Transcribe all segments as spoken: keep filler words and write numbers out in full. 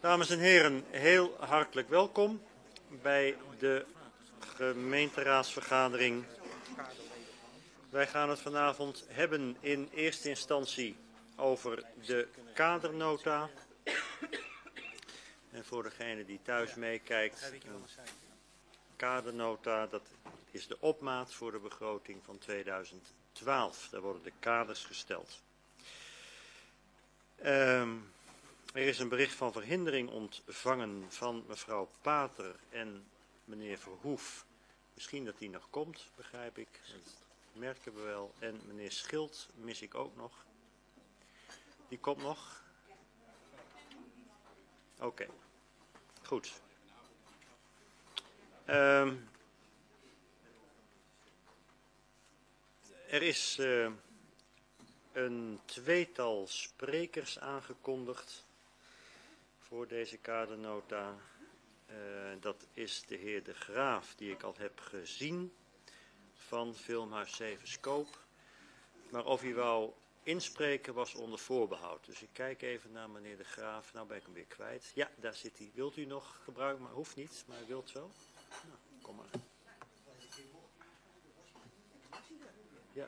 Dames en heren, heel hartelijk welkom bij de gemeenteraadsvergadering. Wij gaan het vanavond hebben in eerste instantie over de kadernota. En voor degene die thuis meekijkt, een kadernota, dat is de opmaat voor de begroting van tweeduizend twaalf. Daar worden de kaders gesteld. Um, er is een bericht van verhindering ontvangen van mevrouw Pater en meneer Verhoef. Misschien dat die nog komt, begrijp ik. Dat merken we wel. En meneer Schild mis ik ook nog. Die komt nog. Oké. Okay. Goed. Um, er is uh, een tweetal sprekers aangekondigd voor deze kadernota. Uh, dat is de heer De Graaf, die ik al heb gezien, van Filmhuis Zevenskoop. Maar of hij wou inspreken was onder voorbehoud. Dus ik kijk even naar meneer De Graaf. Nou ben ik hem weer kwijt. Ja, daar zit hij. Wilt u nog gebruiken? Maar hoeft niet, maar wilt wel. Nou, kom maar. Ja.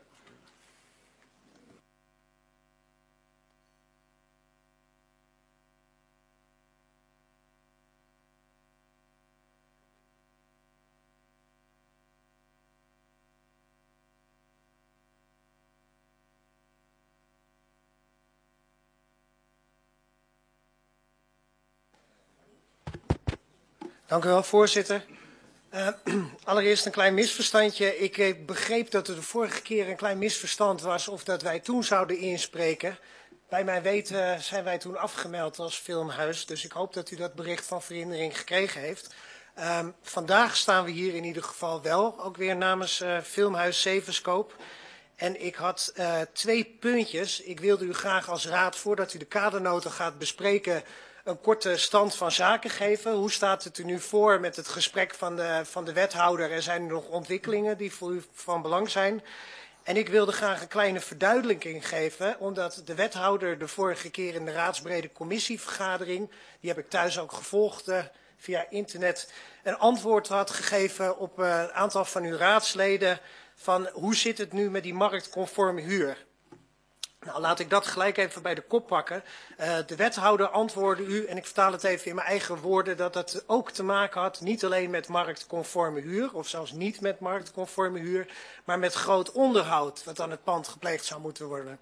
Dank u wel, voorzitter. Uh, allereerst een klein misverstandje. Ik uh, begreep dat er de vorige keer een klein misverstand was of dat wij toen zouden inspreken. Bij mijn weten zijn wij toen afgemeld als filmhuis, dus ik hoop dat u dat bericht van verhindering gekregen heeft. Uh, vandaag staan we hier in ieder geval wel, ook weer namens uh, Filmhuis Zevenskoop. En ik had uh, twee puntjes. Ik wilde u graag als raad, voordat u de kadernota gaat bespreken, een korte stand van zaken geven. Hoe staat het er nu voor met het gesprek van de, van de wethouder? Er zijn er nog ontwikkelingen die voor u van belang zijn. En ik wilde graag een kleine verduidelijking geven, omdat de wethouder de vorige keer in de raadsbrede commissievergadering, die heb ik thuis ook gevolgd uh, via internet, een antwoord had gegeven op uh, een aantal van uw raadsleden van hoe zit het nu met die marktconforme huur. Nou, laat ik dat gelijk even bij de kop pakken. Uh, de wethouder antwoordde u, en ik vertaal het even in mijn eigen woorden, dat dat ook te maken had, niet alleen met marktconforme huur, of zelfs niet met marktconforme huur, maar met groot onderhoud, wat aan het pand gepleegd zou moeten worden.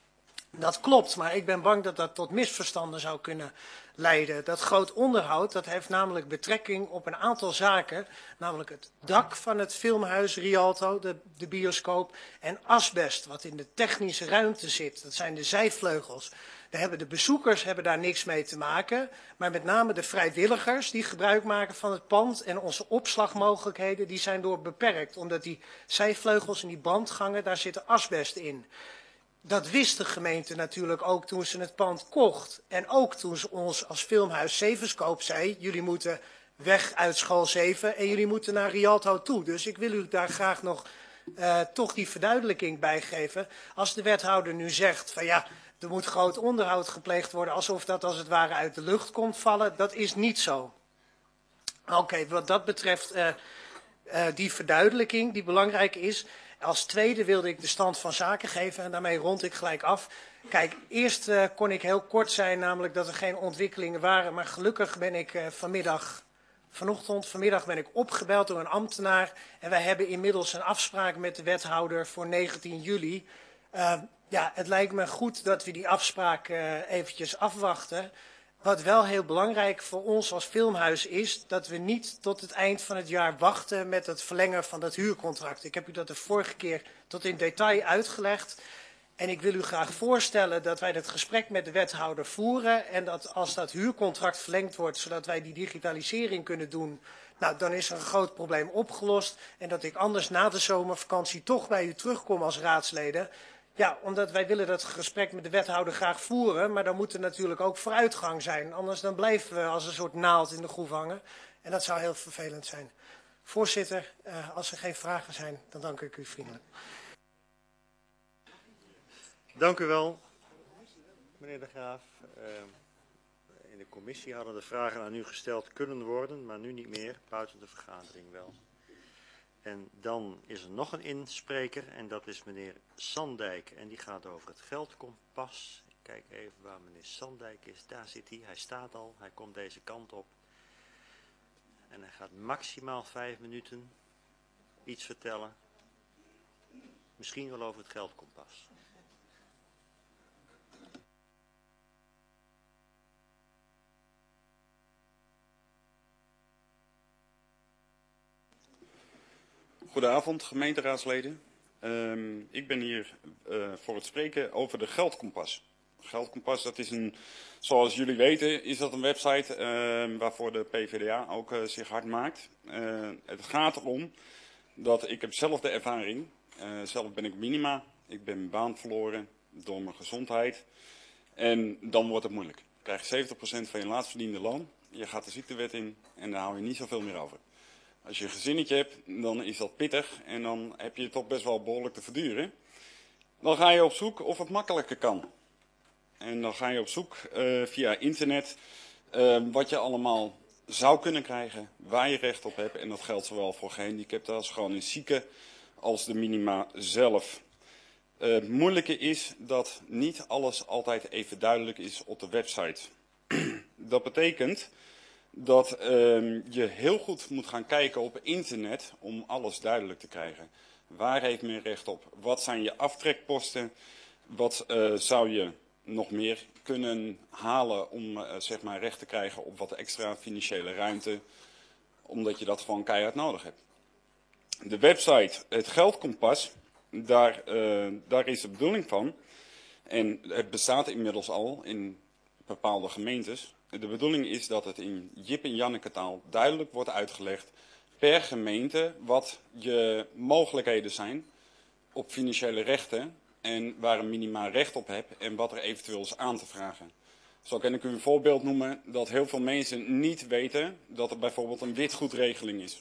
Dat klopt, maar ik ben bang dat dat tot misverstanden zou kunnen leiden. Dat groot onderhoud, dat heeft namelijk betrekking op een aantal zaken, namelijk het dak van het filmhuis Rialto, de, de bioscoop, en asbest, wat in de technische ruimte zit. Dat zijn de zijvleugels. Daar hebben de bezoekers hebben daar niks mee te maken, maar met name de vrijwilligers die gebruik maken van het pand en onze opslagmogelijkheden, die zijn door beperkt, omdat die zijvleugels en die brandgangen, daar zitten asbest in. Dat wist de gemeente natuurlijk ook toen ze het pand kocht. En ook toen ze ons als Filmhuis Zevenskoop zei, jullie moeten weg uit school zeven en jullie moeten naar Rialto toe. Dus ik wil u daar graag nog uh, toch die verduidelijking bij geven. Als de wethouder nu zegt van ja, er moet groot onderhoud gepleegd worden, alsof dat als het ware uit de lucht komt vallen, dat is niet zo. Oké, okay, wat dat betreft uh, uh, die verduidelijking die belangrijk is. Als tweede wilde ik de stand van zaken geven en daarmee rond ik gelijk af. Kijk, eerst uh, kon ik heel kort zijn, namelijk dat er geen ontwikkelingen waren. Maar gelukkig ben ik uh, vanmiddag, vanochtend, vanmiddag ben ik opgebeld door een ambtenaar. En wij hebben inmiddels een afspraak met de wethouder voor negentien juli. Uh, ja, het lijkt me goed dat we die afspraak uh, eventjes afwachten. Wat wel heel belangrijk voor ons als filmhuis is, dat we niet tot het eind van het jaar wachten met het verlengen van dat huurcontract. Ik heb u dat de vorige keer tot in detail uitgelegd. En ik wil u graag voorstellen dat wij dat gesprek met de wethouder voeren. En dat als dat huurcontract verlengd wordt, zodat wij die digitalisering kunnen doen, nou, dan is er een groot probleem opgelost. En dat ik anders na de zomervakantie toch bij u terugkom als raadsleden. Ja, omdat wij willen dat gesprek met de wethouder graag voeren, maar dan moet er natuurlijk ook vooruitgang zijn. Anders dan blijven we als een soort naald in de groef hangen. En dat zou heel vervelend zijn. Voorzitter, uh, als er geen vragen zijn, dan dank ik u vriendelijk. Dank u wel, meneer De Graaf. Uh, in de commissie hadden de vragen aan u gesteld kunnen worden, maar nu niet meer, buiten de vergadering wel. En dan is er nog een inspreker en dat is meneer Sandijk en die gaat over het geldkompas. Ik kijk even waar meneer Sandijk is, daar zit hij, hij staat al, hij komt deze kant op. En hij gaat maximaal vijf minuten iets vertellen, misschien wel over het geldkompas. Goedenavond, gemeenteraadsleden. Um, ik ben hier uh, voor het spreken over de Geldkompas. Geldkompas, dat is een, zoals jullie weten, is dat een website uh, waarvoor de P V D A ook uh, zich hard maakt. Uh, het gaat erom dat ik heb zelf de ervaring, uh, zelf ben ik minima, ik ben mijn baan verloren door mijn gezondheid. En dan wordt het moeilijk. Je krijgt zeventig procent van je laatst verdiende loon, je gaat de ziektewet in en daar hou je niet zoveel meer over. Als je een gezinnetje hebt, dan is dat pittig en dan heb je het toch best wel behoorlijk te verduren. Dan ga je op zoek of het makkelijker kan. En dan ga je op zoek uh, via internet uh, wat je allemaal zou kunnen krijgen, waar je recht op hebt. En dat geldt zowel voor gehandicapten als chronisch zieken als de minima zelf. Uh, het moeilijke is dat niet alles altijd even duidelijk is op de website. Dat betekent dat uh, je heel goed moet gaan kijken op internet om alles duidelijk te krijgen. Waar heeft men recht op? Wat zijn je aftrekposten? Wat uh, zou je nog meer kunnen halen om uh, zeg maar recht te krijgen op wat extra financiële ruimte, omdat je dat gewoon keihard nodig hebt. De website, het Geldkompas, daar, uh, daar is de bedoeling van, en het bestaat inmiddels al in bepaalde gemeentes. De bedoeling is dat het in Jip en Janneke taal duidelijk wordt uitgelegd per gemeente wat je mogelijkheden zijn op financiële rechten en waar een minima recht op hebt en wat er eventueel is aan te vragen. Zo kan ik u een voorbeeld noemen dat heel veel mensen niet weten dat er bijvoorbeeld een witgoedregeling is.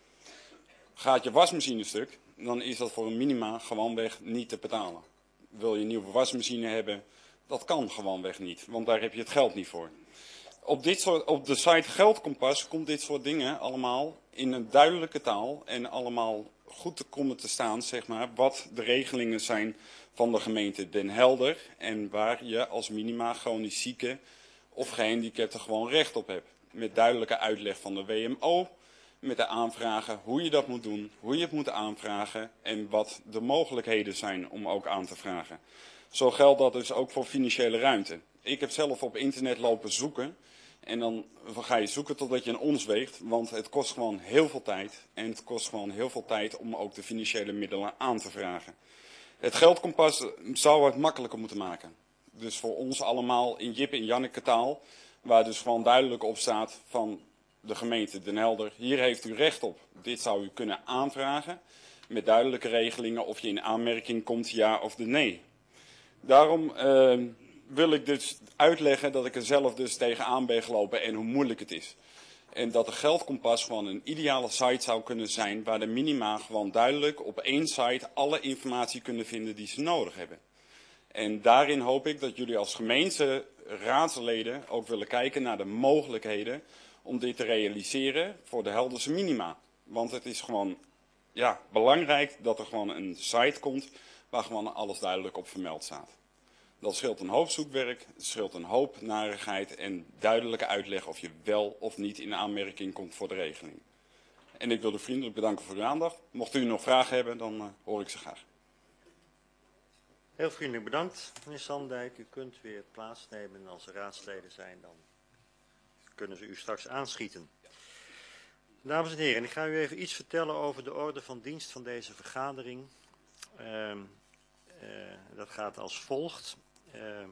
Gaat je wasmachine stuk, dan is dat voor een minima gewoonweg niet te betalen. Wil je een nieuwe wasmachine hebben, dat kan gewoonweg niet, want daar heb je het geld niet voor. Op, dit soort, op de site Geldkompas komt dit soort dingen allemaal in een duidelijke taal en allemaal goed te komen te staan, zeg maar, wat de regelingen zijn van de gemeente Den Helder en waar je als minima chronisch zieke of gehandicapte gewoon recht op hebt. Met duidelijke uitleg van de W M O, met de aanvragen hoe je dat moet doen, hoe je het moet aanvragen en wat de mogelijkheden zijn om ook aan te vragen. Zo geldt dat dus ook voor financiële ruimte. Ik heb zelf op internet lopen zoeken en dan ga je zoeken totdat je een ons weegt, want het kost gewoon heel veel tijd en het kost gewoon heel veel tijd om ook de financiële middelen aan te vragen. Het Geldkompas zou het makkelijker moeten maken. Dus voor ons allemaal in Jip en Janneke taal, waar dus gewoon duidelijk op staat van de gemeente Den Helder, hier heeft u recht op. Dit zou u kunnen aanvragen met duidelijke regelingen of je in aanmerking komt ja of de nee. Daarom uh, wil ik dus uitleggen dat ik er zelf dus tegenaan ben gelopen en hoe moeilijk het is. En dat de Geldkompas gewoon een ideale site zou kunnen zijn waar de minima gewoon duidelijk op één site alle informatie kunnen vinden die ze nodig hebben. En daarin hoop ik dat jullie als gemeenteraadsleden ook willen kijken naar de mogelijkheden om dit te realiseren voor de Helderse minima. Want het is gewoon ja, belangrijk dat er gewoon een site komt waar gewoon alles duidelijk op vermeld staat. Dat scheelt een hoop zoekwerk, het scheelt een hoop narigheid en duidelijke uitleg of je wel of niet in aanmerking komt voor de regeling. En ik wil u vriendelijk bedanken voor uw aandacht. Mocht u nog vragen hebben, dan uh, hoor ik ze graag. Heel vriendelijk bedankt, meneer Sandijk. U kunt weer plaatsnemen en als er raadsleden zijn, dan kunnen ze u straks aanschieten. Dames en heren, ik ga u even iets vertellen over de orde van dienst van deze vergadering. Uh, uh, dat gaat als volgt. Uh,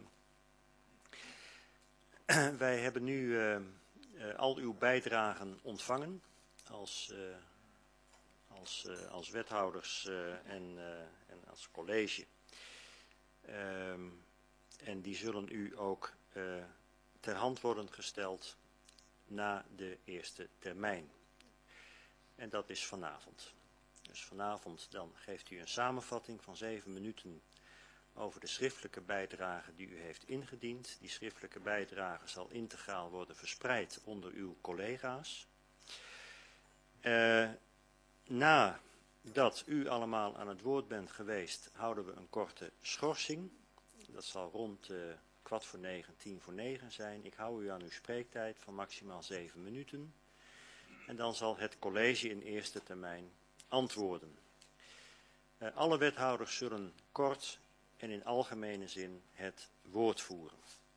wij hebben nu uh, uh, al uw bijdragen ontvangen als, uh, als, uh, als wethouders uh, en, uh, en als college. Uh, en die zullen u ook uh, ter hand worden gesteld na de eerste termijn. En dat is vanavond. Dus vanavond dan geeft u een samenvatting van zeven minuten over de schriftelijke bijdrage die u heeft ingediend. Die schriftelijke bijdrage zal integraal worden verspreid onder uw collega's. Uh, nadat u allemaal aan het woord bent geweest, houden we een korte schorsing. Dat zal rond uh, kwart voor negen, tien voor negen zijn. Ik hou u aan uw spreektijd van maximaal zeven minuten. En dan zal het college in eerste termijn antwoorden. Uh, alle wethouders zullen kort en in algemene zin het woord voeren.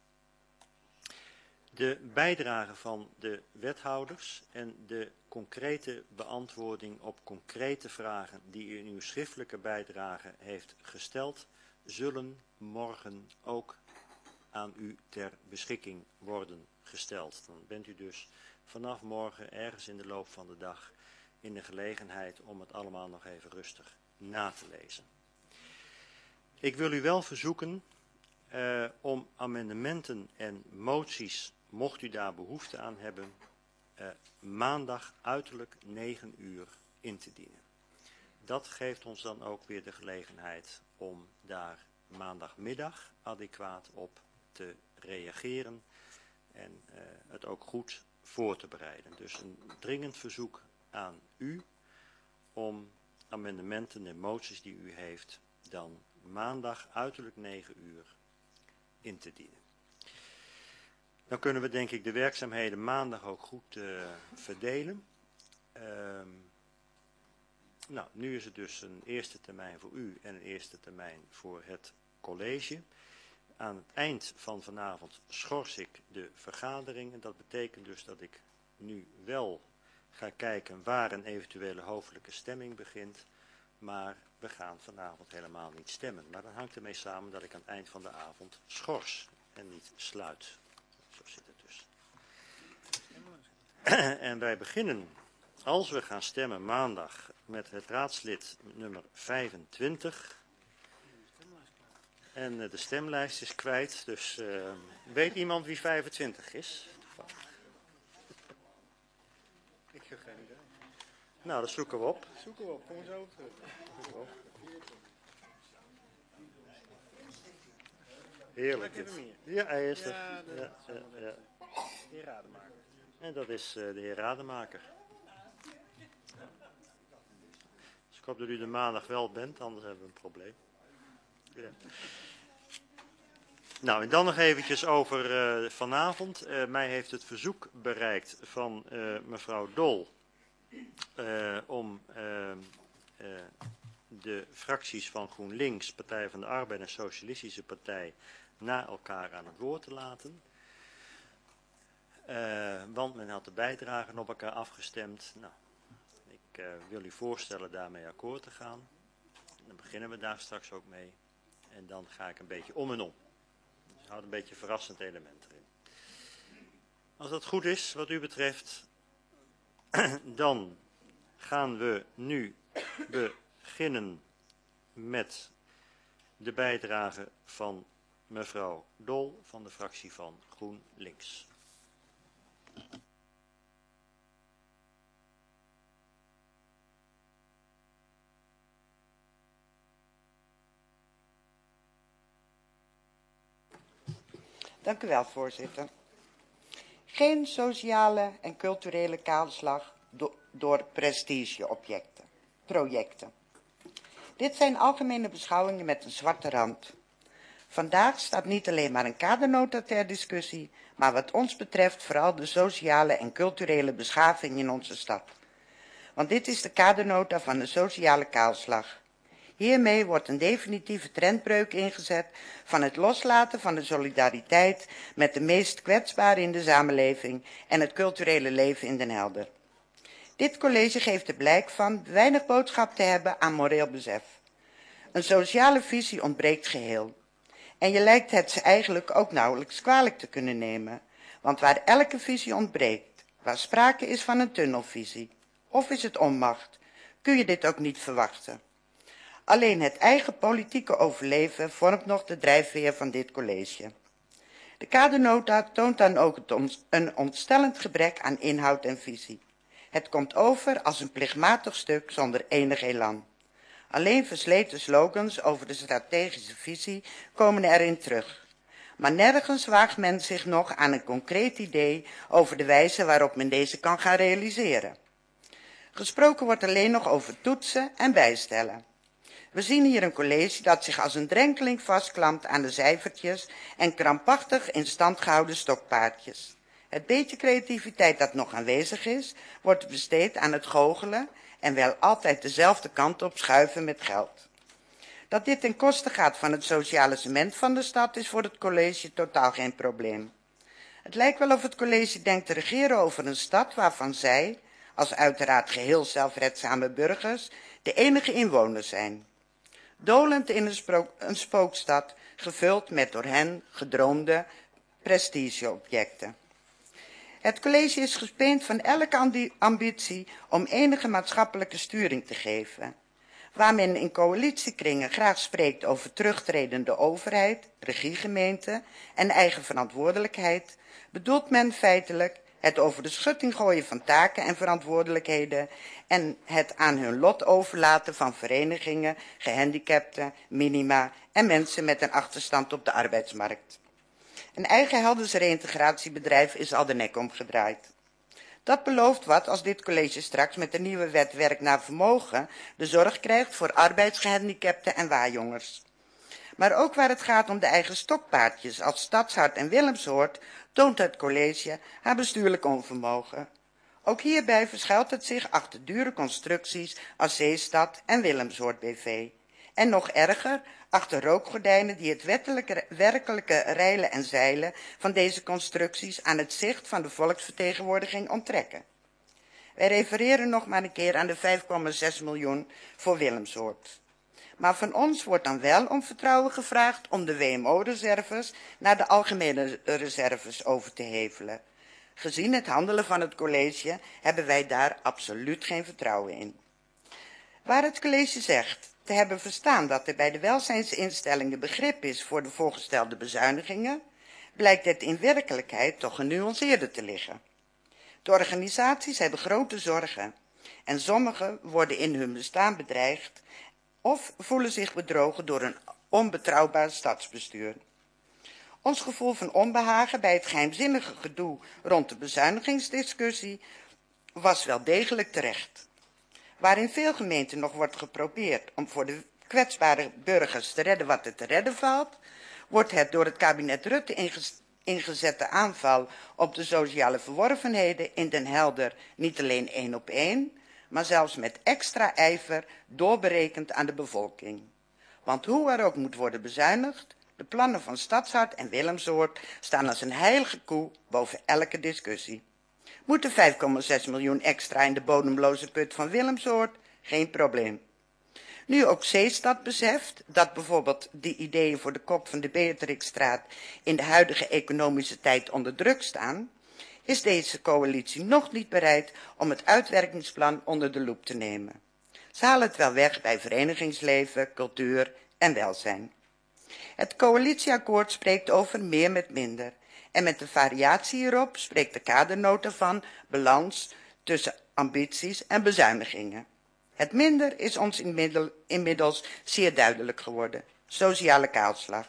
De bijdrage van de wethouders en de concrete beantwoording op concrete vragen die u in uw schriftelijke bijdrage heeft gesteld, zullen morgen ook aan u ter beschikking worden gesteld. Dan bent u dus vanaf morgen ergens in de loop van de dag in de gelegenheid om het allemaal nog even rustig na te lezen. Ik wil u wel verzoeken uh, om amendementen en moties, mocht u daar behoefte aan hebben, uh, maandag uiterlijk negen uur in te dienen. Dat geeft ons dan ook weer de gelegenheid om daar maandagmiddag adequaat op te reageren en uh, het ook goed voor te bereiden. Dus een dringend verzoek aan u om amendementen en moties die u heeft dan maandag uiterlijk negen uur in te dienen. Dan kunnen we denk ik de werkzaamheden maandag ook goed uh, verdelen. Uh, nou, nu is het dus een eerste termijn voor u en een eerste termijn voor het college. Aan het eind van vanavond schors ik de vergadering en dat betekent dus dat ik nu wel ga kijken waar een eventuele hoofdelijke stemming begint, maar we gaan vanavond helemaal niet stemmen. Maar dat hangt ermee samen dat ik aan het eind van de avond schors en niet sluit. Zo zit het dus. En wij beginnen, als we gaan stemmen maandag, met het raadslid nummer vijfentwintig. En de stemlijst is kwijt, dus uh, weet iemand wie vijfentwintig is? Ik heb geen idee. Nou, dat zoeken we op. Zoeken we op, kom eens over terug. Zoeken we op. Heerlijk. Ik heb hem hier. Ja, hij is er. Ja, de, Ja, ja, ja. de heer Rademaker. En dat is uh, de heer Rademaker. Dus ik hoop dat u de maandag wel bent, anders hebben we een probleem. Ja. Nou, en dan nog eventjes over uh, vanavond. Uh, mij heeft het verzoek bereikt van uh, mevrouw Dol uh, om uh, uh, de fracties van GroenLinks, Partij van de Arbeid en Socialistische Partij na elkaar aan het woord te laten. Uh, want men had de bijdragen op elkaar afgestemd. Nou, ik uh, wil u voorstellen daarmee akkoord te gaan. Dan beginnen we daar straks ook mee. En dan ga ik een beetje om en om. Dus houd een beetje een verrassend element erin. Als dat goed is wat u betreft, dan gaan we nu beginnen met de bijdrage van mevrouw Dol van de fractie van GroenLinks. Dank u wel, voorzitter. Geen sociale en culturele kaalslag do door prestigeobjecten, projecten. Dit zijn algemene beschouwingen met een zwarte rand. Vandaag staat niet alleen maar een kadernota ter discussie, maar wat ons betreft vooral de sociale en culturele beschaving in onze stad. Want dit is de kadernota van de sociale kaalslag. Hiermee wordt een definitieve trendbreuk ingezet van het loslaten van de solidariteit met de meest kwetsbaren in de samenleving en het culturele leven in Den Helder. Dit college geeft er blijk van weinig boodschap te hebben aan moreel besef. Een sociale visie ontbreekt geheel. En je lijkt het eigenlijk ook nauwelijks kwalijk te kunnen nemen, want waar elke visie ontbreekt, waar sprake is van een tunnelvisie, of is het onmacht, kun je dit ook niet verwachten. Alleen het eigen politieke overleven vormt nog de drijfveer van dit college. De kadernota toont dan ook een ontstellend gebrek aan inhoud en visie. Het komt over als een plichtmatig stuk zonder enig elan. Alleen versleten slogans over de strategische visie komen erin terug. Maar nergens waagt men zich nog aan een concreet idee over de wijze waarop men deze kan gaan realiseren. Gesproken wordt alleen nog over toetsen en bijstellen. We zien hier een college dat zich als een drenkeling vastklampt aan de cijfertjes en krampachtig in stand gehouden stokpaardjes. Het beetje creativiteit dat nog aanwezig is, wordt besteed aan het goochelen en wel altijd dezelfde kant op schuiven met geld. Dat dit ten koste gaat van het sociale cement van de stad is voor het college totaal geen probleem. Het lijkt wel of het college denkt te regeren over een stad waarvan zij, als uiteraard geheel zelfredzame burgers, de enige inwoners zijn. Dolend in een, sprook, een spookstad, gevuld met door hen gedroomde prestigeobjecten. Het college is gespeend van elke ambitie om enige maatschappelijke sturing te geven. Waar men in coalitiekringen graag spreekt over terugtredende overheid, regiegemeente en eigen verantwoordelijkheid, bedoelt men feitelijk het over de schutting gooien van taken en verantwoordelijkheden en het aan hun lot overlaten van verenigingen, gehandicapten, minima en mensen met een achterstand op de arbeidsmarkt. Een eigen Heldense reïntegratiebedrijf is al de nek omgedraaid. Dat belooft wat als dit college straks met de nieuwe wet werk naar vermogen de zorg krijgt voor arbeidsgehandicapten en waarjongers. Maar ook waar het gaat om de eigen stokpaardjes als Stadshart en Willemsoord, toont het college haar bestuurlijk onvermogen. Ook hierbij verschuilt het zich achter dure constructies als Zeestad en Willemsoord B V. En nog erger, achter rookgordijnen die het wettelijke, werkelijke reilen en zeilen van deze constructies aan het zicht van de volksvertegenwoordiging onttrekken. Wij refereren nog maar een keer aan de vijf komma zes miljoen voor Willemsoord. Maar van ons wordt dan wel om vertrouwen gevraagd om de W M O-reserves naar de algemene reserves over te hevelen. Gezien het handelen van het college hebben wij daar absoluut geen vertrouwen in. Waar het college zegt te hebben verstaan dat er bij de welzijnsinstellingen begrip is voor de voorgestelde bezuinigingen, blijkt het in werkelijkheid toch genuanceerder te liggen. De organisaties hebben grote zorgen en sommigen worden in hun bestaan bedreigd of voelen zich bedrogen door een onbetrouwbaar stadsbestuur. Ons gevoel van onbehagen bij het geheimzinnige gedoe rond de bezuinigingsdiscussie was wel degelijk terecht. Waar in veel gemeenten nog wordt geprobeerd om voor de kwetsbare burgers te redden wat er te redden valt, wordt het door het kabinet Rutte ingezette aanval op de sociale verworvenheden in Den Helder niet alleen één op één, maar zelfs met extra ijver doorberekend aan de bevolking. Want hoe er ook moet worden bezuinigd, de plannen van Stadshart en Willemsoord staan als een heilige koe boven elke discussie. Moet er vijf komma zes miljoen extra in de bodemloze put van Willemsoord? Geen probleem. Nu ook Zeestad beseft dat bijvoorbeeld die ideeën voor de kop van de Beatrixstraat in de huidige economische tijd onder druk staan, is deze coalitie nog niet bereid om het uitwerkingsplan onder de loep te nemen. Ze halen het wel weg bij verenigingsleven, cultuur en welzijn. Het coalitieakkoord spreekt over meer met minder. En met de variatie hierop spreekt de kadernota van balans tussen ambities en bezuinigingen. Het minder is ons inmiddel, inmiddels zeer duidelijk geworden. Sociale kaalslag.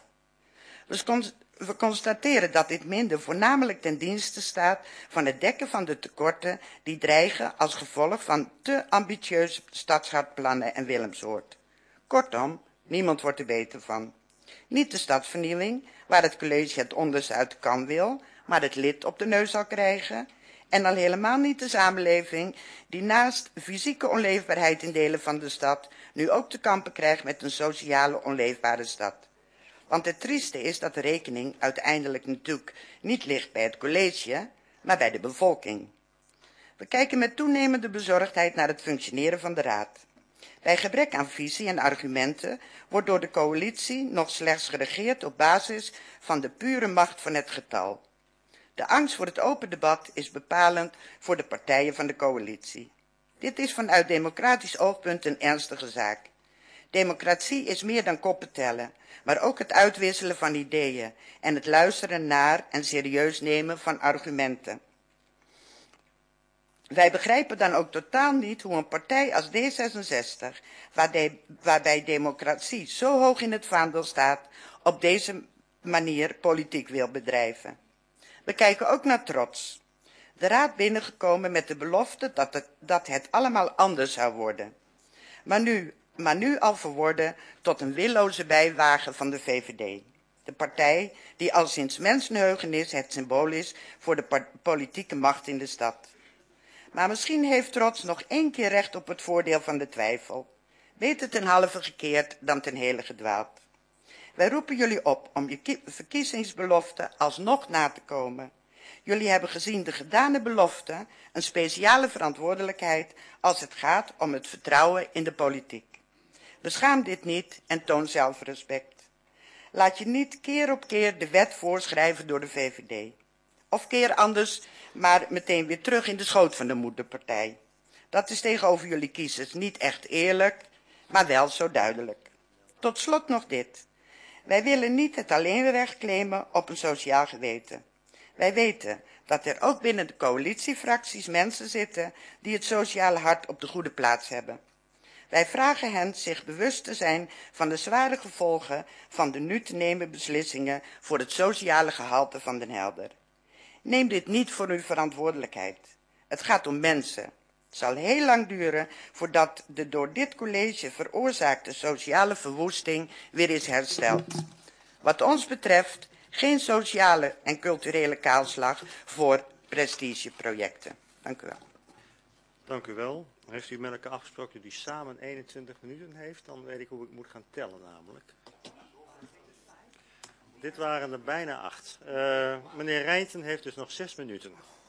We constateren dat dit minder voornamelijk ten dienste staat van het dekken van de tekorten die dreigen als gevolg van te ambitieuze stadshartplannen en Willemsoord. Kortom, niemand wordt er beter van. Niet de stadsvernieuwing, waar het college het onderste uit de kan wil, maar het lid op de neus zal krijgen. En al helemaal niet de samenleving, die naast fysieke onleefbaarheid in delen van de stad, nu ook te kampen krijgt met een sociale onleefbare stad. Want het trieste is dat de rekening uiteindelijk natuurlijk niet ligt bij het college, maar bij de bevolking. We kijken met toenemende bezorgdheid naar het functioneren van de raad. Bij gebrek aan visie en argumenten wordt door de coalitie nog slechts geregeerd op basis van de pure macht van het getal. De angst voor het open debat is bepalend voor de partijen van de coalitie. Dit is vanuit democratisch oogpunt een ernstige zaak. Democratie is meer dan koppen tellen, maar ook het uitwisselen van ideeën en het luisteren naar en serieus nemen van argumenten. Wij begrijpen dan ook totaal niet hoe een partij als D zesenzestig, waarbij democratie zo hoog in het vaandel staat, op deze manier politiek wil bedrijven. We kijken ook naar Trots. De raad binnengekomen met de belofte dat het, dat het allemaal anders zou worden. Maar nu, maar nu al verworden tot een willoze bijwagen van de V V D. De partij die al sinds mensenheugenis het symbool is voor de politieke macht in de stad. Maar misschien heeft Trots nog één keer recht op het voordeel van de twijfel. Beter ten halve gekeerd dan ten hele gedwaald. Wij roepen jullie op om je verkiezingsbelofte alsnog na te komen. Jullie hebben gezien de gedane belofte een speciale verantwoordelijkheid als het gaat om het vertrouwen in de politiek. Beschaam dit niet en toon zelfrespect. Laat je niet keer op keer de wet voorschrijven door de V V D. Of keer anders, maar meteen weer terug in de schoot van de moederpartij. Dat is tegenover jullie kiezers niet echt eerlijk, maar wel zo duidelijk. Tot slot nog dit. Wij willen niet het alleenrecht claimen op een sociaal geweten. Wij weten dat er ook binnen de coalitiefracties mensen zitten die het sociale hart op de goede plaats hebben. Wij vragen hen zich bewust te zijn van de zware gevolgen van de nu te nemen beslissingen voor het sociale gehalte van Den Helder. Neem dit niet voor uw verantwoordelijkheid. Het gaat om mensen. Het zal heel lang duren voordat de door dit college veroorzaakte sociale verwoesting weer is hersteld. Wat ons betreft geen sociale en culturele kaalslag voor prestigeprojecten. Dank u wel. Dank u wel. Heeft u met elkaar afgesproken dat u samen eenentwintig minuten heeft? Dan weet ik hoe ik moet gaan tellen namelijk. Dit waren er bijna acht. Uh, meneer Rijnten heeft dus nog zes minuten.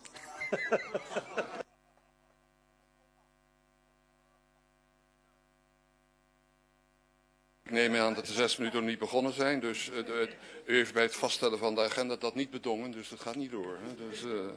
Ik neem aan dat de zes minuten nog niet begonnen zijn, dus uh, de, u heeft bij het vaststellen van de agenda dat niet bedongen, dus dat gaat niet door. Hè? Dus, uh,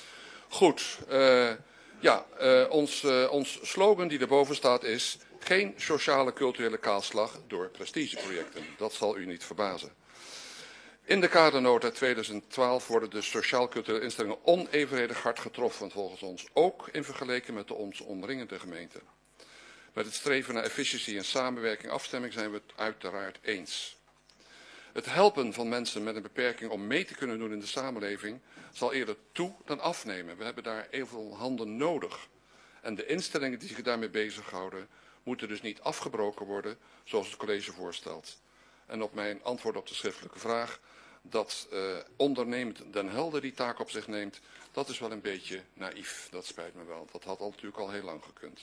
goed, uh, ja, uh, ons, uh, ons slogan die erboven staat is geen sociale culturele kaalslag door prestigeprojecten. Dat zal u niet verbazen. In de kadernota tweeduizend twaalf worden de sociaal-culturele instellingen onevenredig hard getroffen volgens ons, ook in vergelijking met de ons omringende gemeenten. Met het streven naar efficiëntie en samenwerking afstemming zijn we het uiteraard eens. Het helpen van mensen met een beperking om mee te kunnen doen in de samenleving zal eerder toe dan afnemen. We hebben daar heel veel handen nodig. En de instellingen die zich daarmee bezighouden moeten dus niet afgebroken worden zoals het college voorstelt. En op mijn antwoord op de schriftelijke vraag dat uh, ondernemend Den Helder die taak op zich neemt, dat is wel een beetje naïef. Dat spijt me wel. Dat had al, natuurlijk al heel lang gekund.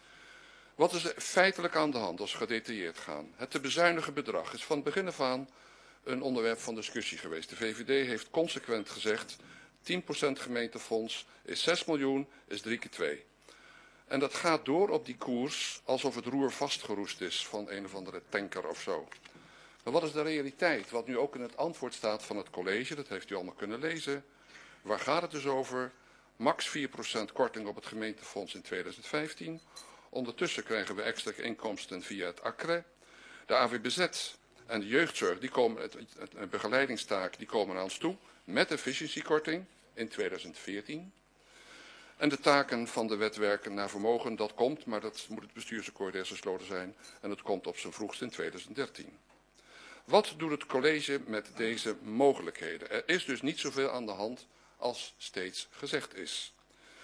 Wat is er feitelijk aan de hand als we gedetailleerd gaan? Het te bezuinigen bedrag is van het begin af aan een onderwerp van discussie geweest. De V V D heeft consequent gezegd, tien procent gemeentefonds is zes miljoen, is drie keer twee. En dat gaat door op die koers alsof het roer vastgeroest is van een of andere tanker of zo. Maar wat is de realiteit? Wat nu ook in het antwoord staat van het college, dat heeft u allemaal kunnen lezen. Waar gaat het dus over? Max vier procent korting op het gemeentefonds in tweeduizend vijftien. Ondertussen krijgen we extra inkomsten via het A C R E. De A W B Z en de jeugdzorg, die komen, het, het, het begeleidingstaak, die komen naar ons toe met efficiëntiekorting in tweeduizend veertien. En de taken van de wet werken naar vermogen, dat komt, maar dat moet het bestuursakkoord eerst gesloten zijn. En dat komt op zijn vroegst in tweeduizend dertien. Wat doet het college met deze mogelijkheden? Er is dus niet zoveel aan de hand als steeds gezegd is.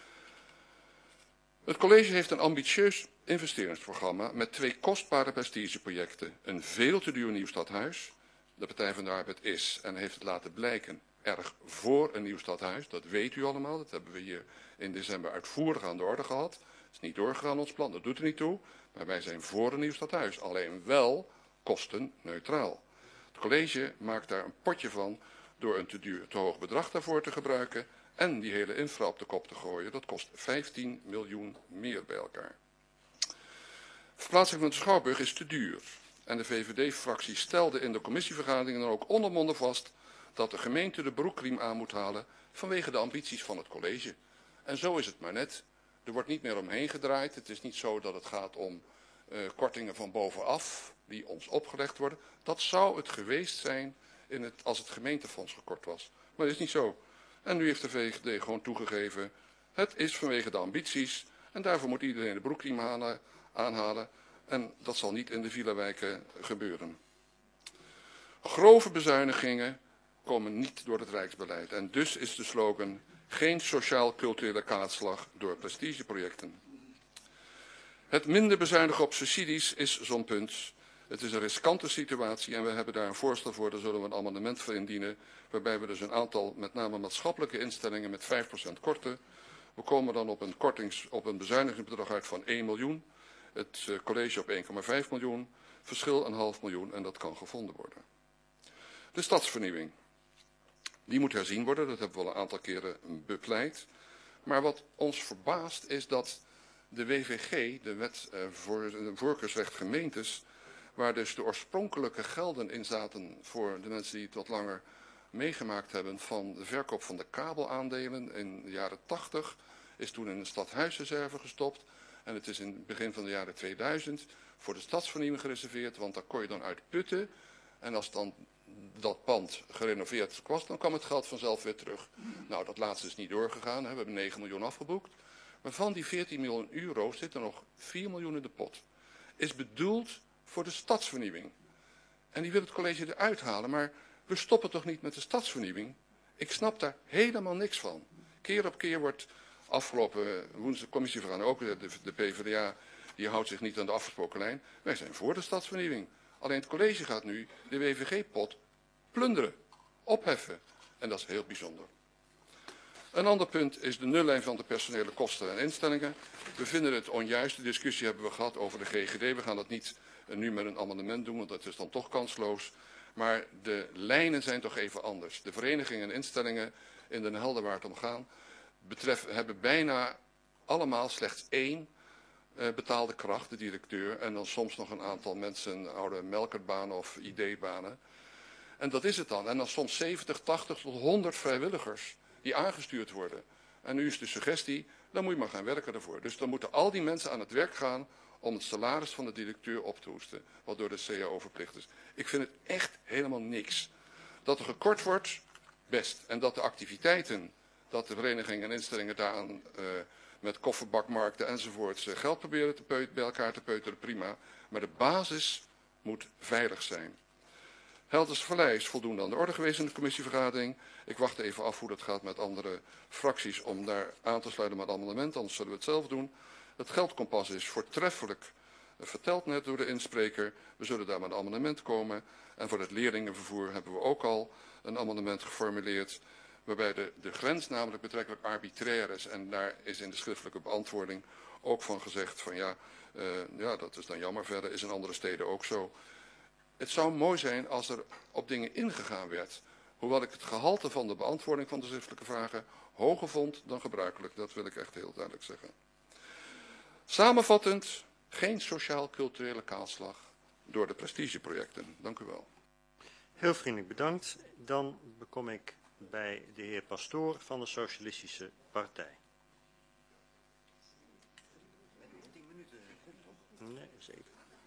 Het college heeft een ambitieus investeringsprogramma met twee kostbare prestigeprojecten. Een veel te duur nieuw stadhuis. De Partij van de Arbeid is en heeft het laten blijken erg voor een nieuw stadhuis. Dat weet u allemaal. Dat hebben we hier in december uitvoerig aan de orde gehad. Het is niet doorgegaan ons plan, dat doet er niet toe. Maar wij zijn voor een nieuw stadhuis. Alleen wel kostenneutraal. Het college maakt daar een potje van door een te duur, te hoog bedrag daarvoor te gebruiken en die hele infra op de kop te gooien. Dat kost vijftien miljoen meer bij elkaar. Verplaatsing van de Schouwburg is te duur. En de V V D-fractie stelde in de commissievergaderingen dan ook ondermonden vast dat de gemeente de broekriem aan moet halen vanwege de ambities van het college. En zo is het maar net. Er wordt niet meer omheen gedraaid. Het is niet zo dat het gaat om uh, kortingen van bovenaf die ons opgelegd worden. Dat zou het geweest zijn in het, als het gemeentefonds gekort was. Maar dat is niet zo. En nu heeft de V V D gewoon toegegeven, Het is vanwege de ambities en daarvoor moet iedereen de broekriem aanhalen en dat zal niet in de villa-wijken gebeuren. Grove bezuinigingen komen niet door het Rijksbeleid en dus is de slogan geen sociaal-culturele kaartslag door prestigeprojecten. Het minder bezuinigen op subsidies is zo'n punt. Het is een riskante situatie en we hebben daar een voorstel voor, daar zullen we een amendement voor indienen, waarbij we dus een aantal, met name maatschappelijke instellingen, met vijf procent korten. We komen dan op een, kortings, op een bezuinigingsbedrag uit van één miljoen, het uh, college op één komma vijf miljoen, verschil een half miljoen en dat kan gevonden worden. De stadsvernieuwing. Die moet herzien worden, dat hebben we al een aantal keren bepleit. Maar wat ons verbaast is dat de W V G, de wet uh, voor de voorkeursrecht gemeentes, waar dus de oorspronkelijke gelden in zaten voor de mensen die het wat langer meegemaakt hebben van de verkoop van de kabelaandelen in de jaren tachtig, is toen in de stadhuisreserve gestopt. En het is in het begin van de jaren tweeduizend voor de stadsvernieuwing gereserveerd, want daar kon je dan uit putten. En als dan dat pand gerenoveerd was, dan kwam het geld vanzelf weer terug. Nou, dat laatste is niet doorgegaan, hè. We hebben negen miljoen afgeboekt. Maar van die veertien miljoen euro zit er nog vier miljoen in de pot. Is bedoeld voor de stadsvernieuwing. En die wil het college eruit halen, maar we stoppen toch niet met de stadsvernieuwing? Ik snap daar helemaal niks van. Keer op keer wordt afgelopen woensdag commissievergadering ook, de, de P v d A, die houdt zich niet aan de afgesproken lijn. Wij zijn voor de stadsvernieuwing. Alleen het college gaat nu de W V G-pot plunderen, opheffen. En dat is heel bijzonder. Een ander punt is de nullijn van de personele kosten en instellingen. We vinden het onjuist. De discussie hebben we gehad over de G G D. We gaan dat niet nu met een amendement doen, want dat is dan toch kansloos. Maar de lijnen zijn toch even anders. De verenigingen en instellingen in Den Helder waar het om gaat, betref, hebben bijna allemaal slechts één uh, betaalde kracht, de directeur. En dan soms nog een aantal mensen, oude melkerbanen of ideebanen. En dat is het dan. En dan soms zeventig, tachtig tot honderd vrijwilligers die aangestuurd worden. En nu is de suggestie, dan moet je maar gaan werken ervoor. Dus dan moeten al die mensen aan het werk gaan om het salaris van de directeur op te hoesten, wat door de C A O verplicht is. Ik vind het echt helemaal niks. Dat er gekort wordt, best. En dat de activiteiten, dat de verenigingen en instellingen daaraan uh, met kofferbakmarkten enzovoorts uh, geld proberen te peut, bij elkaar te peuteren, prima. Maar de basis moet veilig zijn. Helderse Vallei is voldoende aan de orde geweest in de commissievergadering. Ik wacht even af hoe dat gaat met andere fracties om daar aan te sluiten met het amendement, anders zullen we het zelf doen. Het geldkompas is voortreffelijk verteld net door de inspreker. We zullen daar met een amendement komen. En voor het leerlingenvervoer hebben we ook al een amendement geformuleerd, waarbij de, de grens namelijk betrekkelijk arbitrair is. En daar is in de schriftelijke beantwoording ook van gezegd van ja, uh, ja dat is dan jammer, verder is in andere steden ook zo. Het zou mooi zijn als er op dingen ingegaan werd. Hoewel ik het gehalte van de beantwoording van de schriftelijke vragen hoger vond dan gebruikelijk. Dat wil ik echt heel duidelijk zeggen. Samenvattend, geen sociaal-culturele kaalslag door de prestigeprojecten. Dank u wel. Heel vriendelijk bedankt. Dan kom ik bij de heer Pastoor van de Socialistische Partij. Nee, zeker.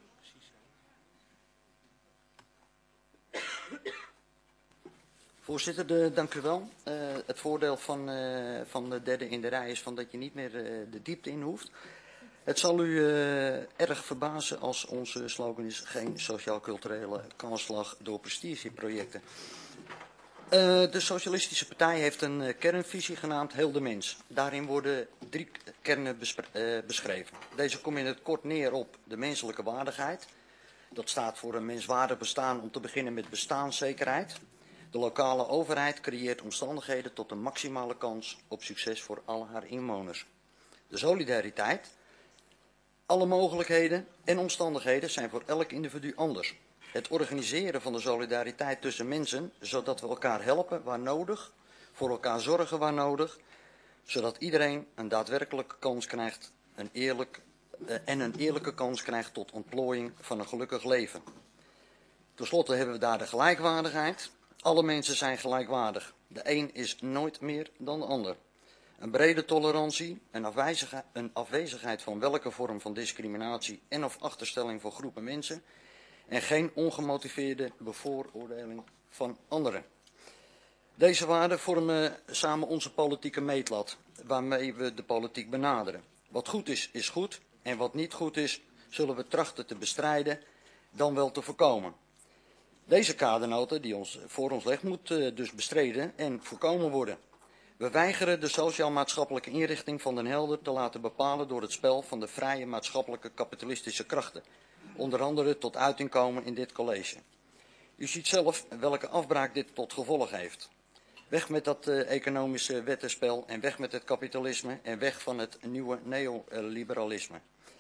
Voorzitter, de, dank u wel. Uh, het voordeel van, uh, van de derde in de rij is van dat je niet meer uh, de diepte in hoeft. Het zal u uh, erg verbazen als onze slogan is geen sociaal-culturele kaalslag door prestigeprojecten. Uh, de Socialistische Partij heeft een uh, kernvisie genaamd Heel de Mens. Daarin worden drie kernen uh, beschreven. Deze komen in het kort neer op de menselijke waardigheid. Dat staat voor een menswaardig bestaan om te beginnen met bestaanszekerheid. De lokale overheid creëert omstandigheden tot een maximale kans op succes voor al haar inwoners. De solidariteit. Alle mogelijkheden en omstandigheden zijn voor elk individu anders. Het organiseren van de solidariteit tussen mensen, zodat we elkaar helpen waar nodig, voor elkaar zorgen waar nodig, zodat iedereen een daadwerkelijke kans krijgt een eerlijk, uh, en een eerlijke kans krijgt tot ontplooiing van een gelukkig leven. Ten slotte hebben we daar de gelijkwaardigheid. Alle mensen zijn gelijkwaardig. De een is nooit meer dan de ander. Een brede tolerantie, een afwezigheid, een afwezigheid van welke vorm van discriminatie en of achterstelling voor groepen mensen en geen ongemotiveerde bevooroordeling van anderen. Deze waarden vormen samen onze politieke meetlat, waarmee we de politiek benaderen. Wat goed is, is goed, en wat niet goed is, zullen we trachten te bestrijden, dan wel te voorkomen. Deze kadernota die ons voor ons ligt, moet uh, dus bestreden en voorkomen worden. We weigeren de sociaal-maatschappelijke inrichting van Den Helder te laten bepalen door het spel van de vrije maatschappelijke kapitalistische krachten, onder andere tot uiting komen in dit college. U ziet zelf welke afbraak dit tot gevolg heeft. Weg met dat uh, economische wettenspel en weg met het kapitalisme en weg van het nieuwe neoliberalisme.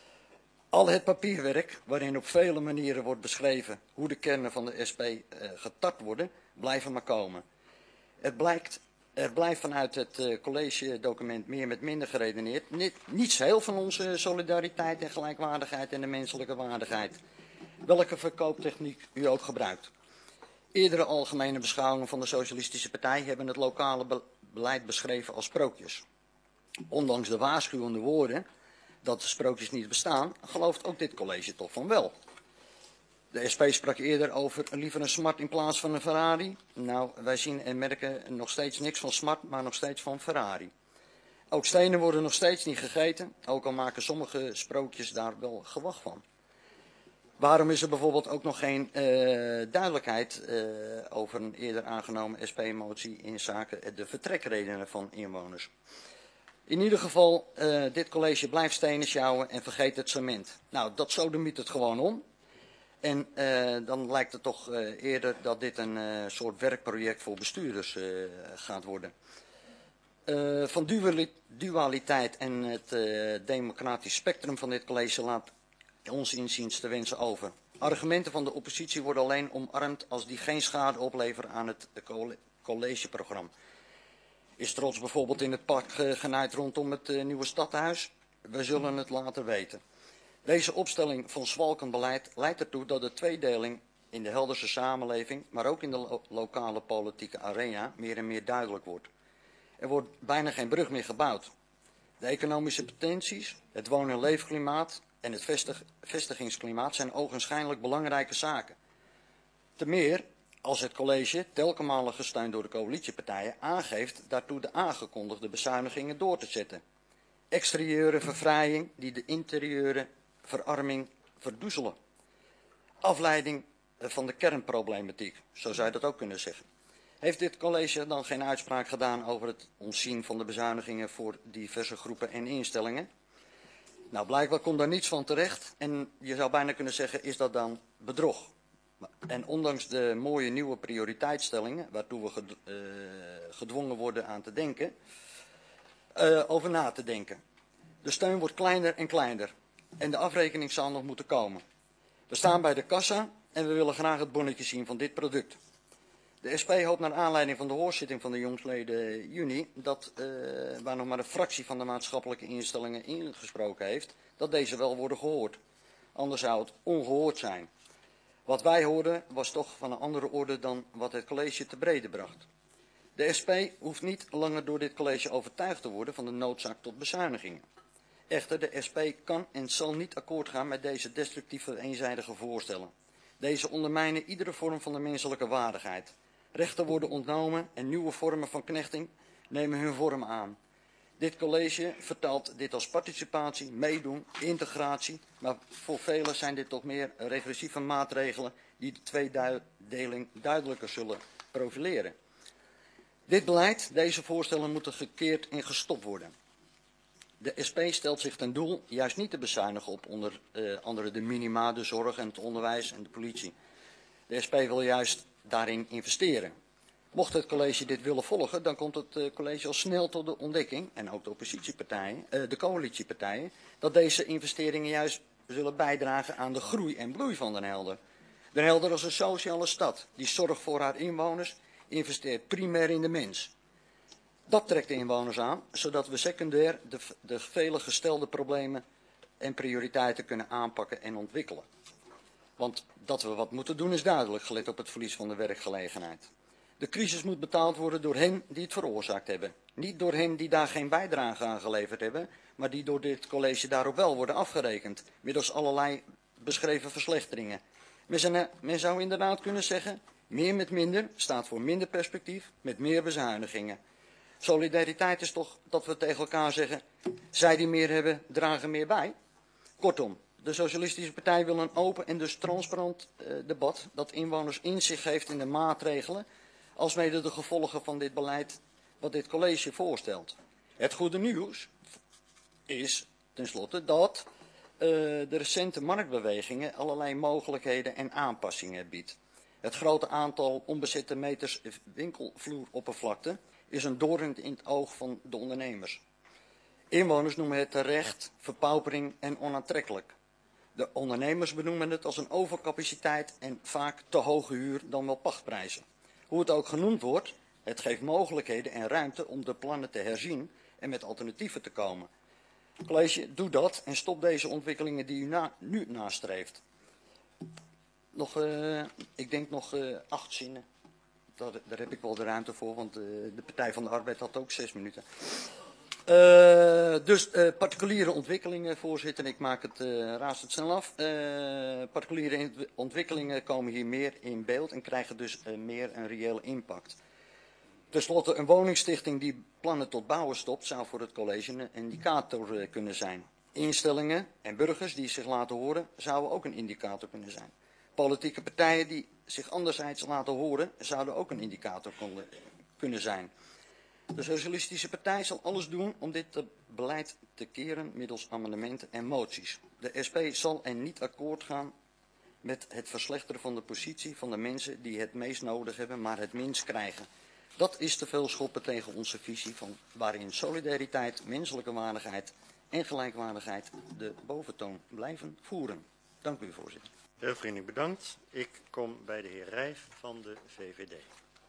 Al het papierwerk, waarin op vele manieren wordt beschreven hoe de kernen van de S P uh, getart worden, blijven maar komen. Het blijkt, er blijft vanuit het uh, college-document meer met minder geredeneerd. Niet, niets heel van onze solidariteit en gelijkwaardigheid en de menselijke waardigheid. Welke verkooptechniek u ook gebruikt. Eerdere algemene beschouwingen van de Socialistische Partij hebben het lokale be beleid beschreven als sprookjes. Ondanks de waarschuwende woorden dat de sprookjes niet bestaan, gelooft ook dit college toch van wel. De S P sprak eerder over liever een Smart in plaats van een Ferrari. Nou, wij zien en merken nog steeds niks van Smart, maar nog steeds van Ferrari. Ook stenen worden nog steeds niet gegeten, ook al maken sommige sprookjes daar wel gewag van. Waarom is er bijvoorbeeld ook nog geen uh, duidelijkheid uh, over een eerder aangenomen S P-motie in zaken de vertrekredenen van inwoners? In ieder geval, uh, dit college blijft stenen sjouwen en vergeet het cement. Nou, dat sodemiet het gewoon om. En uh, dan lijkt het toch uh, eerder dat dit een uh, soort werkproject voor bestuurders uh, gaat worden. Uh, van duali dualiteit en het uh, democratisch spectrum van dit college laat ons inziens te wensen over. Argumenten van de oppositie worden alleen omarmd als die geen schade opleveren aan het collegeprogramma. Is trots bijvoorbeeld in het pak uh, genaaid rondom het uh, nieuwe stadhuis? We zullen het later weten. Deze opstelling van zwalkend beleid leidt ertoe dat de tweedeling in de Helderse samenleving, maar ook in de lo lokale politieke arena, meer en meer duidelijk wordt. Er wordt bijna geen brug meer gebouwd. De economische potenties, het woon- en leefklimaat en het vestig vestigingsklimaat zijn ogenschijnlijk belangrijke zaken. Te meer als het college, telkenmale gesteund door de coalitiepartijen, aangeeft daartoe de aangekondigde bezuinigingen door te zetten. Exterieure verfraaiing die de interieure verarming verdoezelen. Afleiding van de kernproblematiek, zo zou je dat ook kunnen zeggen. Heeft dit college dan geen uitspraak gedaan over het ontzien van de bezuinigingen voor diverse groepen en instellingen? Nou, blijkbaar komt daar niets van terecht en je zou bijna kunnen zeggen, is dat dan bedrog? En ondanks de mooie nieuwe prioriteitsstellingen, waartoe we gedwongen worden aan te denken, uh, over na te denken. De steun wordt kleiner en kleiner en de afrekening zal nog moeten komen. We staan bij de kassa en we willen graag het bonnetje zien van dit product. De S P hoopt naar aanleiding van de hoorzitting van de jongstleden juni, dat, uh, waar nog maar een fractie van de maatschappelijke instellingen ingesproken heeft, dat deze wel worden gehoord. Anders zou het ongehoord zijn. Wat wij hoorden was toch van een andere orde dan wat het college te brede bracht. De S P hoeft niet langer door dit college overtuigd te worden van de noodzaak tot bezuinigingen. Echter, de S P kan en zal niet akkoord gaan met deze destructieve eenzijdige voorstellen. Deze ondermijnen iedere vorm van de menselijke waardigheid. Rechten worden ontnomen en nieuwe vormen van knechting nemen hun vorm aan. Dit college vertaalt dit als participatie, meedoen, integratie, maar voor velen zijn dit toch meer regressieve maatregelen die de tweedeling duidelijker zullen profileren. Dit beleid, deze voorstellen moeten gekeerd en gestopt worden. De S P stelt zich ten doel juist niet te bezuinigen op onder uh, andere de minima, de zorg en het onderwijs en de politie. De S P wil juist daarin investeren. Mocht het college dit willen volgen, dan komt het uh, college al snel tot de ontdekking, en ook de oppositiepartijen, uh, de coalitiepartijen, dat deze investeringen juist zullen bijdragen aan de groei en bloei van Den Helder. Den Helder als een sociale stad, die zorgt voor haar inwoners, investeert primair in de mens. Dat trekt de inwoners aan, zodat we secundair de, de vele gestelde problemen en prioriteiten kunnen aanpakken en ontwikkelen. Want dat we wat moeten doen is duidelijk, gelet op het verlies van de werkgelegenheid. De crisis moet betaald worden door hen die het veroorzaakt hebben. Niet door hen die daar geen bijdrage aan geleverd hebben, maar die door dit college daarop wel worden afgerekend, middels allerlei beschreven verslechteringen. Men zou, men zou inderdaad kunnen zeggen, Meer met minder staat voor minder perspectief met meer bezuinigingen. Solidariteit is toch dat we tegen elkaar zeggen, zij die meer hebben, dragen meer bij. Kortom, de Socialistische Partij wil een open en dus transparant uh, debat dat inwoners inzicht geeft in de maatregelen, alsmede de gevolgen van dit beleid wat dit college voorstelt. Het goede nieuws is tenslotte dat uh, de recente marktbewegingen allerlei mogelijkheden en aanpassingen biedt. Het grote aantal onbezette meters winkelvloeroppervlakte is een doorn in het oog van de ondernemers. Inwoners noemen het terecht verpaupering en onaantrekkelijk. De ondernemers benoemen het als een overcapaciteit en vaak te hoge huur dan wel pachtprijzen. Hoe het ook genoemd wordt, het geeft mogelijkheden en ruimte om de plannen te herzien en met alternatieven te komen. College, doe dat en stop deze ontwikkelingen die u na, nu nastreeft. Nog, uh, ik denk nog uh, acht zinnen. Daar, daar heb ik wel de ruimte voor, want uh, de Partij van de Arbeid had ook zes minuten. Uh, dus uh, particuliere ontwikkelingen, voorzitter, ik maak het uh, razendsnel af. Uh, particuliere ontwikkelingen komen hier meer in beeld en krijgen dus uh, meer een reële impact. Ten slotte, een woningstichting die plannen tot bouwen stopt, zou voor het college een indicator uh, kunnen zijn. Instellingen en burgers die zich laten horen, zouden ook een indicator kunnen zijn. Politieke partijen die zich anderzijds laten horen, zouden ook een indicator kunnen zijn. De Socialistische Partij zal alles doen om dit beleid te keren middels amendementen en moties. De S P zal er niet akkoord gaan met het verslechteren van de positie van de mensen die het meest nodig hebben, maar het minst krijgen. Dat is te veel schoppen tegen onze visie van waarin solidariteit, menselijke waardigheid en gelijkwaardigheid de boventoon blijven voeren. Dank u, voorzitter. Heel vriendelijk bedankt. Ik kom bij de heer Rijf van de V V D.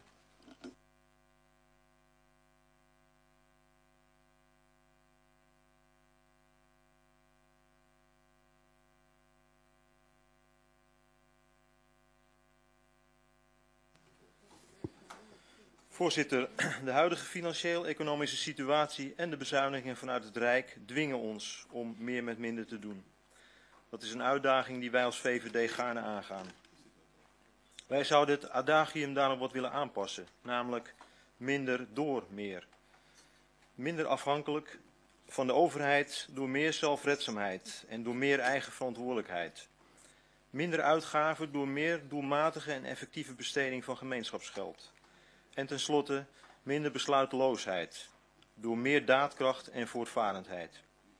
Voorzitter, de huidige financieel-economische situatie en de bezuinigingen vanuit het Rijk dwingen ons om meer met minder te doen. Dat is een uitdaging die wij als V V D gaarne aangaan. Wij zouden het adagium daarom wat willen aanpassen, namelijk minder door meer. Minder afhankelijk van de overheid door meer zelfredzaamheid en door meer eigen verantwoordelijkheid. Minder uitgaven door meer doelmatige en effectieve besteding van gemeenschapsgeld. En tenslotte minder besluiteloosheid, door meer daadkracht en voortvarendheid.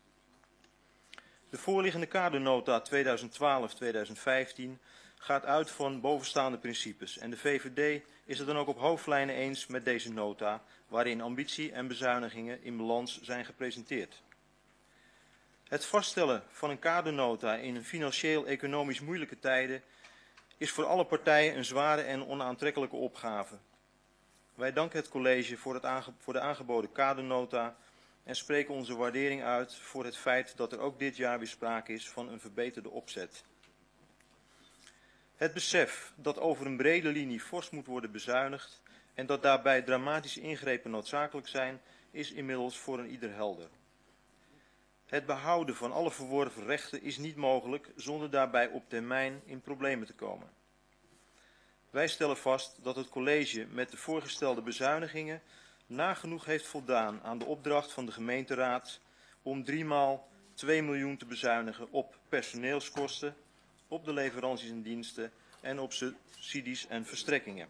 De voorliggende kadernota tweeduizend twaalf tot tweeduizend vijftien gaat uit van bovenstaande principes en de V V D is het dan ook op hoofdlijnen eens met deze nota, waarin ambitie en bezuinigingen in balans zijn gepresenteerd. Het vaststellen van een kadernota in een financieel-economisch moeilijke tijden is voor alle partijen een zware en onaantrekkelijke opgave. Wij danken het college voor, het aange, voor de aangeboden kadernota en spreken onze waardering uit voor het feit dat er ook dit jaar weer sprake is van een verbeterde opzet. Het besef dat over een brede linie fors moet worden bezuinigd en dat daarbij dramatische ingrepen noodzakelijk zijn, is inmiddels voor een ieder helder. Het behouden van alle verworven rechten is niet mogelijk zonder daarbij op termijn in problemen te komen. Wij stellen vast dat het college met de voorgestelde bezuinigingen nagenoeg heeft voldaan aan de opdracht van de gemeenteraad om driemaal twee miljoen te bezuinigen op personeelskosten, op de leveranties en diensten en op subsidies en verstrekkingen.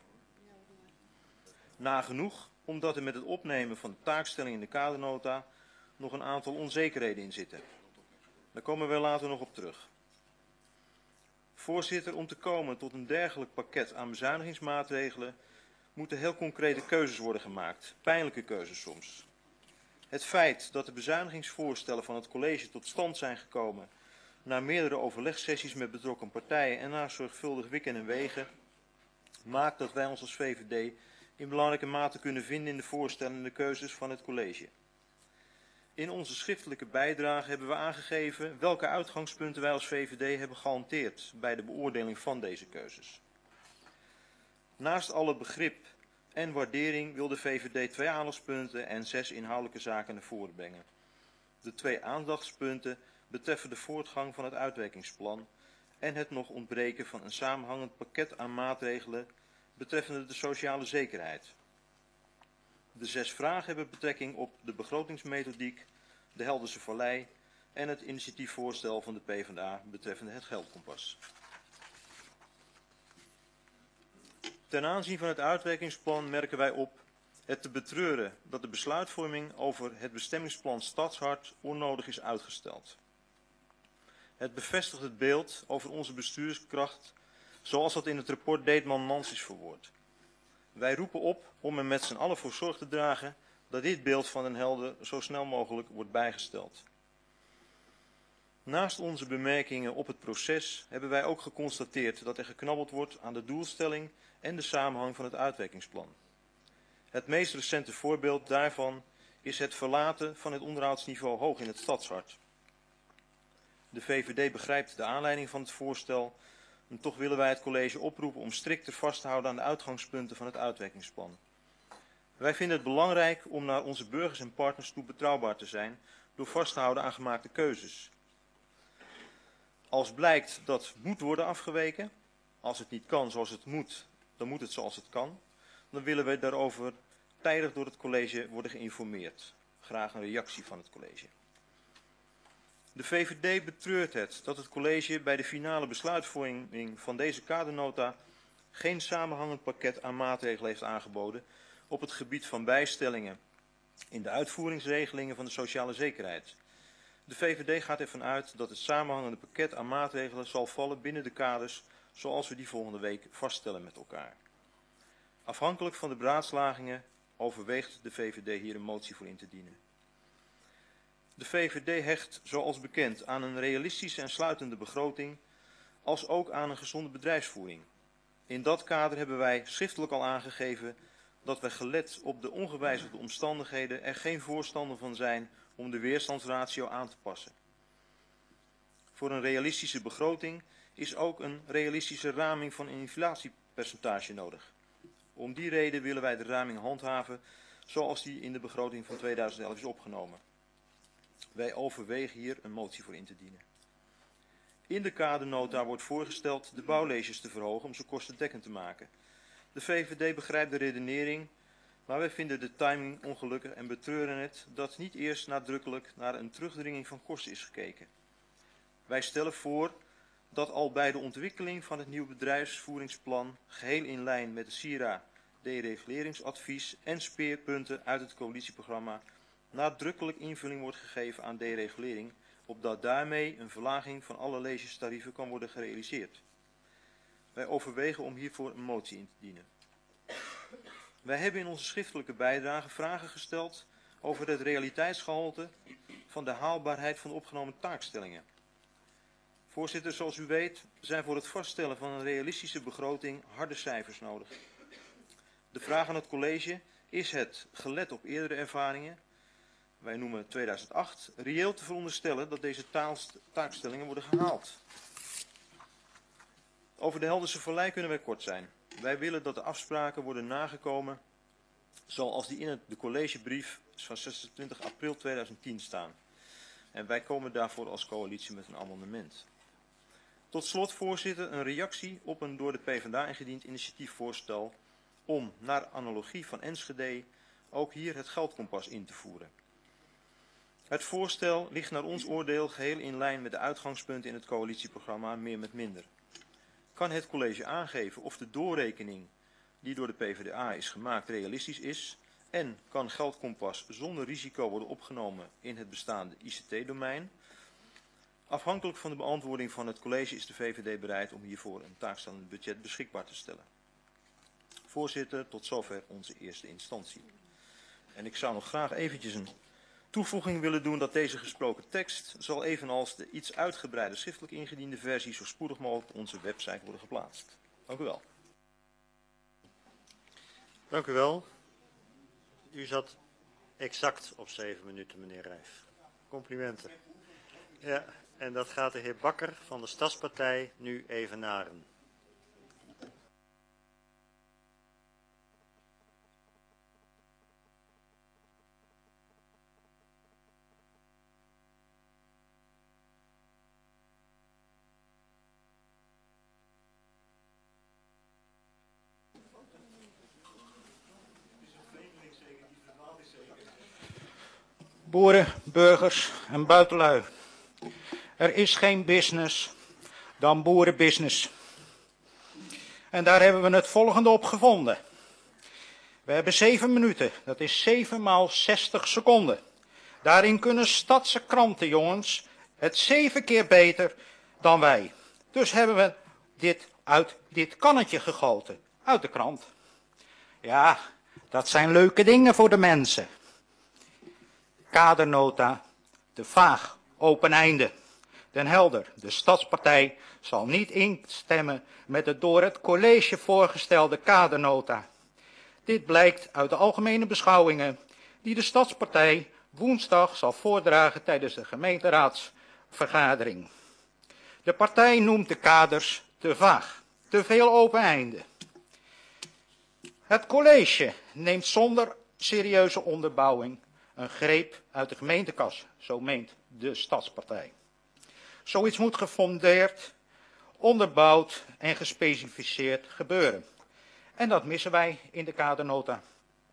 Nagenoeg omdat er met het opnemen van de taakstelling in de kadernota nog een aantal onzekerheden in zitten. Daar komen we later nog op terug. Voorzitter, om te komen tot een dergelijk pakket aan bezuinigingsmaatregelen moeten heel concrete keuzes worden gemaakt, pijnlijke keuzes soms. Het feit dat de bezuinigingsvoorstellen van het college tot stand zijn gekomen na meerdere overlegsessies met betrokken partijen en na zorgvuldig wikken en wegen, maakt dat wij ons als V V D in belangrijke mate kunnen vinden in de voorstellen en de keuzes van het college. In onze schriftelijke bijdrage hebben we aangegeven welke uitgangspunten wij als V V D hebben gehanteerd bij de beoordeling van deze keuzes. Naast alle begrip en waardering wil de V V D twee aandachtspunten en zes inhoudelijke zaken naar voren brengen. De twee aandachtspunten betreffen de voortgang van het uitwerkingsplan en het nog ontbreken van een samenhangend pakket aan maatregelen betreffende de sociale zekerheid. De zes vragen hebben betrekking op de begrotingsmethodiek, de Helderse Vallei en het initiatiefvoorstel van de PvdA betreffende het geldkompas. Ten aanzien van het uitwerkingsplan merken wij op het te betreuren dat de besluitvorming over het bestemmingsplan Stadshart onnodig is uitgesteld. Het bevestigt het beeld over onze bestuurskracht zoals dat in het rapport Deetman-Mans is verwoord. Wij roepen op om er met z'n allen voor zorg te dragen dat dit beeld van Den Helder zo snel mogelijk wordt bijgesteld. Naast onze bemerkingen op het proces hebben wij ook geconstateerd dat er geknabbeld wordt aan de doelstelling en de samenhang van het uitwerkingsplan. Het meest recente voorbeeld daarvan is het verlaten van het onderhoudsniveau hoog in het Stadshart. De V V D begrijpt de aanleiding van het voorstel en toch willen wij het college oproepen om strikter vast te houden aan de uitgangspunten van het uitwerkingsplan. Wij vinden het belangrijk om naar onze burgers en partners toe betrouwbaar te zijn door vast te houden aan gemaakte keuzes. Als blijkt dat moet worden afgeweken, als het niet kan zoals het moet, dan moet het zoals het kan, dan willen we daarover tijdig door het college worden geïnformeerd. Graag een reactie van het college. De V V D betreurt het dat het college bij de finale besluitvorming van deze kadernota geen samenhangend pakket aan maatregelen heeft aangeboden op het gebied van bijstellingen in de uitvoeringsregelingen van de sociale zekerheid. De V V D gaat ervan uit dat het samenhangende pakket aan maatregelen zal vallen binnen de kaders zoals we die volgende week vaststellen met elkaar. Afhankelijk van de beraadslagingen overweegt de V V D hier een motie voor in te dienen. De V V D hecht, zoals bekend, aan een realistische en sluitende begroting, als ook aan een gezonde bedrijfsvoering. In dat kader hebben wij schriftelijk al aangegeven dat wij gelet op de ongewijzigde omstandigheden er geen voorstander van zijn om de weerstandsratio aan te passen. Voor een realistische begroting is ook een realistische raming van een inflatiepercentage nodig. Om die reden willen wij de raming handhaven zoals die in de begroting van tweeduizend elf is opgenomen. Wij overwegen hier een motie voor in te dienen. In de kadernota wordt voorgesteld de bouwleges te verhogen om ze kostendekkend te maken. De V V D begrijpt de redenering, maar wij vinden de timing ongelukkig en betreuren het dat niet eerst nadrukkelijk naar een terugdringing van kosten is gekeken. Wij stellen voor dat al bij de ontwikkeling van het nieuw bedrijfsvoeringsplan, geheel in lijn met de S I R A dereguleringsadvies en speerpunten uit het coalitieprogramma, nadrukkelijk invulling wordt gegeven aan deregulering, opdat daarmee een verlaging van alle legestarieven kan worden gerealiseerd. Wij overwegen om hiervoor een motie in te dienen. Wij hebben in onze schriftelijke bijdrage vragen gesteld over het realiteitsgehalte van de haalbaarheid van de opgenomen taakstellingen. Voorzitter, zoals u weet zijn voor het vaststellen van een realistische begroting harde cijfers nodig. De vraag aan het college is het, gelet op eerdere ervaringen, wij noemen tweeduizend acht, reëel te veronderstellen dat deze taakstellingen worden gehaald. Over de Helderse Vallei kunnen wij kort zijn. Wij willen dat de afspraken worden nagekomen zoals die in de collegebrief van zesentwintig april tweeduizend tien staan. En wij komen daarvoor als coalitie met een amendement. Tot slot, voorzitter, een reactie op een door de PvdA ingediend initiatiefvoorstel om, naar analogie van Enschede, ook hier het geldkompas in te voeren. Het voorstel ligt naar ons oordeel geheel in lijn met de uitgangspunten in het coalitieprogramma Meer met Minder. Kan het college aangeven of de doorrekening die door de PvdA is gemaakt realistisch is en kan geldkompas zonder risico worden opgenomen in het bestaande I C T-domein? Afhankelijk van de beantwoording van het college is de V V D bereid om hiervoor een taakstellend budget beschikbaar te stellen. Voorzitter, tot zover onze eerste instantie. En ik zou nog graag eventjes een toevoeging willen doen dat deze gesproken tekst zal evenals de iets uitgebreide schriftelijk ingediende versie zo spoedig mogelijk op onze website worden geplaatst. Dank u wel. Dank u wel. U zat exact op zeven minuten, meneer Rijf. Complimenten. Ja, en dat gaat de heer Bakker van de Stadspartij nu evenaren. Boeren, burgers en buitenlui. Er is geen business dan boerenbusiness. En daar hebben we het volgende op gevonden. We hebben zeven minuten, dat is zeven maal zestig seconden. Daarin kunnen stadse kranten, jongens, het zeven keer beter dan wij. Dus hebben we dit uit dit kannetje gegoten, uit de krant. Ja, dat zijn leuke dingen voor de mensen. Kadernota, te vaag, open einde. Den Helder, de Stadspartij, zal niet instemmen met de door het college voorgestelde kadernota. Dit blijkt uit de algemene beschouwingen die de Stadspartij woensdag zal voordragen tijdens de gemeenteraadsvergadering. De partij noemt de kaders te vaag, te veel open einde. Het college neemt zonder serieuze onderbouwing een greep uit de gemeentekas, zo meent de Stadspartij. Zoiets moet gefundeerd, onderbouwd en gespecificeerd gebeuren. En dat missen wij in de kadernota.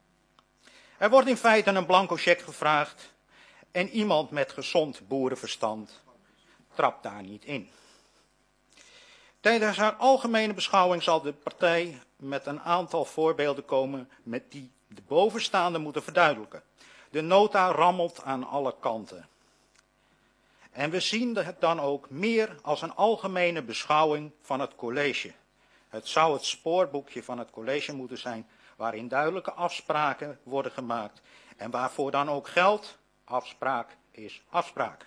Er wordt in feite een blanco cheque gevraagd en iemand met gezond boerenverstand trapt daar niet in. Tijdens haar algemene beschouwing zal de partij met een aantal voorbeelden komen met die de bovenstaande moeten verduidelijken. De nota rammelt aan alle kanten. En we zien het dan ook meer als een algemene beschouwing van het college. Het zou het spoorboekje van het college moeten zijn, waarin duidelijke afspraken worden gemaakt. En waarvoor dan ook geldt, afspraak is afspraak.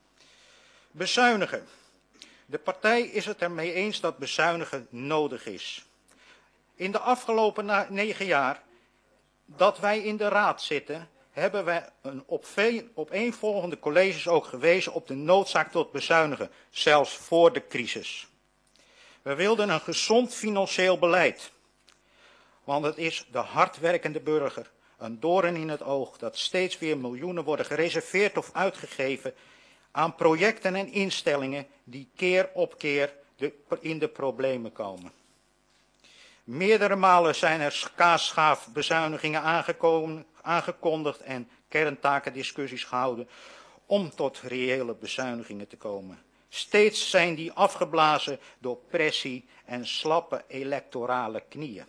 Bezuinigen. De partij is het ermee eens dat bezuinigen nodig is. In de afgelopen negen jaar dat wij in de raad zitten, hebben wij een op opeenvolgende colleges ook gewezen op de noodzaak tot bezuinigen, zelfs voor de crisis. We wilden een gezond financieel beleid, want het is de hardwerkende burger een doorn in het oog dat steeds weer miljoenen worden gereserveerd of uitgegeven aan projecten en instellingen die keer op keer de, in de problemen komen. Meerdere malen zijn er kaasschaaf bezuinigingen aangekomen, aangekondigd en kerntakendiscussies gehouden om tot reële bezuinigingen te komen. Steeds zijn die afgeblazen door pressie en slappe electorale knieën.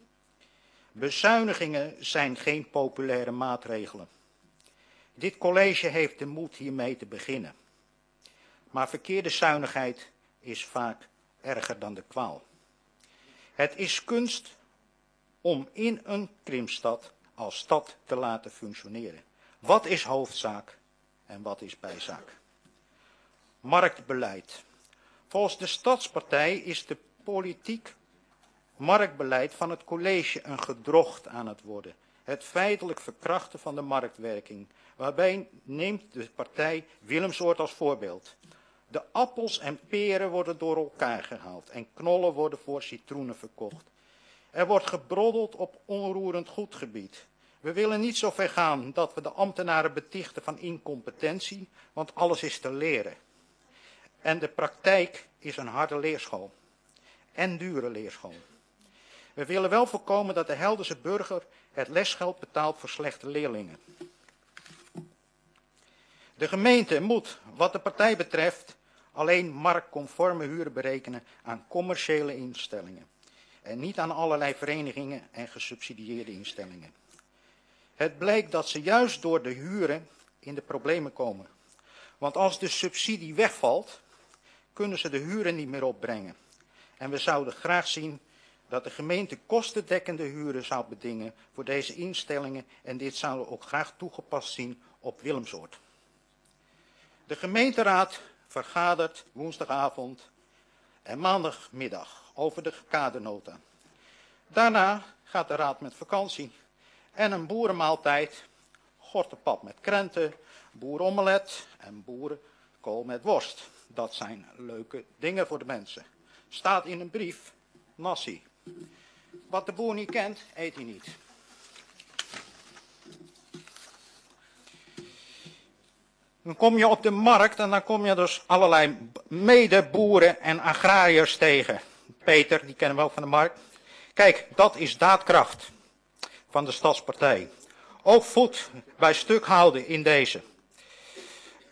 Bezuinigingen zijn geen populaire maatregelen. Dit college heeft de moed hiermee te beginnen. Maar verkeerde zuinigheid is vaak erger dan de kwaal. Het is kunst om in een krimpstad als stad te laten functioneren. Wat is hoofdzaak en wat is bijzaak? Marktbeleid. Volgens de Stadspartij is de politiek marktbeleid van het college een gedrocht aan het worden. Het feitelijk verkrachten van de marktwerking. Waarbij neemt de partij Willemsoord als voorbeeld. De appels en peren worden door elkaar gehaald en knollen worden voor citroenen verkocht. Er wordt gebroddeld op onroerend goedgebied. We willen niet zo ver gaan dat we de ambtenaren betichten van incompetentie, want alles is te leren. En de praktijk is een harde leerschool. En dure leerschool. We willen wel voorkomen dat de Helderse burger het lesgeld betaalt voor slechte leerlingen. De gemeente moet, wat de partij betreft, alleen marktconforme huren berekenen aan commerciële instellingen. En niet aan allerlei verenigingen en gesubsidieerde instellingen. Het blijkt dat ze juist door de huren in de problemen komen. Want als de subsidie wegvalt, kunnen ze de huren niet meer opbrengen. En we zouden graag zien dat de gemeente kostendekkende huren zou bedingen voor deze instellingen. En dit zouden we ook graag toegepast zien op Willemsoord. De gemeenteraad vergadert woensdagavond en maandagmiddag over de kadernota. Daarna gaat de raad met vakantie en een boerenmaaltijd, gortenpap met krenten, boerenomelet en boerenkool met worst. Dat zijn leuke dingen voor de mensen. Staat in een brief, nasi. Wat de boer niet kent, eet hij niet. Dan kom je op de markt en dan kom je dus allerlei medeboeren en agrariërs tegen. Peter, die kennen we ook van de markt. Kijk, dat is daadkracht van de Stadspartij. Ook voet bij stuk houden in deze.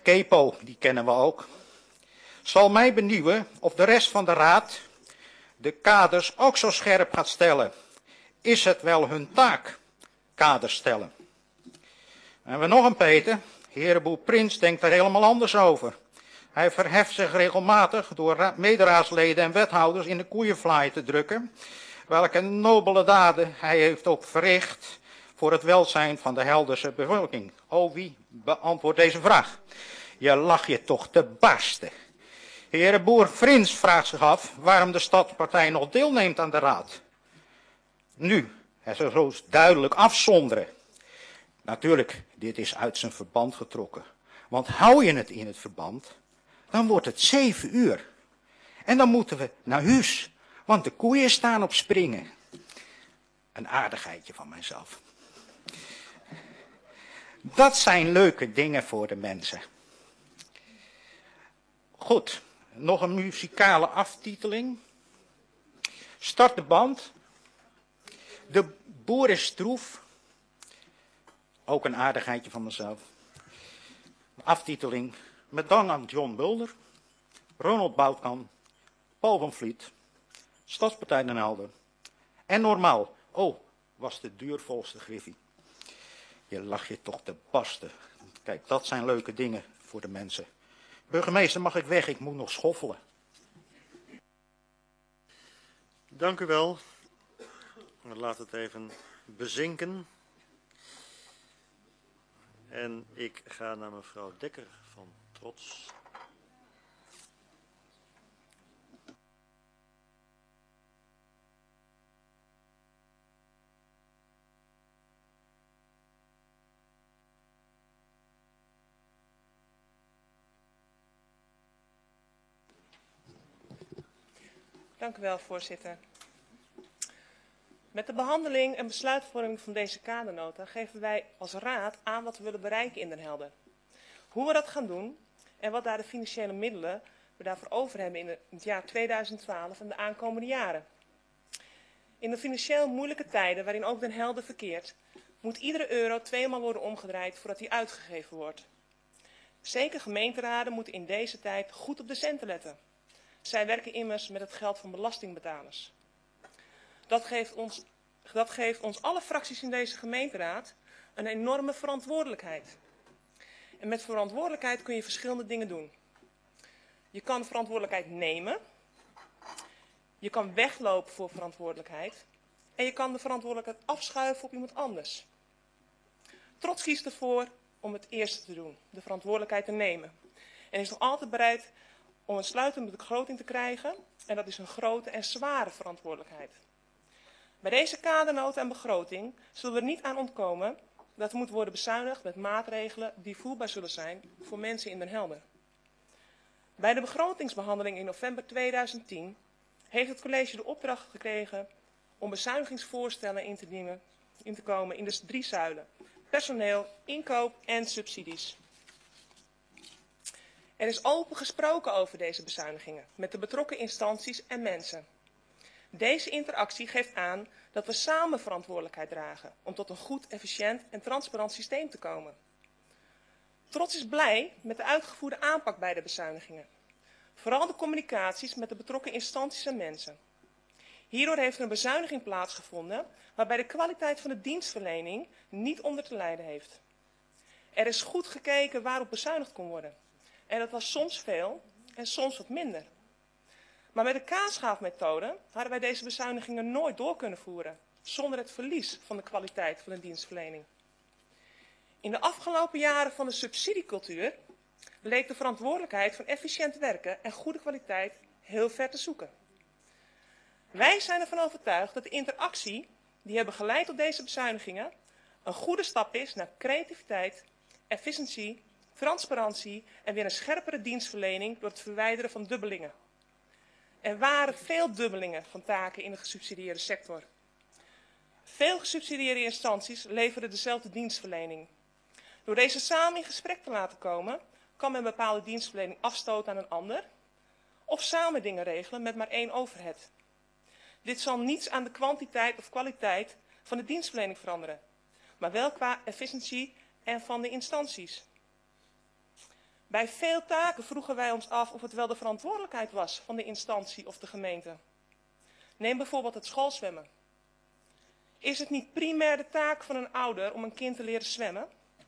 Kepo, die kennen we ook. Zal mij benieuwen of de rest van de raad de kaders ook zo scherp gaat stellen. Is het wel hun taak, kaders stellen? En we hebben nog een Peter. Herenboer Prins denkt er helemaal anders over. Hij verheft zich regelmatig door mederaadsleden en wethouders in de koeienvlaai te drukken. Welke nobele daden hij heeft ook verricht voor het welzijn van de Helderse bevolking. Oh, wie beantwoordt deze vraag? Je lach je toch te barsten. Herenboer Prins vraagt zich af waarom de stadspartij nog deelneemt aan de raad. Nu, hij zal zo duidelijk afzonderen. Natuurlijk, dit is uit zijn verband getrokken. Want hou je het in het verband, dan wordt het zeven uur. En dan moeten we naar huis, want de koeien staan op springen. Een aardigheidje van mijzelf. Dat zijn leuke dingen voor de mensen. Goed, nog een muzikale aftiteling. Start de band. De boer is stroef. Ook een aardigheidje van mezelf. Aftiteling. Met dank aan John Mulder, Ronald Boutkan, Paul van Vliet, Stadspartij Den Helder. En normaal. Oh, was de duurvolste Griffie. Je lach je toch te barsten. Kijk, dat zijn leuke dingen voor de mensen. Burgemeester, mag ik weg? Ik moet nog schoffelen. Dank u wel. Laat het even bezinken. En ik ga naar mevrouw Dekker van Trots. Dank u wel, voorzitter. Met de behandeling en besluitvorming van deze kadernota geven wij als raad aan wat we willen bereiken in Den Helder. Hoe we dat gaan doen en wat daar de financiële middelen we daarvoor over hebben in het jaar tweeduizend twaalf en de aankomende jaren. In de financieel moeilijke tijden waarin ook Den Helder verkeert, moet iedere euro tweemaal worden omgedraaid voordat hij uitgegeven wordt. Zeker gemeenteraden moeten in deze tijd goed op de centen letten. Zij werken immers met het geld van belastingbetalers. Dat geeft ons, dat geeft ons alle fracties in deze gemeenteraad een enorme verantwoordelijkheid. En met verantwoordelijkheid kun je verschillende dingen doen. Je kan verantwoordelijkheid nemen. Je kan weglopen voor verantwoordelijkheid. En je kan de verantwoordelijkheid afschuiven op iemand anders. Trots kiest ervoor om het eerste te doen, de verantwoordelijkheid te nemen. En is nog altijd bereid om een sluitende begroting te krijgen. En dat is een grote en zware verantwoordelijkheid. Bij deze kadernota en begroting zullen we er niet aan ontkomen dat er moet worden bezuinigd met maatregelen die voelbaar zullen zijn voor mensen in Den Helder. Bij de begrotingsbehandeling in november tweeduizend tien heeft het college de opdracht gekregen om bezuinigingsvoorstellen in te dienen, in te komen in de drie zuilen: personeel, inkoop en subsidies. Er is open gesproken over deze bezuinigingen met de betrokken instanties en mensen. Deze interactie geeft aan dat we samen verantwoordelijkheid dragen om tot een goed, efficiënt en transparant systeem te komen. Trots is blij met de uitgevoerde aanpak bij de bezuinigingen. Vooral de communicaties met de betrokken instanties en mensen. Hierdoor heeft er een bezuiniging plaatsgevonden waarbij de kwaliteit van de dienstverlening niet onder te lijden heeft. Er is goed gekeken waarop bezuinigd kon worden. En dat was soms veel en soms wat minder. Maar met de kaasschaafmethode hadden wij deze bezuinigingen nooit door kunnen voeren, zonder het verlies van de kwaliteit van de dienstverlening. In de afgelopen jaren van de subsidiecultuur leek de verantwoordelijkheid van efficiënt werken en goede kwaliteit heel ver te zoeken. Wij zijn ervan overtuigd dat de interactie die hebben geleid tot deze bezuinigingen een goede stap is naar creativiteit, efficiëntie, transparantie en weer een scherpere dienstverlening door het verwijderen van dubbelingen. Er waren veel dubbelingen van taken in de gesubsidieerde sector. Veel gesubsidieerde instanties leverden dezelfde dienstverlening. Door deze samen in gesprek te laten komen, kan men bepaalde dienstverlening afstoten aan een ander, of samen dingen regelen met maar één overhead. Dit zal niets aan de kwantiteit of kwaliteit van de dienstverlening veranderen, maar wel qua efficiëntie en van de instanties. Bij veel taken vroegen wij ons af of het wel de verantwoordelijkheid was van de instantie of de gemeente. Neem bijvoorbeeld het schoolzwemmen. Is het niet primair de taak van een ouder om een kind te leren zwemmen?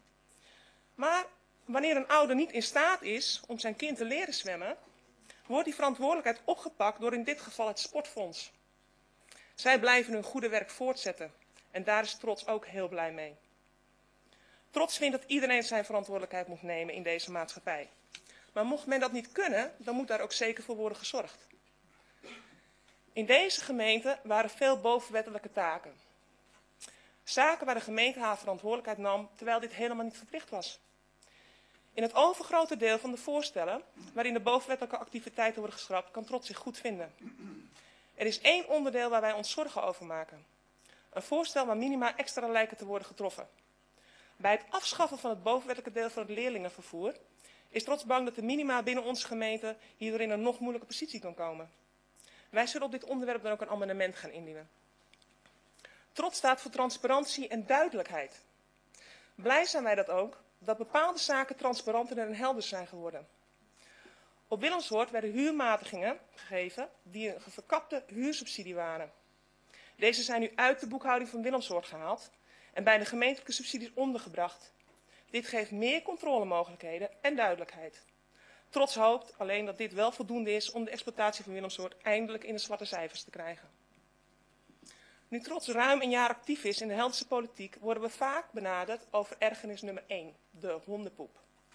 Maar wanneer een ouder niet in staat is om zijn kind te leren zwemmen, wordt die verantwoordelijkheid opgepakt door in dit geval het sportfonds. Zij blijven hun goede werk voortzetten en daar is Trots ook heel blij mee. Trots vindt dat iedereen zijn verantwoordelijkheid moet nemen in deze maatschappij. Maar mocht men dat niet kunnen, dan moet daar ook zeker voor worden gezorgd. In deze gemeente waren veel bovenwettelijke taken. Zaken waar de gemeente haar verantwoordelijkheid nam, terwijl dit helemaal niet verplicht was. In het overgrote deel van de voorstellen, waarin de bovenwettelijke activiteiten worden geschrapt, kan Trots zich goed vinden. Er is één onderdeel waar wij ons zorgen over maken. Een voorstel waar minima extra lijken te worden getroffen. Bij het afschaffen van het bovenwettelijke deel van het leerlingenvervoer is Trots bang dat de minima binnen onze gemeente hierdoor in een nog moeilijke positie kan komen. Wij zullen op dit onderwerp dan ook een amendement gaan indienen. Trots staat voor transparantie en duidelijkheid. Blij zijn wij dat ook, dat bepaalde zaken transparanter en helder zijn geworden. Op Willemsoord werden huurmatigingen gegeven die een verkapte huursubsidie waren. Deze zijn nu uit de boekhouding van Willemsoord gehaald en bij de gemeentelijke subsidies ondergebracht. Dit geeft meer controlemogelijkheden en duidelijkheid. Trots hoopt alleen dat dit wel voldoende is om de exploitatie van Willemsoord eindelijk in de zwarte cijfers te krijgen. Nu Trots ruim een jaar actief is in de Helderse politiek, worden we vaak benaderd over ergernis nummer één, de hondenpoep.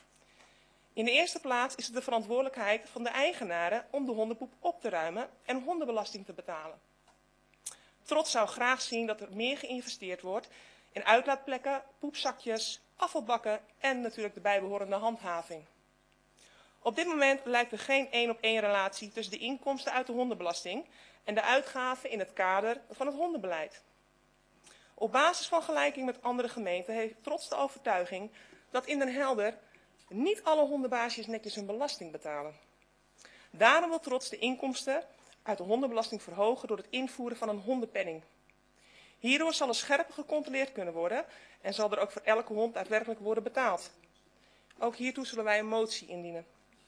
In de eerste plaats is het de verantwoordelijkheid van de eigenaren om de hondenpoep op te ruimen en hondenbelasting te betalen. Trots zou graag zien dat er meer geïnvesteerd wordt in uitlaatplekken, poepzakjes, afvalbakken en natuurlijk de bijbehorende handhaving. Op dit moment lijkt er geen één op één relatie tussen de inkomsten uit de hondenbelasting en de uitgaven in het kader van het hondenbeleid. Op basis van gelijking met andere gemeenten heeft Trots de overtuiging dat in Den Helder niet alle hondenbaasjes netjes hun belasting betalen. Daarom wil Trots de inkomsten uit de hondenbelasting verhogen door het invoeren van een hondenpenning. Hierdoor zal er scherper gecontroleerd kunnen worden en zal er ook voor elke hond daadwerkelijk worden betaald. Ook hiertoe zullen wij een motie indienen.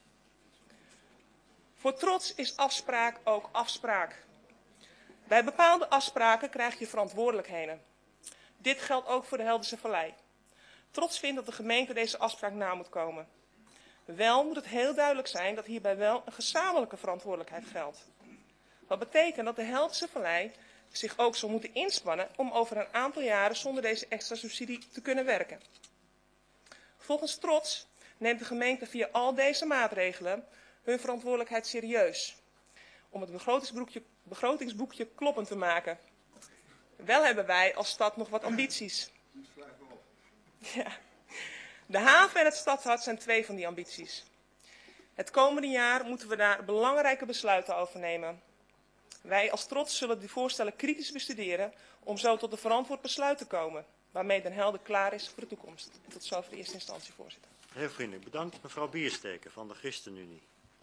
Voor Trots is afspraak ook afspraak. Bij bepaalde afspraken krijg je verantwoordelijkheden. Dit geldt ook voor de Helderse Vallei. Trots vindt dat de gemeente deze afspraak na moet komen. Wel moet het heel duidelijk zijn dat hierbij wel een gezamenlijke verantwoordelijkheid geldt. Wat betekent dat de Helderse Vallei zich ook zal moeten inspannen om over een aantal jaren zonder deze extra subsidie te kunnen werken. Volgens Trots neemt de gemeente via al deze maatregelen hun verantwoordelijkheid serieus. Om het begrotingsboekje, begrotingsboekje kloppend te maken. Wel hebben wij als stad nog wat ambities. Ja. De haven en het stadshart zijn twee van die ambities. Het komende jaar moeten we daar belangrijke besluiten over nemen. Wij als Trots zullen die voorstellen kritisch bestuderen om zo tot een verantwoord besluit te komen, waarmee Den Helder klaar is voor de toekomst. En tot zover de eerste instantie, voorzitter. Heel vriendelijk bedankt, mevrouw Biersteken van de ChristenUnie.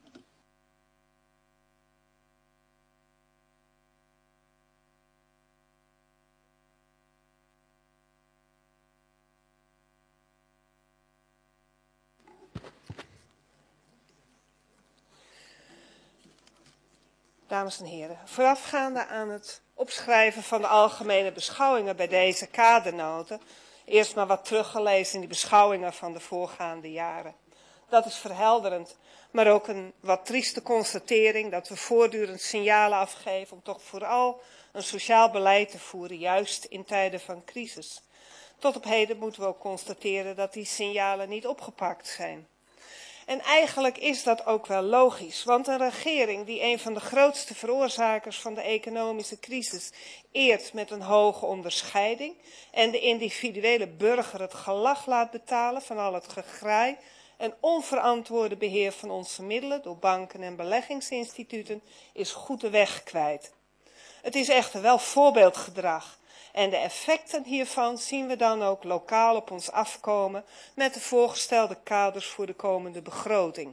Dames en heren, voorafgaande aan het opschrijven van de algemene beschouwingen bij deze kadernoten, eerst maar wat teruggelezen in die beschouwingen van de voorgaande jaren. Dat is verhelderend, maar ook een wat trieste constatering dat we voortdurend signalen afgeven om toch vooral een sociaal beleid te voeren, juist in tijden van crisis. Tot op heden moeten we ook constateren dat die signalen niet opgepakt zijn. En eigenlijk is dat ook wel logisch, want een regering die een van de grootste veroorzakers van de economische crisis eert met een hoge onderscheiding en de individuele burger het gelag laat betalen van al het gegraai en onverantwoorde beheer van onze middelen door banken en beleggingsinstituten, is goed de weg kwijt. Het is echter wel voorbeeldgedrag. En de effecten hiervan zien we dan ook lokaal op ons afkomen met de voorgestelde kaders voor de komende begroting.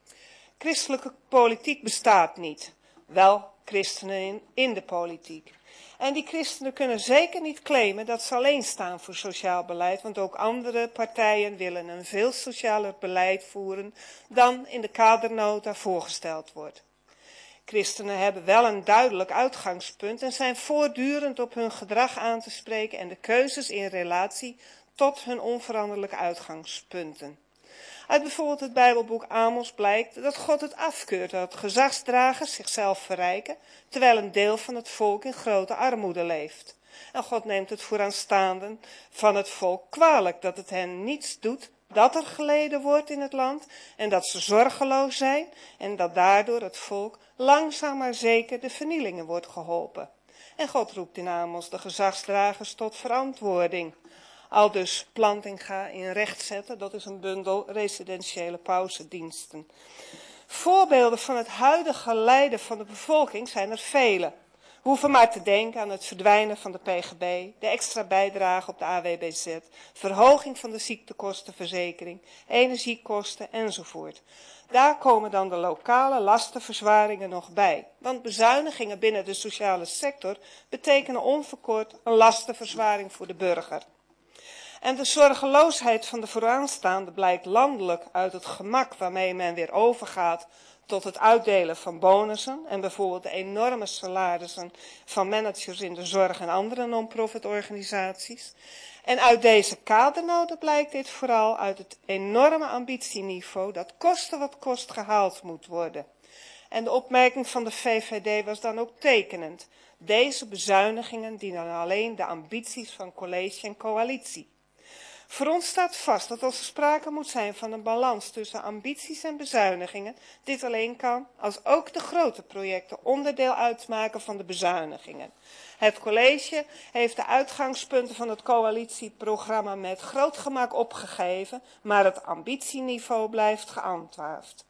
Christelijke politiek bestaat niet, wel christenen in, in de politiek. En die christenen kunnen zeker niet claimen dat ze alleen staan voor sociaal beleid, want ook andere partijen willen een veel socialer beleid voeren dan in de kadernota voorgesteld wordt. Christenen hebben wel een duidelijk uitgangspunt en zijn voortdurend op hun gedrag aan te spreken en de keuzes in relatie tot hun onveranderlijke uitgangspunten. Uit bijvoorbeeld het Bijbelboek Amos blijkt dat God het afkeurt dat gezagsdragers zichzelf verrijken, terwijl een deel van het volk in grote armoede leeft. En God neemt het vooraanstaanden van het volk kwalijk dat het hen niets doet, dat er geleden wordt in het land en dat ze zorgeloos zijn en dat daardoor het volk langzaam maar zeker de vernielingen wordt geholpen. En God roept in Amos de gezagsdragers tot verantwoording. Aldus Plantinga in Rechtzetten, dat is een bundel residentiële pauzediensten. Voorbeelden van het huidige lijden van de bevolking zijn er vele. We hoeven maar te denken aan het verdwijnen van de P G B, de extra bijdrage op de A W B Z, verhoging van de ziektekostenverzekering, energiekosten enzovoort. Daar komen dan de lokale lastenverzwaringen nog bij. Want bezuinigingen binnen de sociale sector betekenen onverkort een lastenverzwaring voor de burger. En de zorgeloosheid van de vooraanstaande blijkt landelijk uit het gemak waarmee men weer overgaat tot het uitdelen van bonussen en bijvoorbeeld de enorme salarissen van managers in de zorg en andere non-profit organisaties. En uit deze kadernoten blijkt dit vooral uit het enorme ambitieniveau dat koste wat kost gehaald moet worden. En de opmerking van de V V D was dan ook tekenend. Deze bezuinigingen dienen alleen de ambities van college en coalitie. Voor ons staat vast dat als er sprake moet zijn van een balans tussen ambities en bezuinigingen, dit alleen kan als ook de grote projecten onderdeel uitmaken van de bezuinigingen. Het college heeft de uitgangspunten van het coalitieprogramma met groot gemak opgegeven, maar het ambitieniveau blijft gehandhaafd.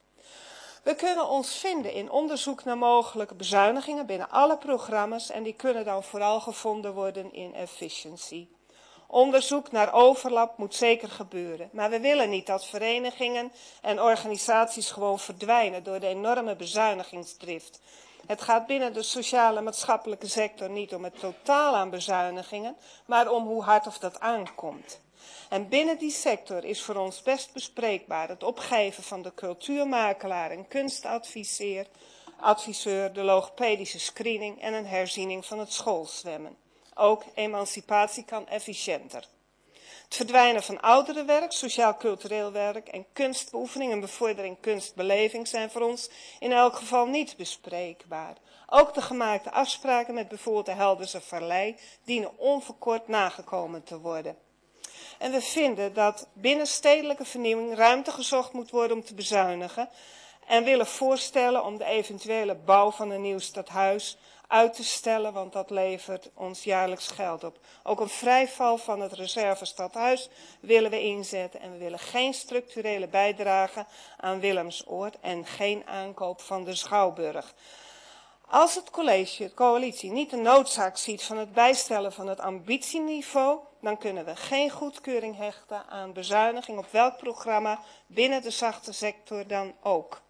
We kunnen ons vinden in onderzoek naar mogelijke bezuinigingen binnen alle programma's en die kunnen dan vooral gevonden worden in efficiency. Onderzoek naar overlap moet zeker gebeuren, maar we willen niet dat verenigingen en organisaties gewoon verdwijnen door de enorme bezuinigingsdrift. Het gaat binnen de sociale en maatschappelijke sector niet om het totaal aan bezuinigingen, maar om hoe hard of dat aankomt. En binnen die sector is voor ons best bespreekbaar het opgeven van de cultuurmakelaar en kunstadviseur, adviseur, de logopedische screening en een herziening van het schoolzwemmen. Ook emancipatie kan efficiënter. Het verdwijnen van ouderenwerk, sociaal-cultureel werk en kunstbeoefening en bevordering kunstbeleving zijn voor ons in elk geval niet bespreekbaar. Ook de gemaakte afspraken met bijvoorbeeld de Helderse Vallei dienen onverkort nagekomen te worden. En we vinden dat binnen stedelijke vernieuwing ruimte gezocht moet worden om te bezuinigen en willen voorstellen om de eventuele bouw van een nieuw stadhuis uit te stellen, want dat levert ons jaarlijks geld op. Ook een vrijval van het reservestadhuis willen we inzetten en we willen geen structurele bijdrage aan Willemsoord en geen aankoop van de Schouwburg. Als het college, de coalitie, niet de noodzaak ziet van het bijstellen van het ambitieniveau, dan kunnen we geen goedkeuring hechten aan bezuiniging op welk programma binnen de zachte sector dan ook.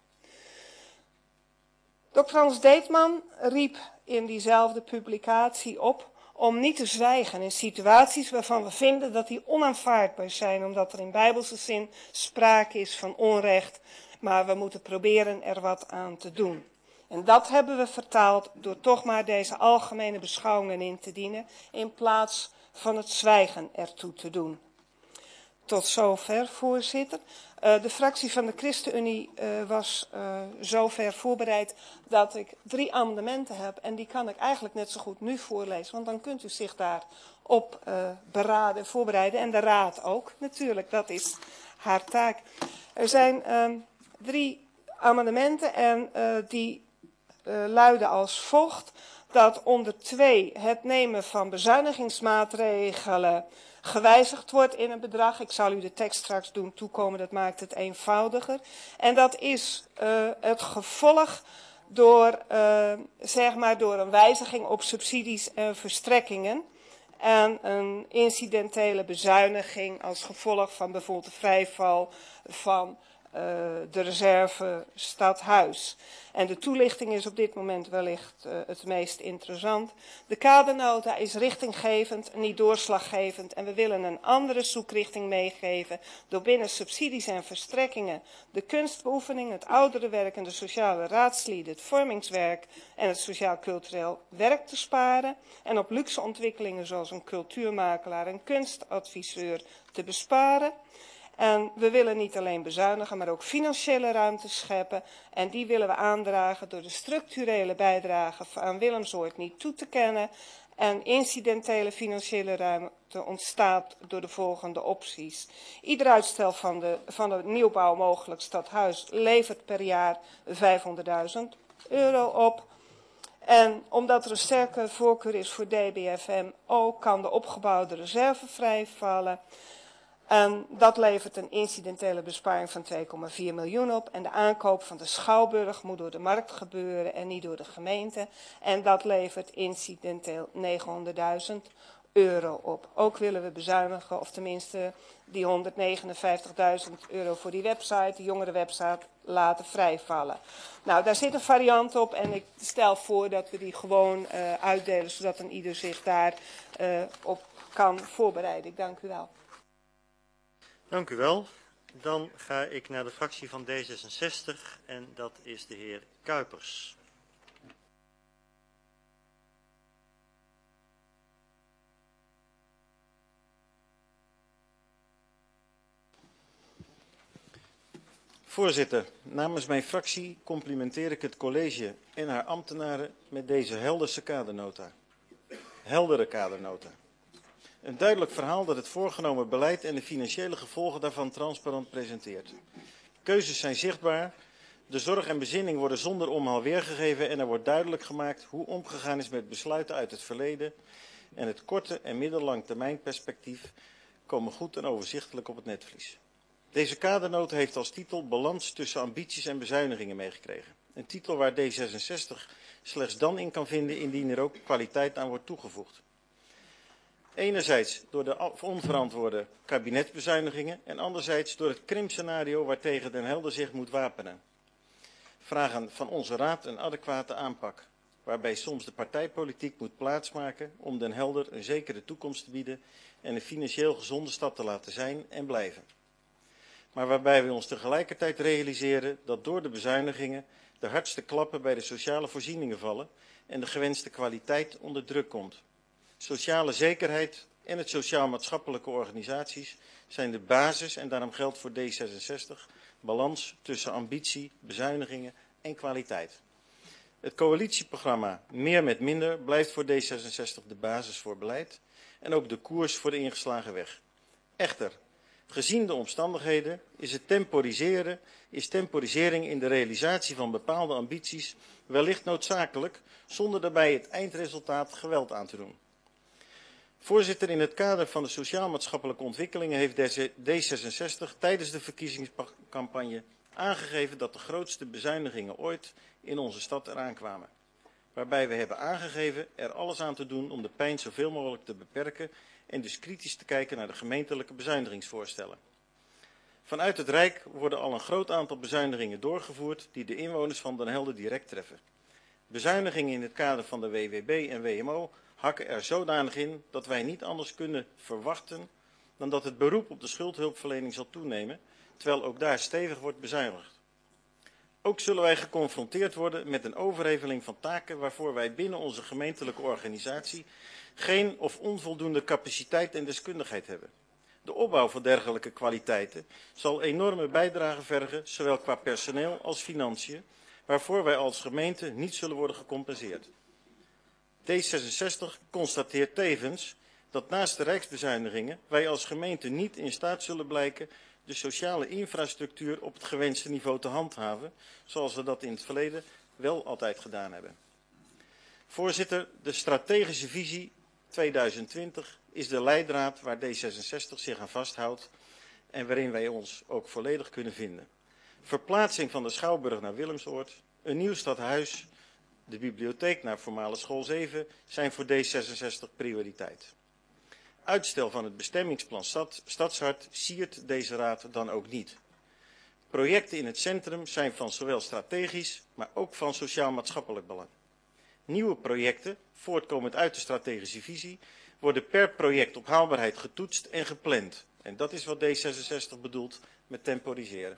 dokter Hans Deetman riep in diezelfde publicatie op om niet te zwijgen in situaties waarvan we vinden dat die onaanvaardbaar zijn, omdat er in bijbelse zin sprake is van onrecht, maar we moeten proberen er wat aan te doen. En dat hebben we vertaald door toch maar deze algemene beschouwingen in te dienen, in plaats van het zwijgen ertoe te doen. Tot zover, voorzitter. Uh, de fractie van de ChristenUnie uh, was uh, zover voorbereid dat ik drie amendementen heb. En die kan ik eigenlijk net zo goed nu voorlezen, want dan kunt u zich daarop uh, beraden en voorbereiden. En de raad ook, natuurlijk, dat is haar taak. Er zijn uh, drie amendementen en uh, die uh, luiden als volgt. Dat onder twee het nemen van bezuinigingsmaatregelen gewijzigd wordt in een bedrag. Ik zal u de tekst straks doen toekomen, dat maakt het eenvoudiger. En dat is uh, het gevolg door, uh, zeg maar door een wijziging op subsidies en verstrekkingen. En een incidentele bezuiniging als gevolg van bijvoorbeeld de vrijval van de reserve stadhuis. En de toelichting is op dit moment wellicht uh, het meest interessant. De kadernota is richtinggevend, niet doorslaggevend. En we willen een andere zoekrichting meegeven door binnen subsidies en verstrekkingen de kunstbeoefening, het ouderenwerk en de sociale raadslieden, het vormingswerk en het sociaal-cultureel werk te sparen. En op luxe ontwikkelingen zoals een cultuurmakelaar en kunstadviseur te besparen. En we willen niet alleen bezuinigen, maar ook financiële ruimte scheppen. En die willen we aandragen door de structurele bijdrage aan Willemsoord niet toe te kennen. En incidentele financiële ruimte ontstaat door de volgende opties. Ieder uitstel van de, van de nieuwbouw mogelijk stadhuis levert per jaar vijfhonderdduizend euro op. En omdat er een sterke voorkeur is voor D B F M O, kan de opgebouwde reserve vrijvallen. En dat levert een incidentele besparing van twee komma vier miljoen op. En de aankoop van de Schouwburg moet door de markt gebeuren en niet door de gemeente. En dat levert incidenteel negenhonderdduizend euro op. Ook willen we bezuinigen, of tenminste die honderdnegenenvijftigduizend euro voor die website, de jongerenwebsite, laten vrijvallen. Nou, daar zit een variant op en ik stel voor dat we die gewoon uh, uitdelen, zodat een ieder zich daar uh, op kan voorbereiden. Ik dank u wel. Dank u wel. Dan ga ik naar de fractie van D zesenzestig en dat is de heer Kuipers. Voorzitter, namens mijn fractie complimenteer ik het college en haar ambtenaren met deze Helderse kadernota. Heldere kadernota. Een duidelijk verhaal dat het voorgenomen beleid en de financiële gevolgen daarvan transparant presenteert. Keuzes zijn zichtbaar, de zorg en bezinning worden zonder omhaal weergegeven en er wordt duidelijk gemaakt hoe omgegaan is met besluiten uit het verleden en het korte en middellang termijn perspectief komen goed en overzichtelijk op het netvlies. Deze kadernota heeft als titel Balans tussen ambities en bezuinigingen meegekregen. Een titel waar D zesenzestig slechts dan in kan vinden indien er ook kwaliteit aan wordt toegevoegd. Enerzijds door de onverantwoorde kabinetsbezuinigingen en anderzijds door het krimpscenario waartegen Den Helder zich moet wapenen. Vragen van onze raad een adequate aanpak, waarbij soms de partijpolitiek moet plaatsmaken om Den Helder een zekere toekomst te bieden en een financieel gezonde stad te laten zijn en blijven. Maar waarbij we ons tegelijkertijd realiseren dat door de bezuinigingen de hardste klappen bij de sociale voorzieningen vallen en de gewenste kwaliteit onder druk komt. Sociale zekerheid en het sociaal-maatschappelijke organisaties zijn de basis en daarom geldt voor D zesenzestig balans tussen ambitie, bezuinigingen en kwaliteit. Het coalitieprogramma Meer met Minder blijft voor D zesenzestig de basis voor beleid en ook de koers voor de ingeslagen weg. Echter, gezien de omstandigheden is het temporiseren, is temporisering in de realisatie van bepaalde ambities wellicht noodzakelijk, zonder daarbij het eindresultaat geweld aan te doen. Voorzitter, in het kader van de sociaal-maatschappelijke ontwikkelingen heeft D zesenzestig tijdens de verkiezingscampagne aangegeven dat de grootste bezuinigingen ooit in onze stad eraan kwamen. Waarbij we hebben aangegeven er alles aan te doen om de pijn zoveel mogelijk te beperken en dus kritisch te kijken naar de gemeentelijke bezuinigingsvoorstellen. Vanuit het Rijk worden al een groot aantal bezuinigingen doorgevoerd die de inwoners van Den Helder direct treffen. Bezuinigingen in het kader van de W W B en W M O hakken er zodanig in dat wij niet anders kunnen verwachten dan dat het beroep op de schuldhulpverlening zal toenemen, terwijl ook daar stevig wordt bezuinigd. Ook zullen wij geconfronteerd worden met een overheveling van taken waarvoor wij binnen onze gemeentelijke organisatie geen of onvoldoende capaciteit en deskundigheid hebben. De opbouw van dergelijke kwaliteiten zal enorme bijdrage vergen, zowel qua personeel als financiën, waarvoor wij als gemeente niet zullen worden gecompenseerd. D zesenzestig constateert tevens dat naast de rijksbezuinigingen wij als gemeente niet in staat zullen blijken de sociale infrastructuur op het gewenste niveau te handhaven, zoals we dat in het verleden wel altijd gedaan hebben. Voorzitter, de strategische visie tweeduizend twintig is de leidraad waar D zesenzestig zich aan vasthoudt en waarin wij ons ook volledig kunnen vinden. Verplaatsing van de Schouwburg naar Willemsoord, een nieuw stadhuis, de bibliotheek naar voormalig school zeven zijn voor D zesenzestig prioriteit. Uitstel van het bestemmingsplan stad, Stadshart siert deze raad dan ook niet. Projecten in het centrum zijn van zowel strategisch, maar ook van sociaal-maatschappelijk belang. Nieuwe projecten, voortkomend uit de strategische visie, worden per project op haalbaarheid getoetst en gepland. En dat is wat D zesenzestig bedoelt met temporiseren.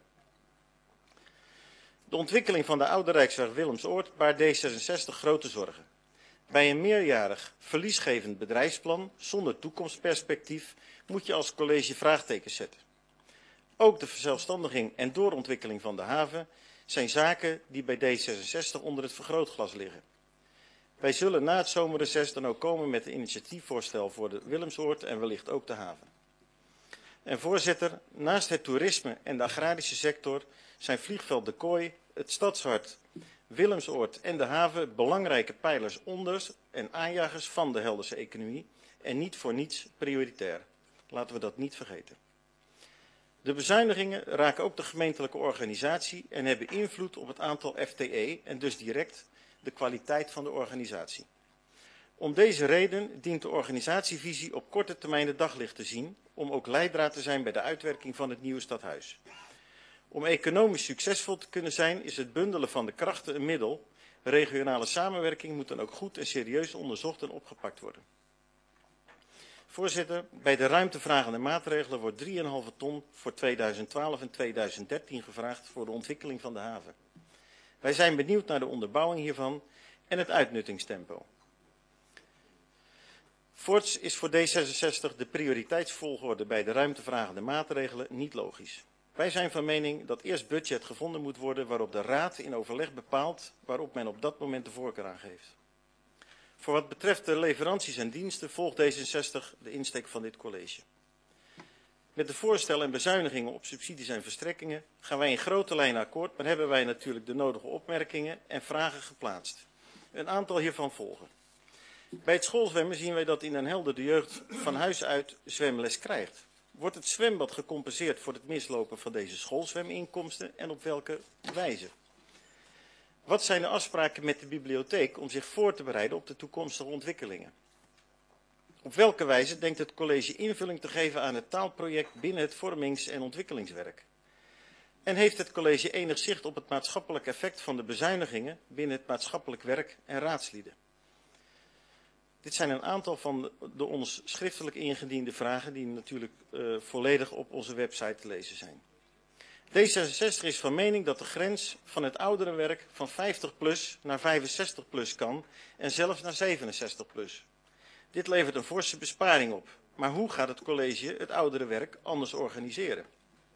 De ontwikkeling van de Oude Rijksweg Willemsoord baart D zesenzestig grote zorgen. Bij een meerjarig verliesgevend bedrijfsplan zonder toekomstperspectief moet je als college vraagtekens zetten. Ook de verzelfstandiging en doorontwikkeling van de haven zijn zaken die bij D zesenzestig onder het vergrootglas liggen. Wij zullen na het zomerreces dan ook komen met een initiatiefvoorstel voor de Willemsoord en wellicht ook de haven. En voorzitter, naast het toerisme en de agrarische sector zijn vliegveld De Kooi, het stadshart, Willemsoord en de haven belangrijke pijlers onders en aanjagers van de Helderse economie en niet voor niets prioritair. Laten we dat niet vergeten. De bezuinigingen raken ook de gemeentelijke organisatie en hebben invloed op het aantal F T E en dus direct de kwaliteit van de organisatie. Om deze reden dient de organisatievisie op korte termijn het daglicht te zien, om ook leidraad te zijn bij de uitwerking van het nieuwe stadhuis. Om economisch succesvol te kunnen zijn is het bundelen van de krachten een middel. Regionale samenwerking moet dan ook goed en serieus onderzocht en opgepakt worden. Voorzitter, bij de ruimtevragende maatregelen wordt drie komma vijf ton voor tweeduizend twaalf en tweeduizend dertien gevraagd voor de ontwikkeling van de haven. Wij zijn benieuwd naar de onderbouwing hiervan en het uitnuttingstempo. Voorts is voor D zesenzestig de prioriteitsvolgorde bij de ruimtevragende maatregelen niet logisch. Wij zijn van mening dat eerst budget gevonden moet worden waarop de Raad in overleg bepaalt waarop men op dat moment de voorkeur aan geeft. Voor wat betreft de leveranties en diensten volgt D zesenzestig de insteek van dit college. Met de voorstellen en bezuinigingen op subsidies en verstrekkingen gaan wij in grote lijnen akkoord, maar hebben wij natuurlijk de nodige opmerkingen en vragen geplaatst. Een aantal hiervan volgen. Bij het schoolzwemmen zien wij dat in Den Helder de jeugd van huis uit zwemles krijgt. Wordt het zwembad gecompenseerd voor het mislopen van deze schoolzweminkomsten en op welke wijze? Wat zijn de afspraken met de bibliotheek om zich voor te bereiden op de toekomstige ontwikkelingen? Op welke wijze denkt het college invulling te geven aan het taalproject binnen het vormings- en ontwikkelingswerk? En heeft het college enig zicht op het maatschappelijk effect van de bezuinigingen binnen het maatschappelijk werk en raadslieden? Dit zijn een aantal van de ons schriftelijk ingediende vragen die natuurlijk uh, volledig op onze website te lezen zijn. D zesenzestig is van mening dat de grens van het ouderenwerk van vijftig plus naar vijfenzestig plus kan en zelfs naar zevenenzestig plus. Dit levert een forse besparing op. Maar hoe gaat het college het ouderenwerk anders organiseren?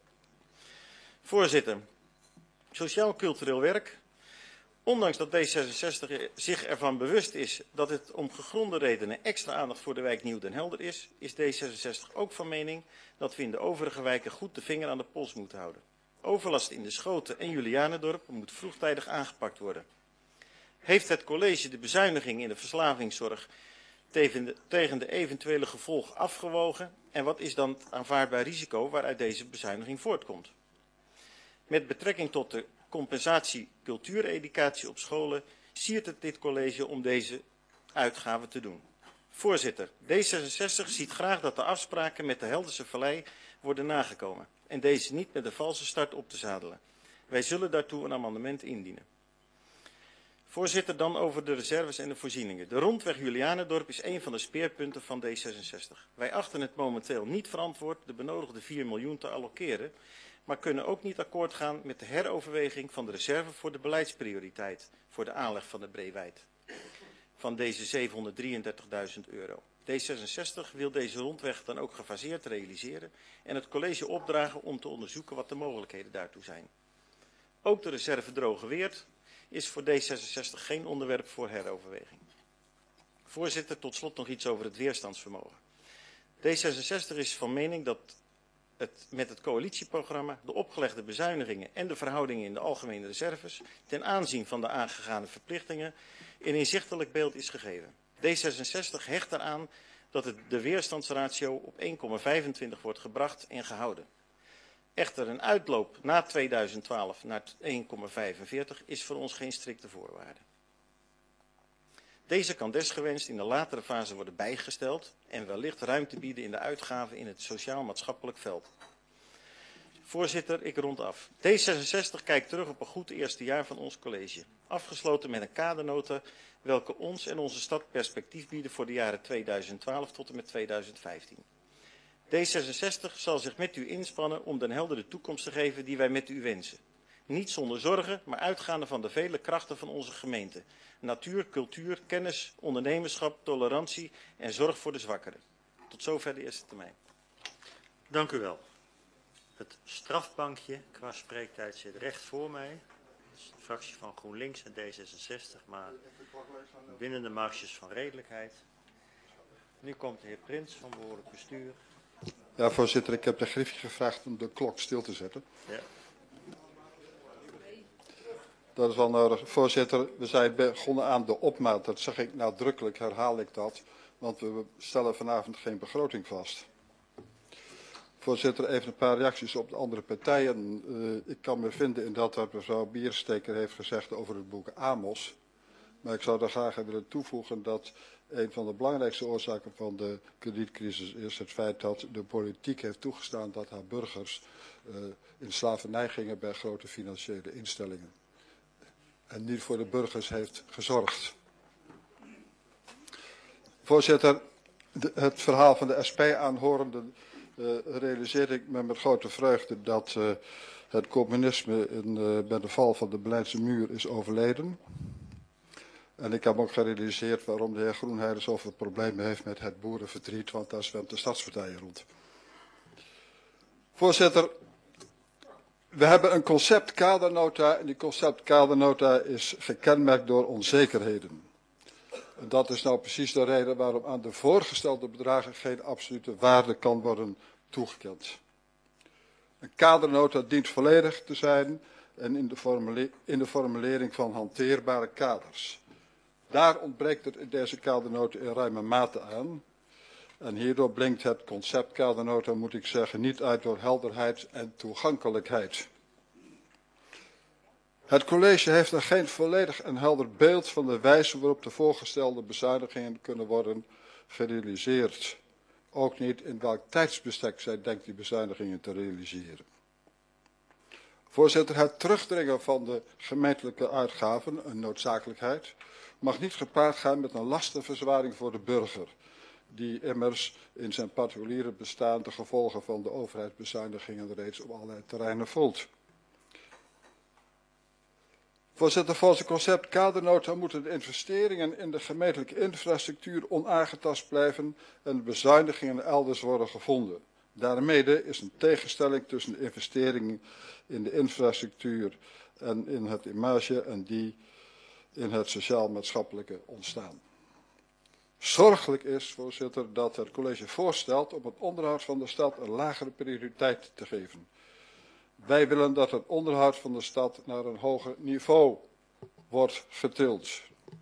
Voorzitter, sociaal-cultureel werk. Ondanks dat D zesenzestig zich ervan bewust is dat het om gegronde redenen extra aandacht voor de wijk Nieuw-Den Helder is, is D zesenzestig ook van mening dat we in de overige wijken goed de vinger aan de pols moeten houden. Overlast in de Schoten en Julianendorp moet vroegtijdig aangepakt worden. Heeft het college de bezuiniging in de verslavingszorg tegen de, tegen de eventuele gevolgen afgewogen en wat is dan het aanvaardbaar risico waaruit deze bezuiniging voortkomt? Met betrekking tot de compensatie cultuureducatie op scholen siert het dit college om deze uitgaven te doen. Voorzitter, D zesenzestig ziet graag dat de afspraken met de Helderse Vallei worden nagekomen en deze niet met een valse start op te zadelen. Wij zullen daartoe een amendement indienen. Voorzitter, dan over de reserves en de voorzieningen. De rondweg Julianendorp is een van de speerpunten van D zesenzestig. Wij achten het momenteel niet verantwoord de benodigde vier miljoen te allokeren, maar kunnen ook niet akkoord gaan met de heroverweging van de reserve voor de beleidsprioriteit voor de aanleg van de Breewijd van deze zevenhonderddrieëndertigduizend euro. D zesenzestig wil deze rondweg dan ook gefaseerd realiseren en het college opdragen om te onderzoeken wat de mogelijkheden daartoe zijn. Ook de reserve Drogeweerd is voor D zesenzestig geen onderwerp voor heroverweging. Voorzitter, tot slot nog iets over het weerstandsvermogen. D zesenzestig is van mening dat het met het coalitieprogramma, de opgelegde bezuinigingen en de verhoudingen in de algemene reserves ten aanzien van de aangegane verplichtingen een inzichtelijk beeld is gegeven. D zesenzestig hecht eraan dat het de weerstandsratio op één komma vijfentwintig wordt gebracht en gehouden. Echter een uitloop na tweeduizend twaalf naar één komma vijfenveertig is voor ons geen strikte voorwaarde. Deze kan desgewenst in de latere fase worden bijgesteld en wellicht ruimte bieden in de uitgaven in het sociaal-maatschappelijk veld. Voorzitter, ik rond af. D zesenzestig kijkt terug op een goed eerste jaar van ons college. Afgesloten met een kadernota welke ons en onze stad perspectief bieden voor de jaren tweeduizend twaalf tot en met tweeduizend vijftien. D zesenzestig zal zich met u inspannen om Den Helder de toekomst te geven die wij met u wensen. Niet zonder zorgen, maar uitgaande van de vele krachten van onze gemeente. Natuur, cultuur, kennis, ondernemerschap, tolerantie en zorg voor de zwakkeren. Tot zover de eerste termijn. Dank u wel. Het strafbankje qua spreektijd zit recht voor mij. Dat is de fractie van GroenLinks en D zesenzestig, maar binnen de marges van redelijkheid. Nu komt de heer Prins van behoorlijk bestuur. Ja, voorzitter, ik heb de Griffie gevraagd om de klok stil te zetten. Ja. Dat is wel nodig. Voorzitter, we zijn begonnen aan de opmaat. Dat zeg ik nadrukkelijk, herhaal ik dat. Want we stellen vanavond geen begroting vast. Voorzitter, even een paar reacties op de andere partijen. Uh, ik kan me vinden in dat wat mevrouw Biersteker heeft gezegd over het boek Amos. Maar ik zou daar graag willen toevoegen dat een van de belangrijkste oorzaken van de kredietcrisis is het feit dat de politiek heeft toegestaan dat haar burgers uh, in slavernij gingen bij grote financiële instellingen. En niet voor de burgers heeft gezorgd. Voorzitter, de, het verhaal van de S P aanhorende uh, realiseerde ik me met grote vreugde dat uh, het communisme in, uh, bij de val van de Berlijnse muur is overleden. En ik heb ook gerealiseerd waarom de heer Groenheide zoveel problemen heeft met het boerenverdriet, want daar zwemt de Stadspartij rond. Voorzitter, we hebben een conceptkadernota en die conceptkadernota is gekenmerkt door onzekerheden. En dat is nou precies de reden waarom aan de voorgestelde bedragen geen absolute waarde kan worden toegekend. Een kadernota dient volledig te zijn en in de, formule- in de formulering van hanteerbare kaders. Daar ontbreekt het in deze kadernota in ruime mate aan. En hierdoor blinkt het concept kadernota, moet ik zeggen, niet uit door helderheid en toegankelijkheid. Het college heeft er geen volledig en helder beeld van de wijze waarop de voorgestelde bezuinigingen kunnen worden gerealiseerd. Ook niet in welk tijdsbestek zij denkt die bezuinigingen te realiseren. Voorzitter, het terugdringen van de gemeentelijke uitgaven, een noodzakelijkheid, mag niet gepaard gaan met een lastenverzwaring voor de burger, die immers in zijn particuliere bestaan de gevolgen van de overheidsbezuinigingen reeds op allerlei terreinen voelt. Voorzitter, volgens het concept kadernota moeten de investeringen in de gemeentelijke infrastructuur onaangetast blijven en de bezuinigingen elders worden gevonden. Daarmee is een tegenstelling tussen de investeringen in de infrastructuur en in het image en die in het sociaal-maatschappelijke ontstaan. Zorgelijk is, voorzitter, dat het college voorstelt om het onderhoud van de stad een lagere prioriteit te geven. Wij willen dat het onderhoud van de stad naar een hoger niveau wordt getild.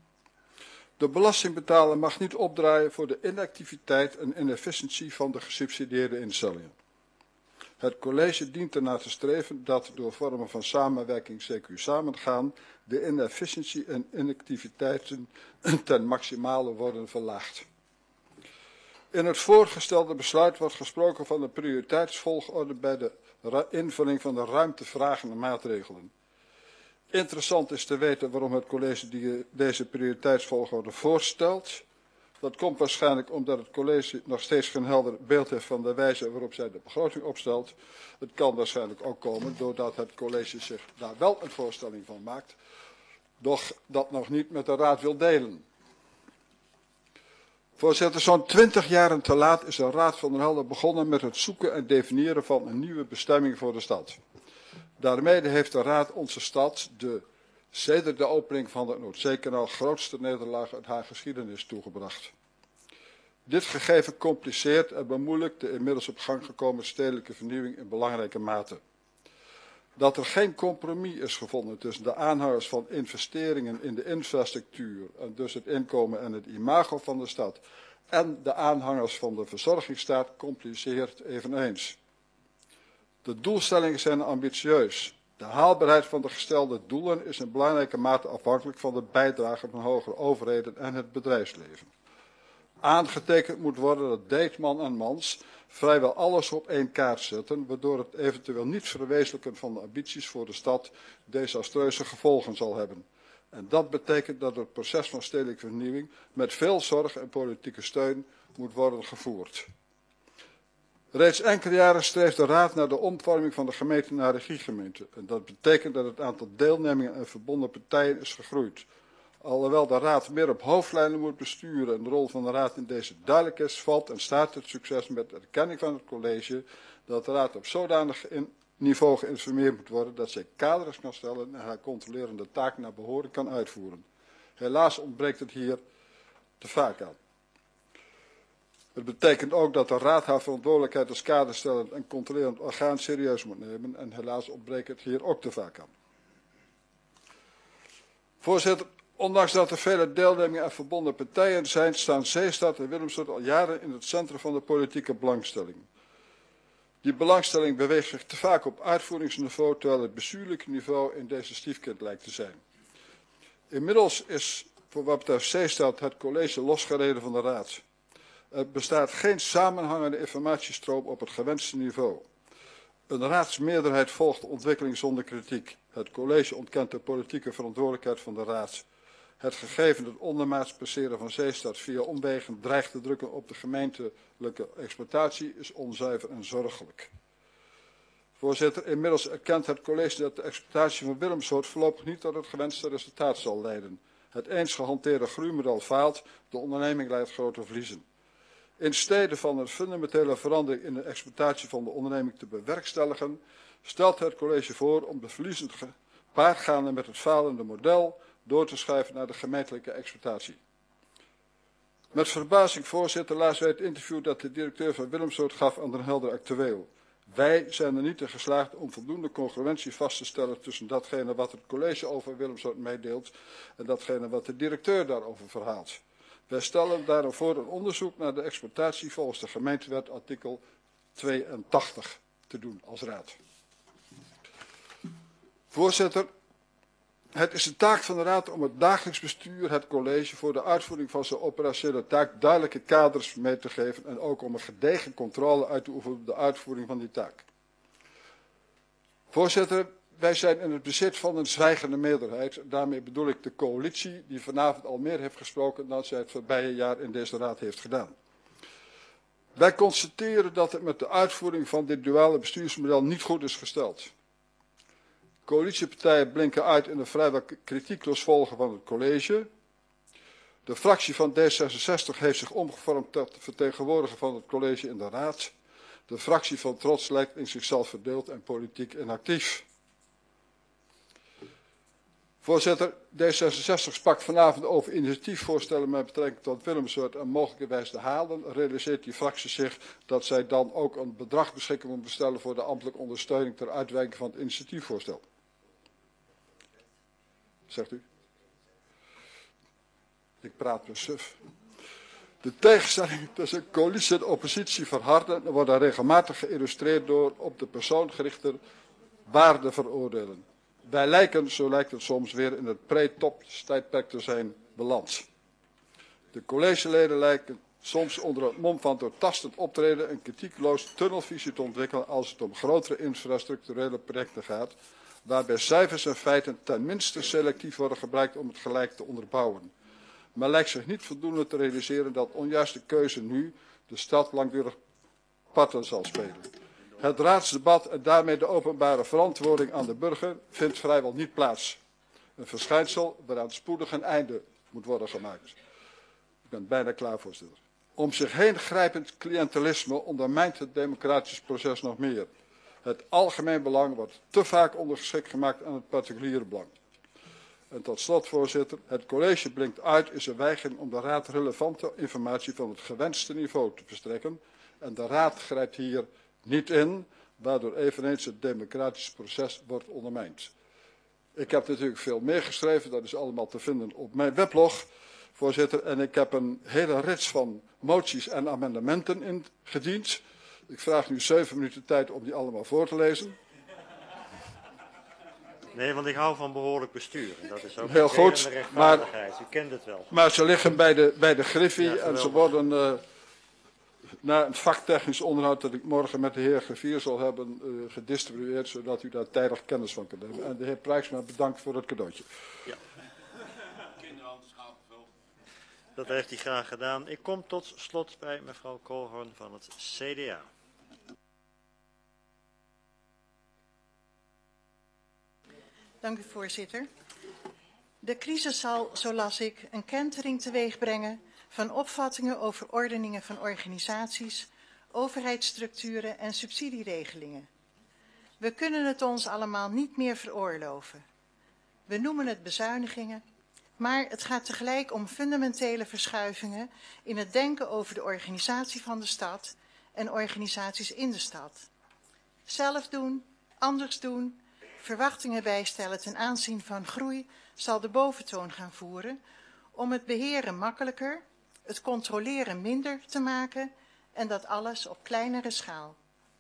De belastingbetaler mag niet opdraaien voor de inactiviteit en inefficiëntie van de gesubsidieerde instellingen. Het college dient ernaar te streven dat door vormen van samenwerking, C Q samengaan, de inefficiëntie en inactiviteiten ten maximale worden verlaagd. In het voorgestelde besluit wordt gesproken van de prioriteitsvolgorde bij de invulling van de ruimtevragende maatregelen. Interessant is te weten waarom het college die, deze prioriteitsvolgorde voorstelt. Dat komt waarschijnlijk omdat het college nog steeds geen helder beeld heeft van de wijze waarop zij de begroting opstelt. Het kan waarschijnlijk ook komen doordat het college zich daar wel een voorstelling van maakt, doch dat nog niet met de raad wil delen. Voorzitter, zo'n twintig jaren te laat is de Raad van Den Helder begonnen met het zoeken en definiëren van een nieuwe bestemming voor de stad. Daarmee heeft de Raad onze stad de, sedert de opening van het Noordzeekanaal, grootste nederlaag uit haar geschiedenis toegebracht. Dit gegeven compliceert en bemoeilijkt de inmiddels op gang gekomen stedelijke vernieuwing in belangrijke mate. Dat er geen compromis is gevonden tussen de aanhangers van investeringen in de infrastructuur en dus het inkomen en het imago van de stad en de aanhangers van de verzorgingsstaat compliceert eveneens. De doelstellingen zijn ambitieus. De haalbaarheid van de gestelde doelen is in belangrijke mate afhankelijk van de bijdrage van hogere overheden en het bedrijfsleven. Aangetekend moet worden dat Deetman en Mans vrijwel alles op één kaart zetten, waardoor het eventueel niet verwezenlijken van de ambities voor de stad desastreuze gevolgen zal hebben. En dat betekent dat het proces van stedelijke vernieuwing met veel zorg en politieke steun moet worden gevoerd. Reeds enkele jaren streeft de Raad naar de omvorming van de gemeente naar regiegemeente. En dat betekent dat het aantal deelnemingen en verbonden partijen is gegroeid. Alhoewel de Raad meer op hoofdlijnen moet besturen en de rol van de Raad in deze duidelijk is, valt en staat het succes met de erkenning van het college dat de Raad op zodanig in niveau geïnformeerd moet worden dat zij kaders kan stellen en haar controlerende taak naar behoren kan uitvoeren. Helaas ontbreekt het hier te vaak aan. Het betekent ook dat de Raad haar verantwoordelijkheid als kaderstellend en controlerend orgaan serieus moet nemen en helaas ontbreekt het hier ook te vaak aan. Voorzitter, ondanks dat er vele deelnemingen en verbonden partijen zijn, staan Zeestad en Willemstad al jaren in het centrum van de politieke belangstelling. Die belangstelling beweegt zich te vaak op uitvoeringsniveau, terwijl het bestuurlijke niveau in deze stiefkind lijkt te zijn. Inmiddels is voor wat betreft Zeestad het college losgereden van de Raad. Er bestaat geen samenhangende informatiestroom op het gewenste niveau. Een raadsmeerderheid volgt de ontwikkeling zonder kritiek. Het college ontkent de politieke verantwoordelijkheid van de Raad. Het gegeven het ondermaats passeren van Zeestad via omwegen dreigt te drukken op de gemeentelijke exploitatie is onzuiver en zorgelijk. Voorzitter, inmiddels erkent het college dat de exploitatie van Willemsoort voorlopig niet tot het gewenste resultaat zal leiden. Het eens gehanteerde groeimodel faalt, de onderneming leidt grote verliezen. In stede van een fundamentele verandering in de exploitatie van de onderneming te bewerkstelligen, stelt het college voor om de verliezen gepaard gaande met het falende model door te schuiven naar de gemeentelijke exploitatie. Met verbazing, voorzitter, lazen wij het interview dat de directeur van Willemsoort gaf aan Den Helder Actueel. Wij zijn er niet in geslaagd om voldoende congruentie vast te stellen tussen datgene wat het college over Willemsoort meedeelt en datgene wat de directeur daarover verhaalt. Wij stellen daarom voor een onderzoek naar de exploitatie volgens de gemeentewet artikel tweeëntachtig te doen als raad. Voorzitter, het is de taak van de Raad om het dagelijks bestuur, het college, voor de uitvoering van zijn operationele taak duidelijke kaders mee te geven en ook om een gedegen controle uit te oefenen op de uitvoering van die taak. Voorzitter, wij zijn in het bezit van een zwijgende meerderheid. Daarmee bedoel ik de coalitie die vanavond al meer heeft gesproken dan zij het voorbije jaar in deze Raad heeft gedaan. Wij constateren dat het met de uitvoering van dit duale bestuursmodel niet goed is gesteld. Coalitiepartijen blinken uit in een vrijwel kritiekloos volgen van het college. De fractie van D zesenzestig heeft zich omgevormd tot vertegenwoordiger van het college in de Raad. De fractie van Trots lijkt in zichzelf verdeeld en politiek inactief. Voorzitter, D zesenzestig sprak vanavond over initiatiefvoorstellen met betrekking tot Willemsoort en mogelijkerwijs de halen. Realiseert die fractie zich dat zij dan ook een bedrag beschikking moet bestellen voor de ambtelijke ondersteuning ter uitwerking van het initiatiefvoorstel? Zegt u? Ik praat met suf. De tegenstellingen tussen coalitie en oppositie verharden en worden regelmatig geïllustreerd door op de persoon gerichte waarde veroordelen. Wij lijken, zo lijkt het soms, weer in het pre-top-tijdperk te zijn beland. De collegeleden lijken soms onder het mom van doortastend optreden een kritiekloos tunnelvisie te ontwikkelen als het om grotere infrastructurele projecten gaat, waarbij cijfers en feiten ten minste selectief worden gebruikt om het gelijk te onderbouwen. Maar lijkt zich niet voldoende te realiseren dat onjuiste keuze nu de stad langdurig parten zal spelen. Het raadsdebat en daarmee de openbare verantwoording aan de burger vindt vrijwel niet plaats. Een verschijnsel waaraan spoedig een einde moet worden gemaakt. Ik ben bijna klaar, voorzitter. Om zich heen grijpend cliëntelisme ondermijnt het democratisch proces nog meer. Het algemeen belang wordt te vaak ondergeschikt gemaakt aan het particuliere belang. En tot slot, voorzitter, het college blinkt uit in zijn weigering om de raad relevante informatie van het gewenste niveau te verstrekken. En de raad grijpt hier niet in, waardoor eveneens het democratisch proces wordt ondermijnd. Ik heb natuurlijk veel meer geschreven, dat is allemaal te vinden op mijn weblog, voorzitter. En ik heb een hele rits van moties en amendementen ingediend. Ik vraag nu zeven minuten tijd om die allemaal voor te lezen. Nee, want ik hou van behoorlijk bestuur. En dat is ook Heel een deel goed, van de maar, rechtvaardigheid. U kent het wel. maar ze liggen bij de, bij de Griffie Ja, en ze worden uh, na het vaktechnisch onderhoud dat ik morgen met de heer Griffier zal hebben uh, gedistribueerd, zodat u daar tijdig kennis van kunt nemen. En de heer Prijksma bedankt voor het cadeautje. Ja. Dat heeft hij graag gedaan. Ik kom tot slot bij mevrouw Koolhoorn van het C D A. Dank u, voorzitter. De crisis zal, zo las ik, een kentering teweeg brengen van opvattingen over ordeningen van organisaties, overheidsstructuren en subsidieregelingen. We kunnen het ons allemaal niet meer veroorloven. We noemen het bezuinigingen, maar het gaat tegelijk om fundamentele verschuivingen in het denken over de organisatie van de stad en organisaties in de stad. Zelf doen, anders doen, verwachtingen bijstellen ten aanzien van groei zal de boventoon gaan voeren om het beheren makkelijker, het controleren minder te maken en dat alles op kleinere schaal.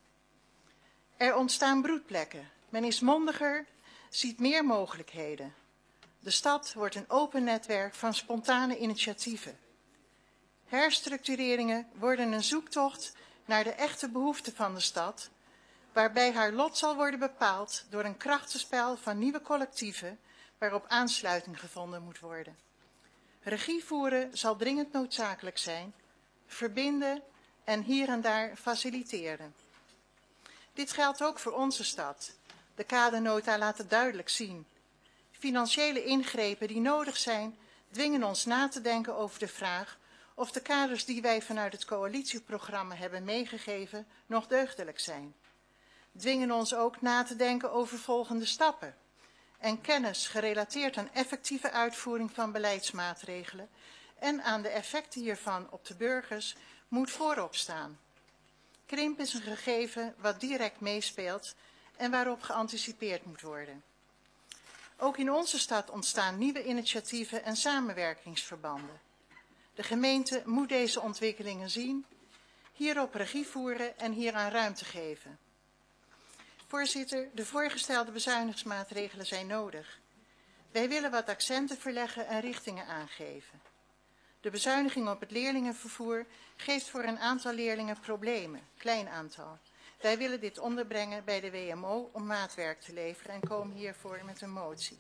Er ontstaan broedplekken, men is mondiger, ziet meer mogelijkheden. De stad wordt een open netwerk van spontane initiatieven. Herstructureringen worden een zoektocht naar de echte behoeften van de stad, waarbij haar lot zal worden bepaald door een krachtenspel van nieuwe collectieven waarop aansluiting gevonden moet worden. Regie voeren zal dringend noodzakelijk zijn, verbinden en hier en daar faciliteren. Dit geldt ook voor onze stad. De kadernota laat het duidelijk zien. Financiële ingrepen die nodig zijn, dwingen ons na te denken over de vraag of de kaders die wij vanuit het coalitieprogramma hebben meegegeven nog deugdelijk zijn. Dwingen ons ook na te denken over volgende stappen en kennis gerelateerd aan effectieve uitvoering van beleidsmaatregelen en aan de effecten hiervan op de burgers moet voorop staan. Krimp is een gegeven wat direct meespeelt en waarop geanticipeerd moet worden. Ook in onze stad ontstaan nieuwe initiatieven en samenwerkingsverbanden. De gemeente moet deze ontwikkelingen zien, hierop regie voeren en hieraan ruimte geven. Voorzitter, de voorgestelde bezuinigingsmaatregelen zijn nodig. Wij willen wat accenten verleggen en richtingen aangeven. De bezuiniging op het leerlingenvervoer geeft voor een aantal leerlingen problemen, klein aantal. Wij willen dit onderbrengen bij de W M O om maatwerk te leveren en komen hiervoor met een motie.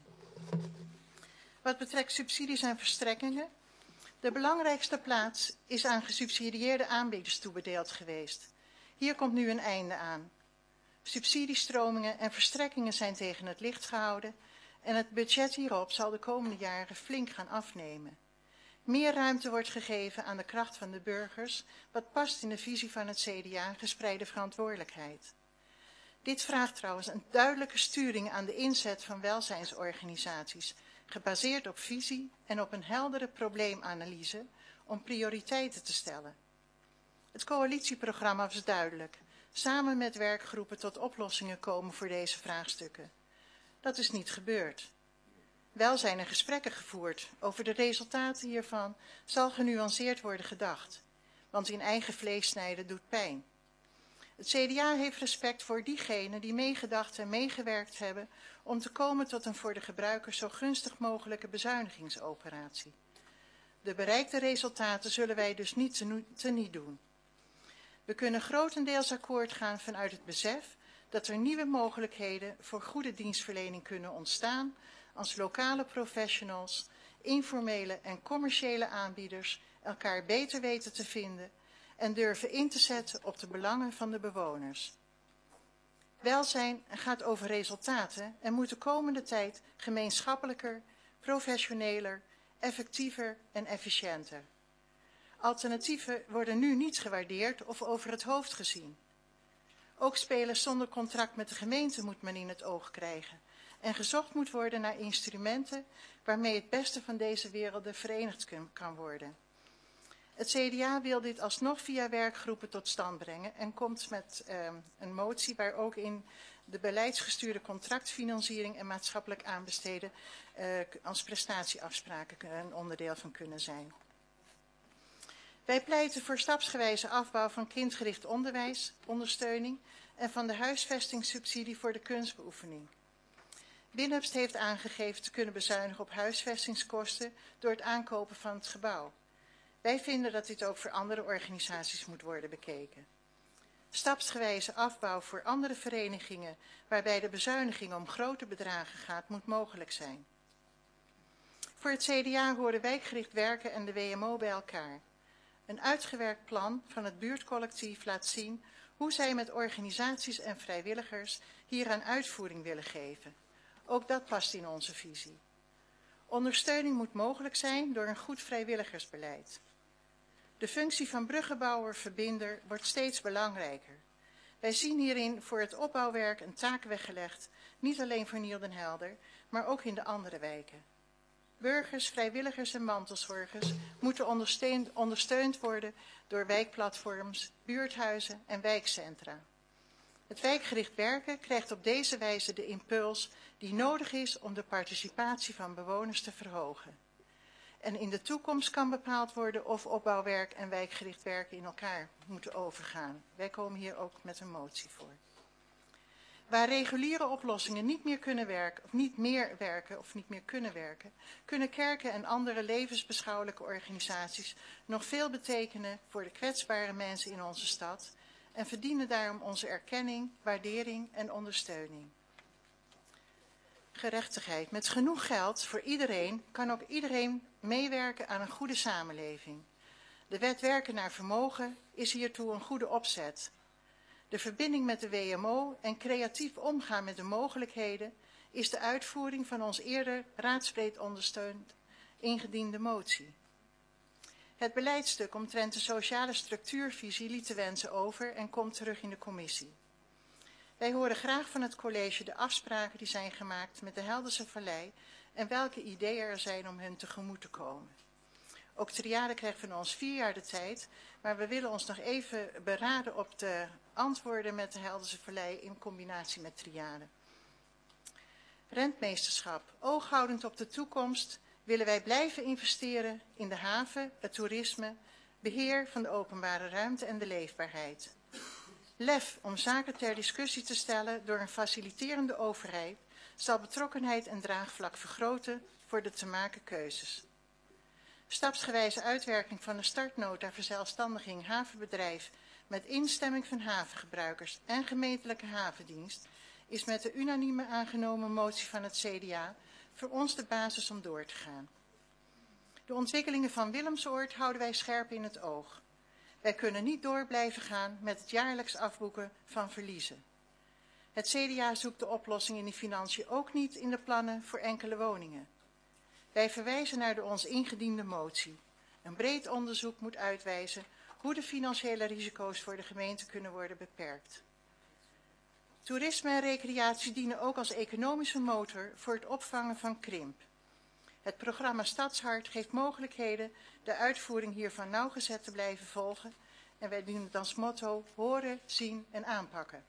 Wat betreft subsidies en verstrekkingen, de belangrijkste plaats is aan gesubsidieerde aanbieders toebedeeld geweest. Hier komt nu een einde aan. Subsidiestromingen en verstrekkingen zijn tegen het licht gehouden en het budget hierop zal de komende jaren flink gaan afnemen. Meer ruimte wordt gegeven aan de kracht van de burgers, wat past in de visie van het C D A gespreide verantwoordelijkheid. Dit vraagt trouwens een duidelijke sturing aan de inzet van welzijnsorganisaties, gebaseerd op visie en op een heldere probleemanalyse om prioriteiten te stellen. Het coalitieprogramma was duidelijk, samen met werkgroepen tot oplossingen komen voor deze vraagstukken. Dat is niet gebeurd. Wel zijn er gesprekken gevoerd. Over de resultaten hiervan zal genuanceerd worden gedacht, want in eigen vlees snijden doet pijn. Het C D A heeft respect voor diegenen die meegedacht en meegewerkt hebben om te komen tot een voor de gebruiker zo gunstig mogelijke bezuinigingsoperatie. De bereikte resultaten zullen wij dus niet teniet doen. We kunnen grotendeels akkoord gaan vanuit het besef dat er nieuwe mogelijkheden voor goede dienstverlening kunnen ontstaan als lokale professionals, informele en commerciële aanbieders elkaar beter weten te vinden en durven in te zetten op de belangen van de bewoners. Welzijn gaat over resultaten en moet de komende tijd gemeenschappelijker, professioneler, effectiever en efficiënter. Alternatieven worden nu niet gewaardeerd of over het hoofd gezien. Ook spelers zonder contract met de gemeente moet men in het oog krijgen en gezocht moet worden naar instrumenten waarmee het beste van deze werelden verenigd kan worden. Het C D A wil dit alsnog via werkgroepen tot stand brengen en komt met uh, een motie waar ook in de beleidsgestuurde contractfinanciering en maatschappelijk aanbesteden uh, als prestatieafspraken een onderdeel van kunnen zijn. Wij pleiten voor stapsgewijze afbouw van kindgericht onderwijs, ondersteuning en van de huisvestingssubsidie voor de kunstbeoefening. Binnenhupst heeft aangegeven te kunnen bezuinigen op huisvestingskosten door het aankopen van het gebouw. Wij vinden dat dit ook voor andere organisaties moet worden bekeken. Stapsgewijze afbouw voor andere verenigingen waarbij de bezuiniging om grote bedragen gaat, moet mogelijk zijn. Voor het C D A horen wijkgericht werken en de W M O bij elkaar. Een uitgewerkt plan van het buurtcollectief laat zien hoe zij met organisaties en vrijwilligers hieraan uitvoering willen geven. Ook dat past in onze visie. Ondersteuning moet mogelijk zijn door een goed vrijwilligersbeleid. De functie van bruggenbouwer-verbinder wordt steeds belangrijker. Wij zien hierin voor het opbouwwerk een taak weggelegd, niet alleen voor Niel den Helder, maar ook in de andere wijken. Burgers, vrijwilligers en mantelzorgers moeten ondersteund, ondersteund worden door wijkplatforms, buurthuizen en wijkcentra. Het wijkgericht werken krijgt op deze wijze de impuls die nodig is om de participatie van bewoners te verhogen. En in de toekomst kan bepaald worden of opbouwwerk en wijkgericht werken in elkaar moeten overgaan. Wij komen hier ook met een motie voor. Waar reguliere oplossingen niet meer kunnen werken, of niet meer werken of niet meer kunnen werken, kunnen kerken en andere levensbeschouwelijke organisaties nog veel betekenen voor de kwetsbare mensen in onze stad en verdienen daarom onze erkenning, waardering en ondersteuning. Gerechtigheid. Met genoeg geld voor iedereen kan ook iedereen meewerken aan een goede samenleving. De wet werken naar vermogen is hiertoe een goede opzet. De verbinding met de W M O en creatief omgaan met de mogelijkheden is de uitvoering van ons eerder raadsbreed ondersteund ingediende motie. Het beleidstuk omtrent de sociale structuurvisie liet de wensen over en komt terug in de commissie. Wij horen graag van het college de afspraken die zijn gemaakt met de Helderse Vallei en welke ideeën er zijn om hun tegemoet te komen. Ook Triade krijgt van ons vier jaar de tijd, maar we willen ons nog even beraden op de antwoorden met de Helderse Vallei in combinatie met Triade. Rentmeesterschap. Ooghoudend op de toekomst willen wij blijven investeren in de haven, het toerisme, beheer van de openbare ruimte en de leefbaarheid. Lef om zaken ter discussie te stellen door een faciliterende overheid zal betrokkenheid en draagvlak vergroten voor de te maken keuzes. Stapsgewijze uitwerking van de startnota verzelfstandiging havenbedrijf met instemming van havengebruikers en gemeentelijke havendienst is met de unanieme aangenomen motie van het C D A voor ons de basis om door te gaan. De ontwikkelingen van Willemsoord houden wij scherp in het oog. Wij kunnen niet door blijven gaan met het jaarlijks afboeken van verliezen. Het C D A zoekt de oplossing in de financiën ook niet in de plannen voor enkele woningen. Wij verwijzen naar de ons ingediende motie. Een breed onderzoek moet uitwijzen hoe de financiële risico's voor de gemeente kunnen worden beperkt. Toerisme en recreatie dienen ook als economische motor voor het opvangen van krimp. Het programma Stadshart geeft mogelijkheden de uitvoering hiervan nauwgezet te blijven volgen en wij dienen het als motto horen, zien en aanpakken.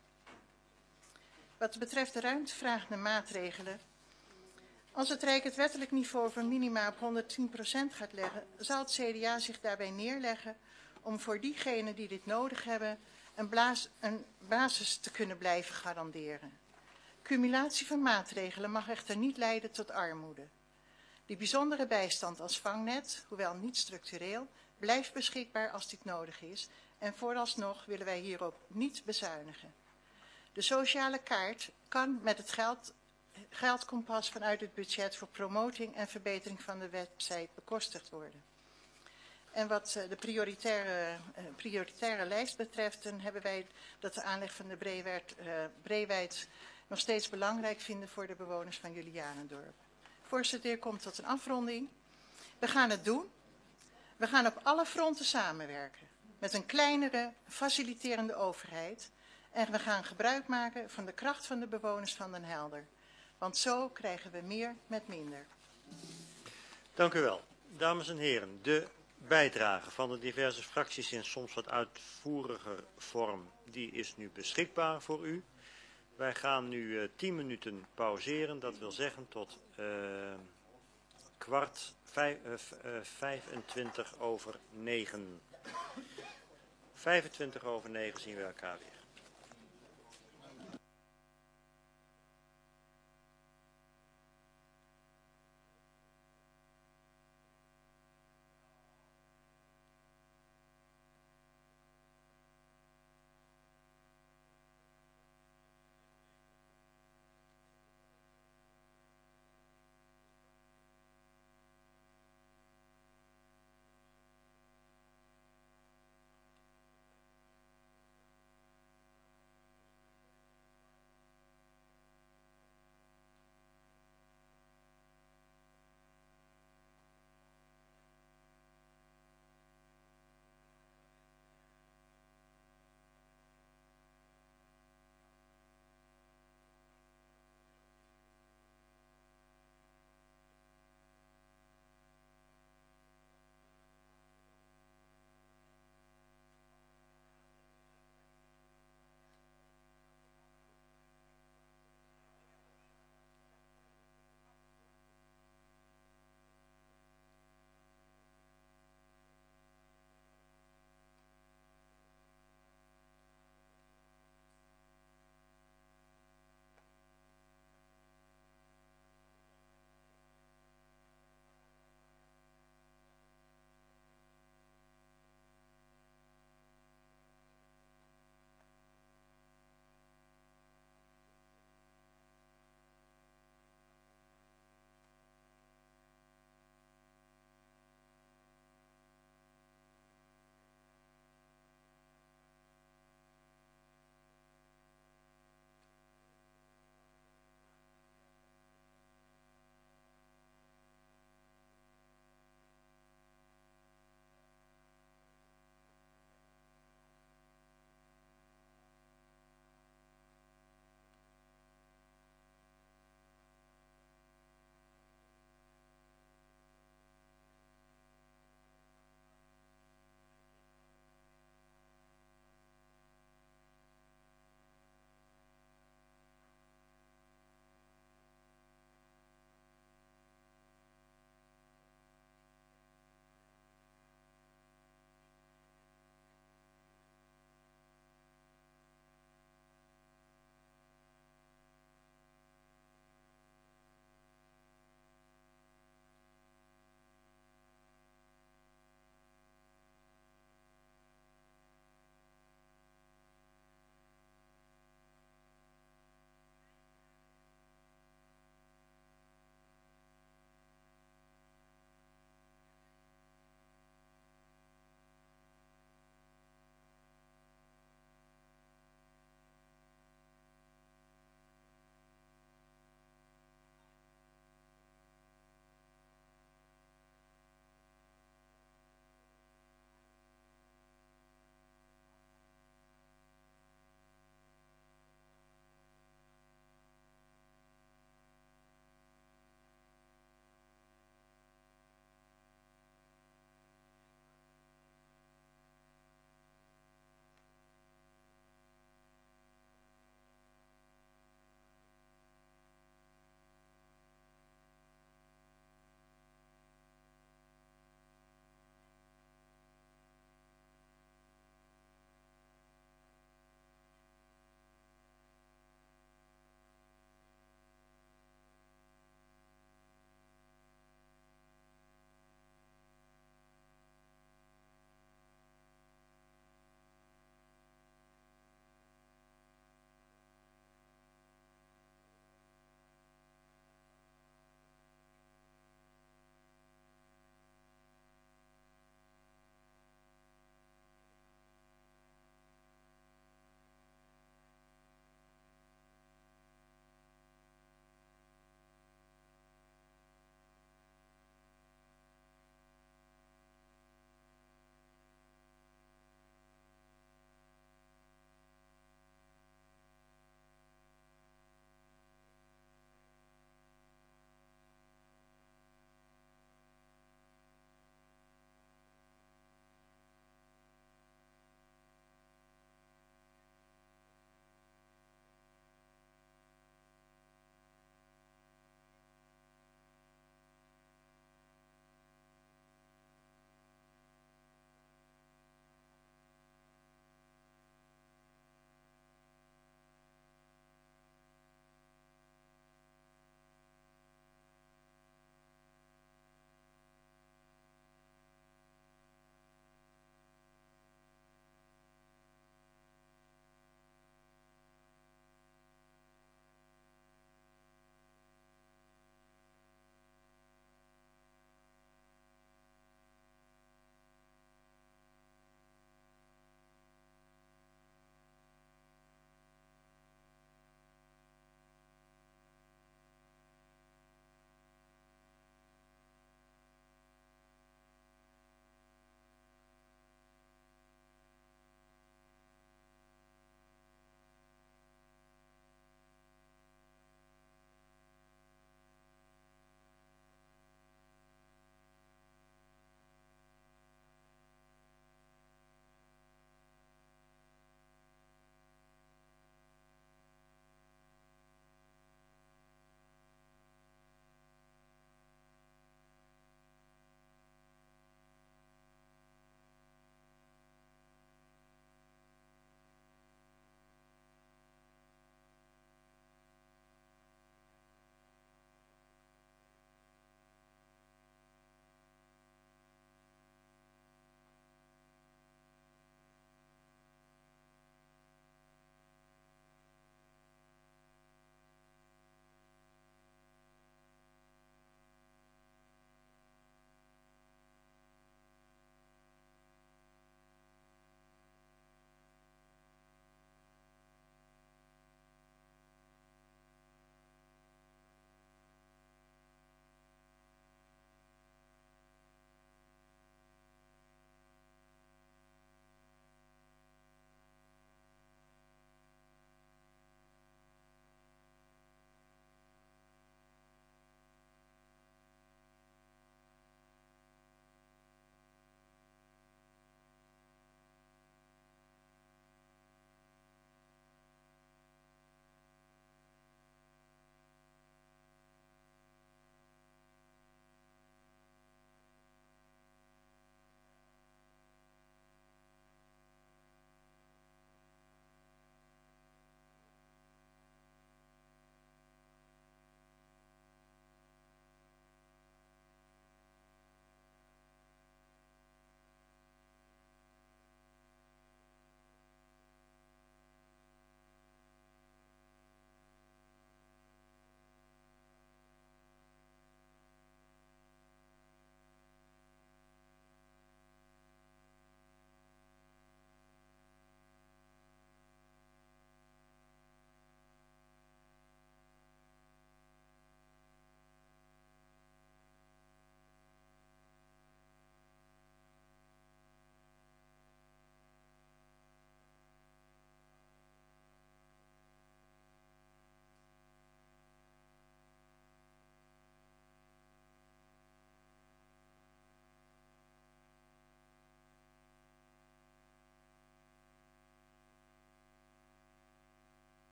Wat betreft de ruimtevragende maatregelen, als het Rijk het wettelijk niveau voor minima op honderdtien procent gaat leggen, zal het C D A zich daarbij neerleggen om voor diegenen die dit nodig hebben een, blaas, een basis te kunnen blijven garanderen. Cumulatie van maatregelen mag echter niet leiden tot armoede. Die bijzondere bijstand als vangnet, hoewel niet structureel, blijft beschikbaar als dit nodig is en vooralsnog willen wij hierop niet bezuinigen. De sociale kaart kan met het geld, geldkompas vanuit het budget voor promoting en verbetering van de website bekostigd worden. En wat de prioritaire, uh, prioritaire lijst betreft, dan hebben wij dat de aanleg van de Breewijd, uh, Breewijd nog steeds belangrijk vinden voor de bewoners van Julianendorp. Voorzitter, hier komt tot een afronding. We gaan het doen. We gaan op alle fronten samenwerken met een kleinere, faciliterende overheid. En we gaan gebruik maken van de kracht van de bewoners van Den Helder. Want zo krijgen we meer met minder. Dank u wel. Dames en heren, de bijdrage van de diverse fracties in soms wat uitvoeriger vorm, die is nu beschikbaar voor u. Wij gaan nu uh, tien minuten pauzeren, dat wil zeggen tot uh, kwart vijf, uh, uh, vijfentwintig over negen. vijfentwintig over negen zien we elkaar weer.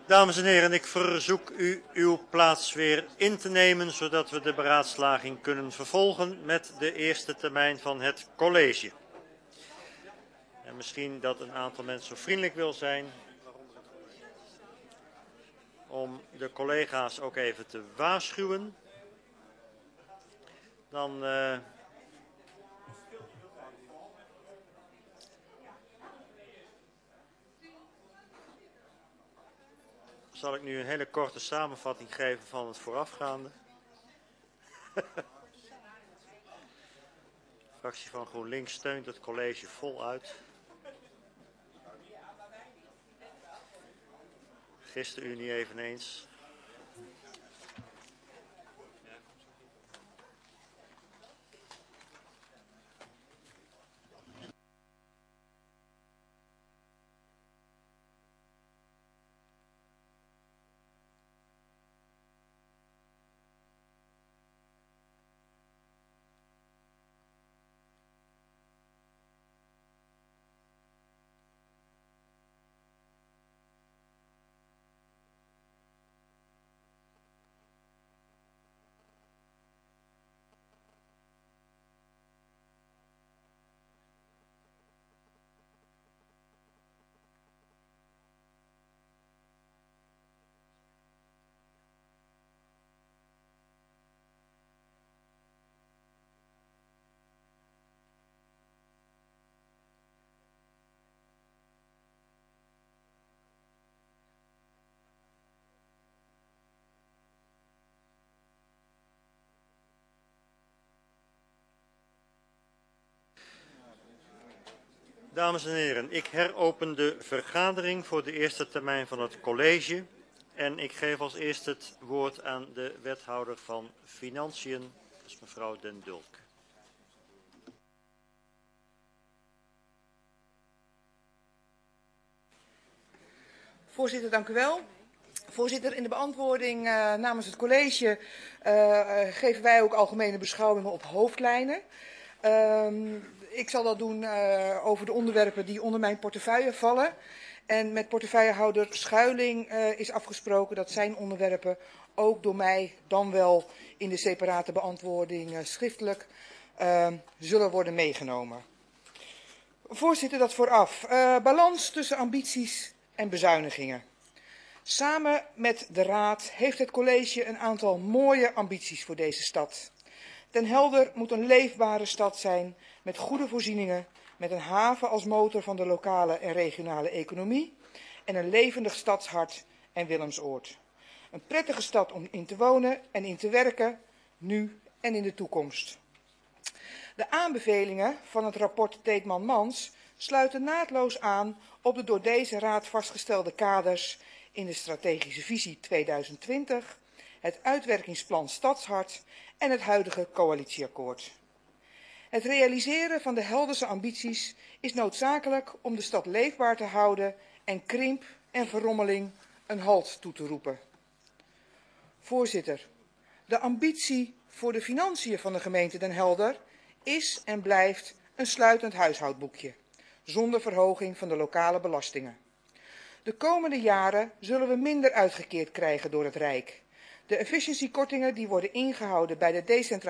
Dames en heren, ik verzoek u uw plaats weer in te nemen, zodat we de beraadslaging kunnen vervolgen met de eerste termijn van het college. En misschien dat een aantal mensen zo vriendelijk wil zijn om de collega's ook even te waarschuwen. Dan uh, zal ik nu een hele korte samenvatting geven van het voorafgaande. De fractie van GroenLinks steunt het college voluit. ChristenUnie eveneens. Dames en heren, ik heropen de vergadering voor de eerste termijn van het college. En ik geef als eerste het woord aan de wethouder van Financiën, dat is mevrouw Den Dulk. Voorzitter, dank u wel. Voorzitter, in de beantwoording uh, namens het college uh, geven wij ook algemene beschouwingen op hoofdlijnen. Uh, ik zal dat doen uh, over de onderwerpen die onder mijn portefeuille vallen. En met portefeuillehouder Schuiling uh, is afgesproken dat zijn onderwerpen ook door mij dan wel in de separate beantwoording uh, schriftelijk uh, zullen worden meegenomen. Voorzitter, dat vooraf. Uh, balans tussen ambities en bezuinigingen. Samen met de Raad heeft het college een aantal mooie ambities voor deze stad. Den Helder moet een leefbare stad zijn met goede voorzieningen, met een haven als motor van de lokale en regionale economie en een levendig stadshart en Willemsoord. Een prettige stad om in te wonen en in te werken, nu en in de toekomst. De aanbevelingen van het rapport Teetman-Mans sluiten naadloos aan op de door deze raad vastgestelde kaders in de strategische visie tweeduizend twintig, het uitwerkingsplan Stadshart en het huidige coalitieakkoord. Het realiseren van de Helderse ambities is noodzakelijk om de stad leefbaar te houden en krimp en verrommeling een halt toe te roepen. Voorzitter, de ambitie voor de financiën van de gemeente Den Helder is en blijft een sluitend huishoudboekje, zonder verhoging van de lokale belastingen. De komende jaren zullen we minder uitgekeerd krijgen door het Rijk. De efficiëntiekortingen die worden ingehouden bij de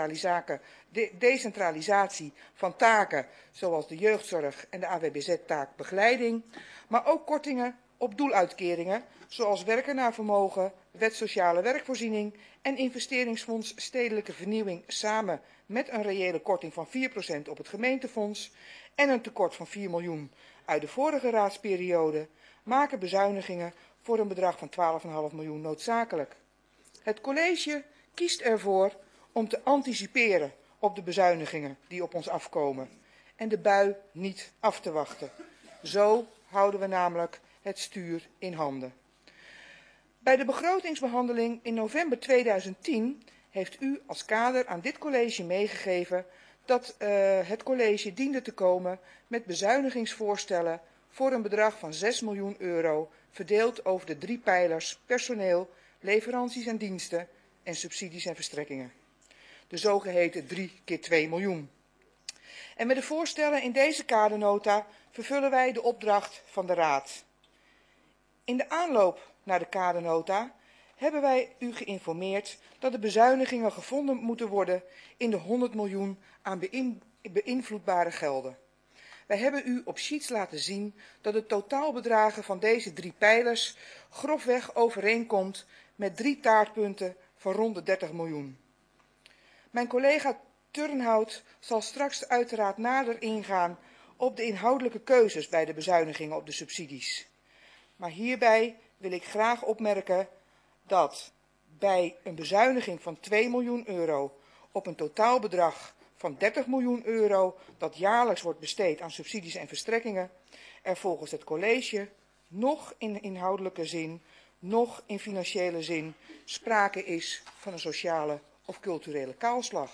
de decentralisatie van taken, zoals de jeugdzorg en de A W B Z-taak begeleiding, maar ook kortingen op doeluitkeringen, zoals werken naar vermogen, wet sociale werkvoorziening en investeringsfonds stedelijke vernieuwing samen met een reële korting van vier procent op het gemeentefonds en een tekort van vier miljoen uit de vorige raadsperiode, maken bezuinigingen voor een bedrag van twaalf komma vijf miljoen noodzakelijk. Het college kiest ervoor om te anticiperen op de bezuinigingen die op ons afkomen en de bui niet af te wachten. Zo houden we namelijk het stuur in handen. Bij de begrotingsbehandeling in november tweeduizend tien heeft u als kader aan dit college meegegeven dat uh, het college diende te komen met bezuinigingsvoorstellen voor een bedrag van zes miljoen euro, verdeeld over de drie pijlers personeel, leveranties en diensten en subsidies en verstrekkingen. De zogeheten drie keer twee miljoen. En met de voorstellen in deze kadernota vervullen wij de opdracht van de Raad. In de aanloop naar de kadernota, hebben wij u geïnformeerd dat de bezuinigingen gevonden moeten worden in de honderd miljoen aan beïnvloedbare gelden. Wij hebben u op sheets laten zien dat het totaalbedragen van deze drie pijlers grofweg overeenkomt met drie taartpunten van rond de dertig miljoen. Mijn collega Turnhout zal straks uiteraard nader ingaan op de inhoudelijke keuzes bij de bezuinigingen op de subsidies. Maar hierbij wil ik graag opmerken dat bij een bezuiniging van twee miljoen euro op een totaalbedrag van dertig miljoen euro dat jaarlijks wordt besteed aan subsidies en verstrekkingen, er volgens het college nog in inhoudelijke zin, nog in financiële zin sprake is van een sociale of culturele kaalslag.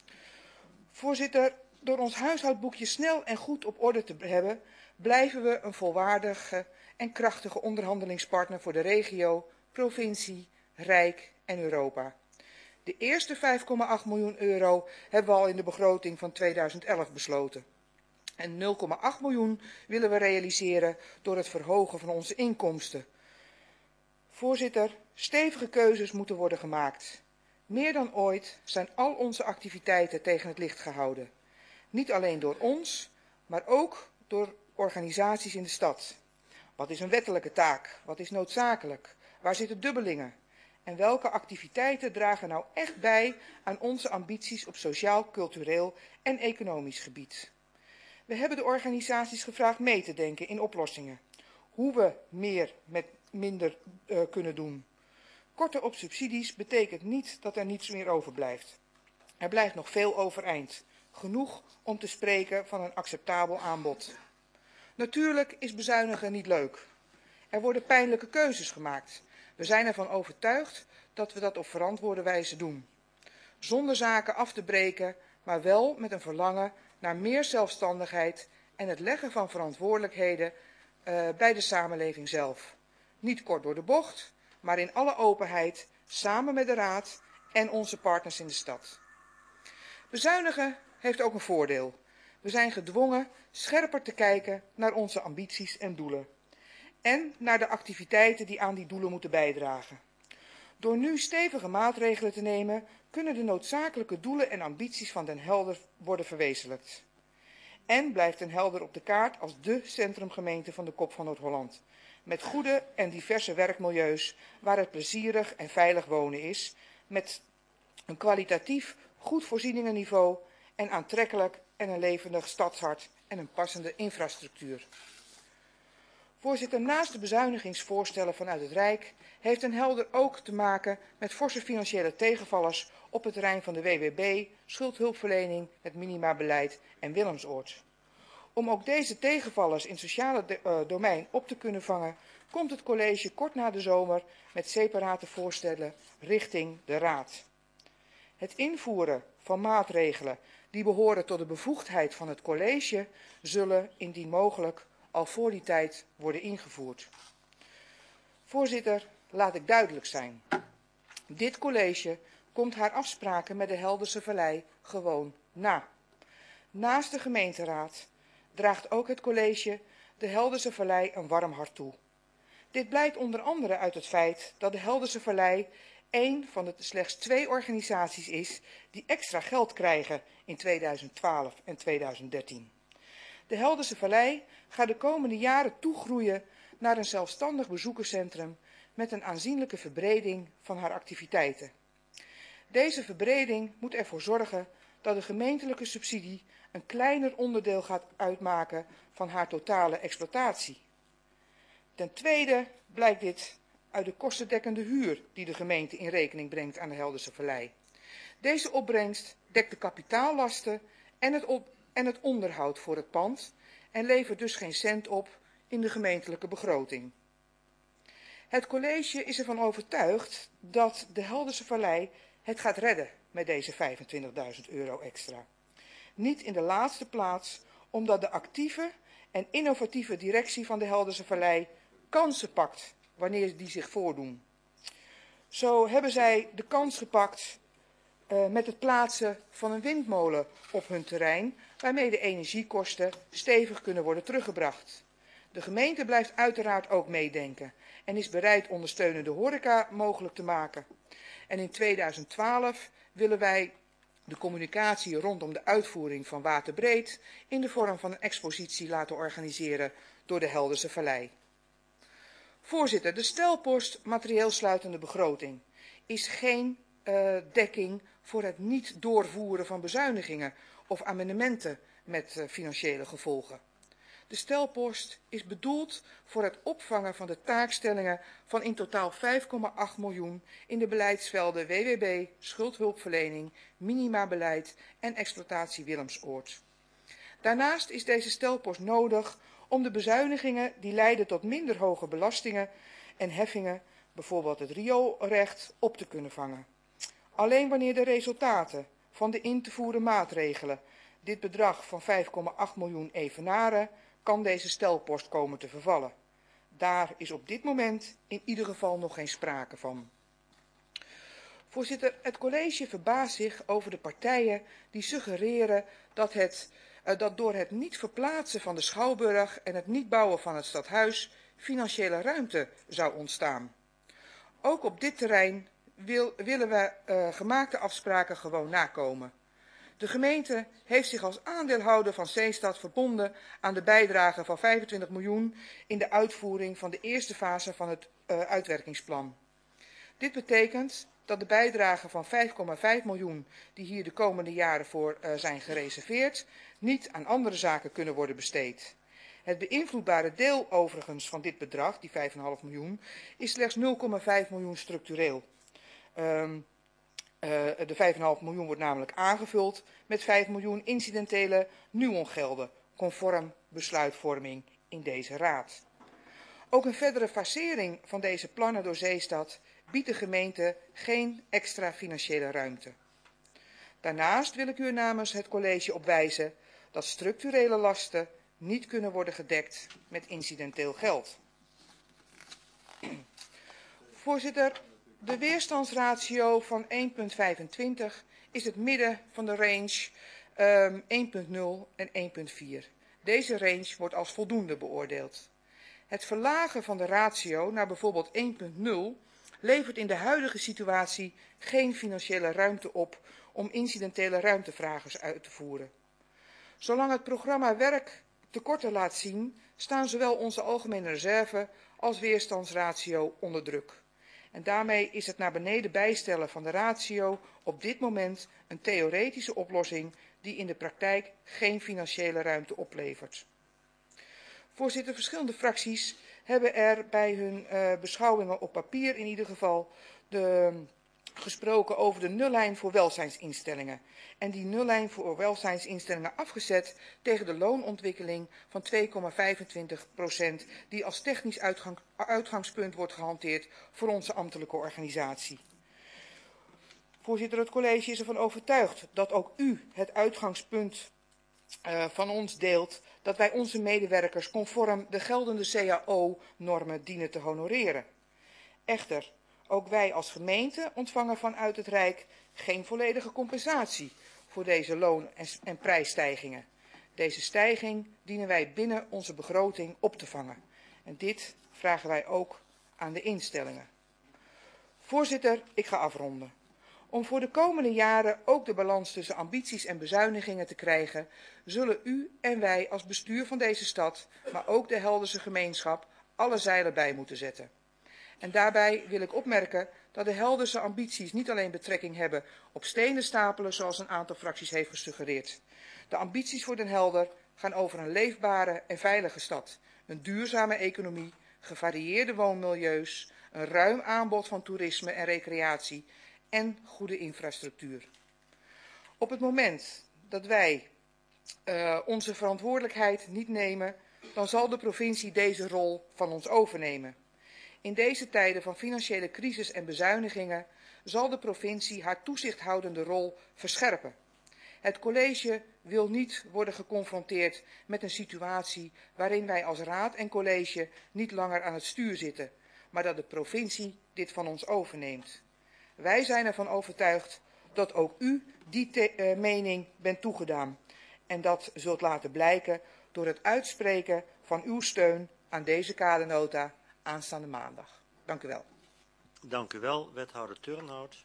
Voorzitter, door ons huishoudboekje snel en goed op orde te hebben, blijven we een volwaardige en krachtige onderhandelingspartner voor de regio, provincie, Rijk en Europa. De eerste vijf komma acht miljoen euro hebben we al in de begroting van tweeduizend elf besloten. En nul komma acht miljoen willen we realiseren door het verhogen van onze inkomsten. Voorzitter, stevige keuzes moeten worden gemaakt. Meer dan ooit zijn al onze activiteiten tegen het licht gehouden. Niet alleen door ons, maar ook door organisaties in de stad. Wat is een wettelijke taak? Wat is noodzakelijk? Waar zitten dubbelingen? En welke activiteiten dragen nou echt bij aan onze ambities op sociaal, cultureel en economisch gebied? We hebben de organisaties gevraagd mee te denken in oplossingen. Hoe we meer met minder uh, kunnen doen. Korten op subsidies betekent niet dat er niets meer overblijft. Er blijft nog veel overeind. Genoeg om te spreken van een acceptabel aanbod. Natuurlijk is bezuinigen niet leuk. Er worden pijnlijke keuzes gemaakt. We zijn ervan overtuigd dat we dat op verantwoorde wijze doen. Zonder zaken af te breken, maar wel met een verlangen naar meer zelfstandigheid en het leggen van verantwoordelijkheden uh, bij de samenleving zelf. Niet kort door de bocht, maar in alle openheid, samen met de Raad en onze partners in de stad. Bezuinigen heeft ook een voordeel. We zijn gedwongen scherper te kijken naar onze ambities en doelen. En naar de activiteiten die aan die doelen moeten bijdragen. Door nu stevige maatregelen te nemen, kunnen de noodzakelijke doelen en ambities van Den Helder worden verwezenlijkt. En blijft Den Helder op de kaart als dé centrumgemeente van de Kop van Noord-Holland. Met goede en diverse werkmilieus waar het plezierig en veilig wonen is. Met een kwalitatief goed voorzieningenniveau en aantrekkelijk en een levendig stadshart en een passende infrastructuur. Voorzitter, naast de bezuinigingsvoorstellen vanuit het Rijk heeft Den Helder ook te maken met forse financiële tegenvallers op het terrein van de W W B, schuldhulpverlening, het minimabeleid en Willemsoord. Om ook deze tegenvallers in het sociale de, uh, domein op te kunnen vangen, komt het college kort na de zomer met separate voorstellen richting de Raad. Het invoeren van maatregelen die behoren tot de bevoegdheid van het college zullen indien mogelijk al voor die tijd worden ingevoerd. Voorzitter, laat ik duidelijk zijn. Dit college komt haar afspraken met de Helderse Vallei gewoon na. Naast de gemeenteraad draagt ook het college de Helderse Vallei een warm hart toe. Dit blijkt onder andere uit het feit dat de Helderse Vallei een van de slechts twee organisaties is die extra geld krijgen in tweeduizend twaalf en tweeduizend dertien. De Helderse Vallei gaat de komende jaren toegroeien naar een zelfstandig bezoekerscentrum met een aanzienlijke verbreding van haar activiteiten. Deze verbreding moet ervoor zorgen dat de gemeentelijke subsidie een kleiner onderdeel gaat uitmaken van haar totale exploitatie. Ten tweede blijkt dit uit de kostendekkende huur die de gemeente in rekening brengt aan de Helderse Vallei. Deze opbrengst dekt de kapitaallasten en het, op, en het onderhoud voor het pand en levert dus geen cent op in de gemeentelijke begroting. Het college is ervan overtuigd dat de Helderse Vallei het gaat redden met deze vijfentwintigduizend euro extra. Niet in de laatste plaats omdat de actieve en innovatieve directie van de Helderse Vallei kansen pakt wanneer die zich voordoen. Zo hebben zij de kans gepakt uh, met het plaatsen van een windmolen op hun terrein, waarmee de energiekosten stevig kunnen worden teruggebracht. De gemeente blijft uiteraard ook meedenken en is bereid ondersteunende horeca mogelijk te maken. En in tweeduizend twaalf willen wij de communicatie rondom de uitvoering van Waterbreed in de vorm van een expositie laten organiseren door de Helderse Vallei. Voorzitter, de stelpost materieel sluitende begroting is geen uh, dekking voor het niet doorvoeren van bezuinigingen of amendementen met uh, financiële gevolgen. De stelpost is bedoeld voor het opvangen van de taakstellingen van in totaal vijf komma acht miljoen in de beleidsvelden W W B, schuldhulpverlening, minimabeleid en exploitatie Willemsoord. Daarnaast is deze stelpost nodig om de bezuinigingen die leiden tot minder hoge belastingen en heffingen, bijvoorbeeld het rioolrecht, op te kunnen vangen. Alleen wanneer de resultaten van de in te voeren maatregelen dit bedrag van vijf komma acht miljoen evenaren, kan deze stelpost komen te vervallen. Daar is op dit moment in ieder geval nog geen sprake van. Voorzitter, het college verbaast zich over de partijen die suggereren dat, het, uh, dat door het niet verplaatsen van de Schouwburg en het niet bouwen van het stadhuis financiële ruimte zou ontstaan. Ook op dit terrein wil, willen we uh, gemaakte afspraken gewoon nakomen. De gemeente heeft zich als aandeelhouder van Zeestad verbonden aan de bijdrage van vijfentwintig miljoen in de uitvoering van de eerste fase van het uh, uitwerkingsplan. Dit betekent dat de bijdrage van vijf komma vijf miljoen die hier de komende jaren voor uh, zijn gereserveerd, niet aan andere zaken kunnen worden besteed. Het beïnvloedbare deel overigens van dit bedrag, die vijf komma vijf miljoen, is slechts nul komma vijf miljoen structureel. Um, Uh, de vijf komma vijf miljoen wordt namelijk aangevuld met vijf miljoen incidentele nuongelden, conform besluitvorming in deze raad. Ook een verdere facering van deze plannen door Zeestad biedt de gemeente geen extra financiële ruimte. Daarnaast wil ik u namens het college op wijzen dat structurele lasten niet kunnen worden gedekt met incidenteel geld. Voorzitter, de weerstandsratio van één komma vijfentwintig is het midden van de range um, één komma nul en één komma vier. Deze range wordt als voldoende beoordeeld. Het verlagen van de ratio naar bijvoorbeeld één komma nul levert in de huidige situatie geen financiële ruimte op om incidentele ruimtevragers uit te voeren. Zolang het programma werk tekorten laat zien, staan zowel onze algemene reserve als weerstandsratio onder druk. En daarmee is het naar beneden bijstellen van de ratio op dit moment een theoretische oplossing die in de praktijk geen financiële ruimte oplevert. Voorzitter, verschillende fracties hebben er bij hun uh, beschouwingen op papier in ieder geval de, gesproken over de nullijn voor welzijnsinstellingen. En die nullijn voor welzijnsinstellingen afgezet tegen de loonontwikkeling van twee komma vijfentwintig procent die als technisch uitgang, uitgangspunt wordt gehanteerd voor onze ambtelijke organisatie. Voorzitter, het college is ervan overtuigd dat ook u het uitgangspunt uh, van ons deelt dat wij onze medewerkers conform de geldende C A O-normen dienen te honoreren. Echter, ook wij als gemeente ontvangen vanuit het Rijk geen volledige compensatie voor deze loon- en, en prijsstijgingen. Deze stijging dienen wij binnen onze begroting op te vangen. En dit vragen wij ook aan de instellingen. Voorzitter, ik ga afronden. Om voor de komende jaren ook de balans tussen ambities en bezuinigingen te krijgen, zullen u en wij als bestuur van deze stad, maar ook de Helderse gemeenschap, alle zeilen bij moeten zetten. En daarbij wil ik opmerken dat de Helderse ambities niet alleen betrekking hebben op stenen stapelen, zoals een aantal fracties heeft gesuggereerd. De ambities voor Den Helder gaan over een leefbare en veilige stad, een duurzame economie, gevarieerde woonmilieus, een ruim aanbod van toerisme en recreatie en goede infrastructuur. Op het moment dat wij uh, onze verantwoordelijkheid niet nemen, dan zal de provincie deze rol van ons overnemen. In deze tijden van financiële crisis en bezuinigingen zal de provincie haar toezichthoudende rol verscherpen. Het college wil niet worden geconfronteerd met een situatie waarin wij als raad en college niet langer aan het stuur zitten, maar dat de provincie dit van ons overneemt. Wij zijn ervan overtuigd dat ook u die te, uh, mening bent toegedaan en dat zult laten blijken door het uitspreken van uw steun aan deze kadernota aanstaande maandag. Dank u wel. Dank u wel, wethouder Turnhout.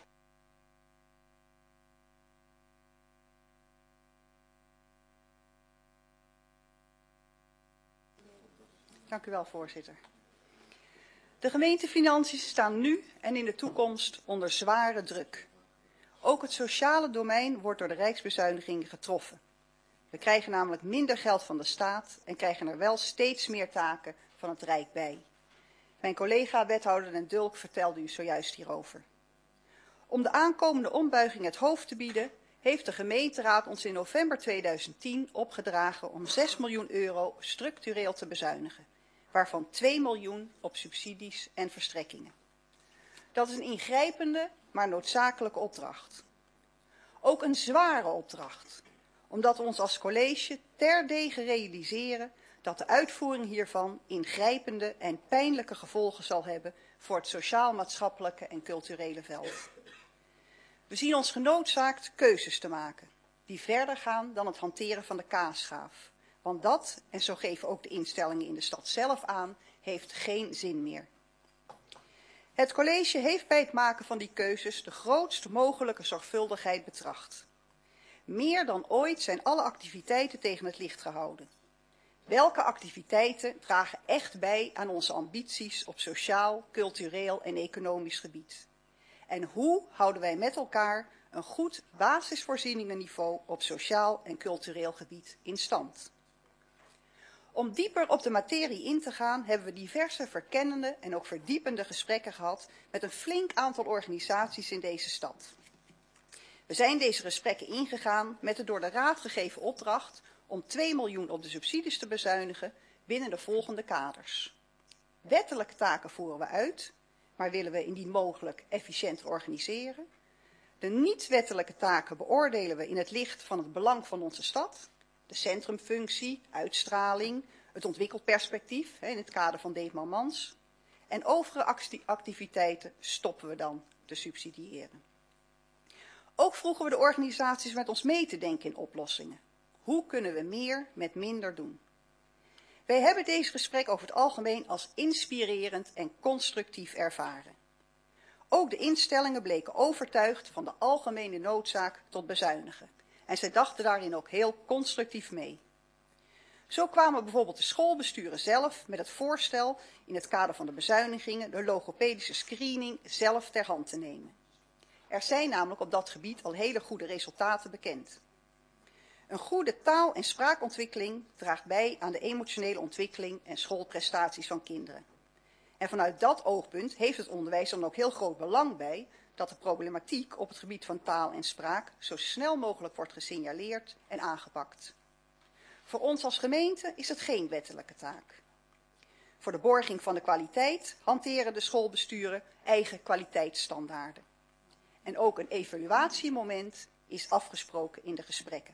Dank u wel, voorzitter. De gemeentefinanciën staan nu en in de toekomst onder zware druk. Ook het sociale domein wordt door de rijksbezuinigingen getroffen. We krijgen namelijk minder geld van de staat en krijgen er wel steeds meer taken van het Rijk bij. Mijn collega wethouder Den Dulk vertelde u zojuist hierover. Om de aankomende ombuiging het hoofd te bieden, heeft de gemeenteraad ons in november tweeduizend tien opgedragen om zes miljoen euro structureel te bezuinigen, waarvan twee miljoen op subsidies en verstrekkingen. Dat is een ingrijpende, maar noodzakelijke opdracht. Ook een zware opdracht, omdat we ons als college terdege realiseren dat de uitvoering hiervan ingrijpende en pijnlijke gevolgen zal hebben voor het sociaal-maatschappelijke en culturele veld. We zien ons genoodzaakt keuzes te maken die verder gaan dan het hanteren van de kaasschaaf. Want dat, en zo geven ook de instellingen in de stad zelf aan, heeft geen zin meer. Het college heeft bij het maken van die keuzes de grootst mogelijke zorgvuldigheid betracht. Meer dan ooit zijn alle activiteiten tegen het licht gehouden. Welke activiteiten dragen echt bij aan onze ambities op sociaal, cultureel en economisch gebied? En hoe houden wij met elkaar een goed basisvoorzieningenniveau op sociaal en cultureel gebied in stand? Om dieper op de materie in te gaan, hebben we diverse verkennende en ook verdiepende gesprekken gehad met een flink aantal organisaties in deze stad. We zijn deze gesprekken ingegaan met de door de Raad gegeven opdracht om twee miljoen op de subsidies te bezuinigen binnen de volgende kaders. Wettelijke taken voeren we uit, maar willen we indien mogelijk efficiënter organiseren. De niet-wettelijke taken beoordelen we in het licht van het belang van onze stad, de centrumfunctie, uitstraling, het ontwikkelperspectief in het kader van Deetman Mans. En overige activiteiten stoppen we dan te subsidiëren. Ook vroegen we de organisaties met ons mee te denken in oplossingen. Hoe kunnen we meer met minder doen? Wij hebben deze gesprek over het algemeen als inspirerend en constructief ervaren. Ook de instellingen bleken overtuigd van de algemene noodzaak tot bezuinigen. En zij dachten daarin ook heel constructief mee. Zo kwamen bijvoorbeeld de schoolbesturen zelf met het voorstel in het kader van de bezuinigingen de logopedische screening zelf ter hand te nemen. Er zijn namelijk op dat gebied al hele goede resultaten bekend. Een goede taal- en spraakontwikkeling draagt bij aan de emotionele ontwikkeling en schoolprestaties van kinderen. En vanuit dat oogpunt heeft het onderwijs dan ook heel groot belang bij dat de problematiek op het gebied van taal en spraak zo snel mogelijk wordt gesignaleerd en aangepakt. Voor ons als gemeente is het geen wettelijke taak. Voor de borging van de kwaliteit hanteren de schoolbesturen eigen kwaliteitsstandaarden. En ook een evaluatiemoment is afgesproken in de gesprekken.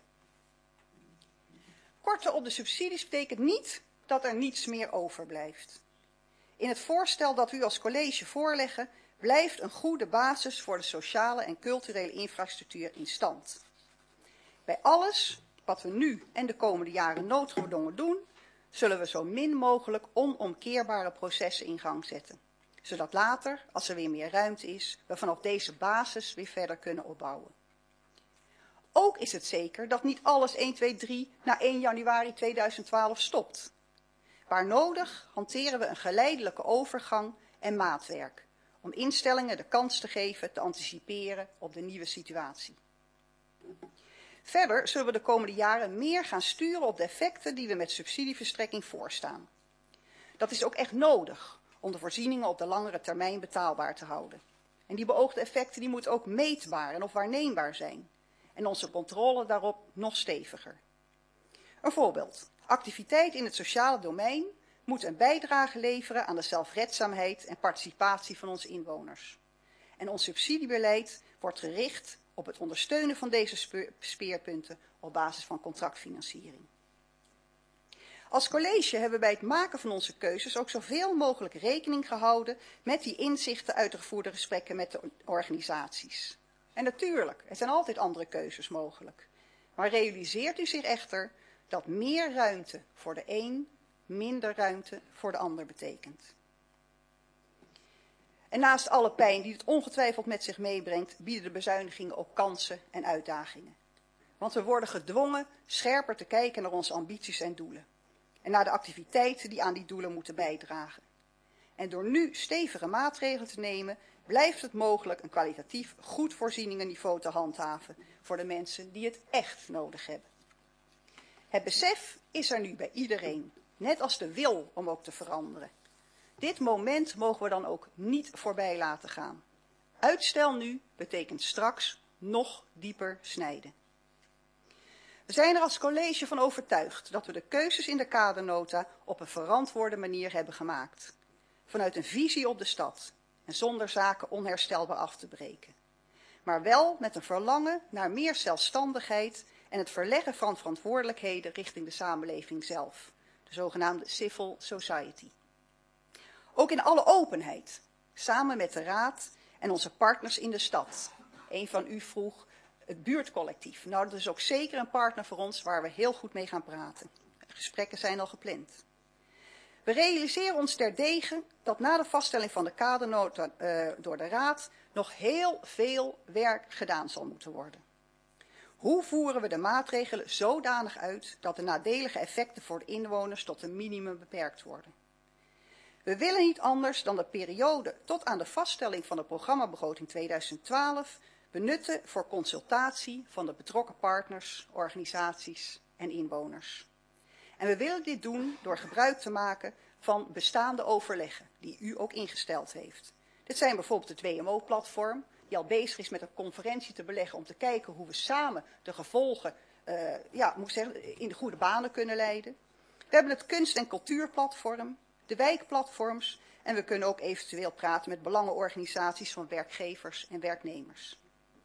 Korten op de subsidies betekent niet dat er niets meer overblijft. In het voorstel dat u als college voorleggen, blijft een goede basis voor de sociale en culturele infrastructuur in stand. Bij alles wat we nu en de komende jaren noodgedwongen doen, zullen we zo min mogelijk onomkeerbare processen in gang zetten. Zodat later, als er weer meer ruimte is, we vanaf deze basis weer verder kunnen opbouwen. Ook is het zeker dat niet alles één, twee, drie na één januari tweeduizend twaalf stopt. Waar nodig hanteren we een geleidelijke overgang en maatwerk, om instellingen de kans te geven te anticiperen op de nieuwe situatie. Verder zullen we de komende jaren meer gaan sturen op de effecten die we met subsidieverstrekking voorstaan. Dat is ook echt nodig om de voorzieningen op de langere termijn betaalbaar te houden. En die beoogde effecten die moeten ook meetbaar en of waarneembaar zijn. En onze controle daarop nog steviger. Een voorbeeld. Activiteit in het sociale domein moet een bijdrage leveren aan de zelfredzaamheid en participatie van onze inwoners. En ons subsidiebeleid wordt gericht op het ondersteunen van deze speerpunten op basis van contractfinanciering. Als college hebben we bij het maken van onze keuzes ook zoveel mogelijk rekening gehouden met die inzichten uit de gevoerde gesprekken met de organisaties. En natuurlijk, er zijn altijd andere keuzes mogelijk. Maar realiseert u zich echter dat meer ruimte voor de een minder ruimte voor de ander betekent. En naast alle pijn die het ongetwijfeld met zich meebrengt, bieden de bezuinigingen ook kansen en uitdagingen. Want we worden gedwongen scherper te kijken naar onze ambities en doelen. En naar de activiteiten die aan die doelen moeten bijdragen. En door nu stevige maatregelen te nemen, blijft het mogelijk een kwalitatief goed voorzieningenniveau te handhaven voor de mensen die het echt nodig hebben. Het besef is er nu bij iedereen, net als de wil om ook te veranderen. Dit moment mogen we dan ook niet voorbij laten gaan. Uitstel nu betekent straks nog dieper snijden. We zijn er als college van overtuigd dat we de keuzes in de kadernota op een verantwoorde manier hebben gemaakt. Vanuit een visie op de stad en zonder zaken onherstelbaar af te breken. Maar wel met een verlangen naar meer zelfstandigheid en het verleggen van verantwoordelijkheden richting de samenleving zelf. De zogenaamde civil society. Ook in alle openheid, samen met de raad en onze partners in de stad. Een van u vroeg het buurtcollectief. Nou, dat is ook zeker een partner voor ons waar we heel goed mee gaan praten. Gesprekken zijn al gepland. We realiseren ons terdege dat na de vaststelling van de kadernota uh, door de raad nog heel veel werk gedaan zal moeten worden. Hoe voeren we de maatregelen zodanig uit dat de nadelige effecten voor de inwoners tot een minimum beperkt worden? We willen niet anders dan de periode tot aan de vaststelling van de programmabegroting tweeduizend twaalf benutten voor consultatie van de betrokken partners, organisaties en inwoners. En we willen dit doen door gebruik te maken van bestaande overleggen die u ook ingesteld heeft. Dit zijn bijvoorbeeld het W M O-platform, die al bezig is met een conferentie te beleggen om te kijken hoe we samen de gevolgen uh, ja, moet ik zeggen, in de goede banen kunnen leiden. We hebben het kunst- en cultuurplatform, de wijkplatforms en we kunnen ook eventueel praten met belangenorganisaties van werkgevers en werknemers.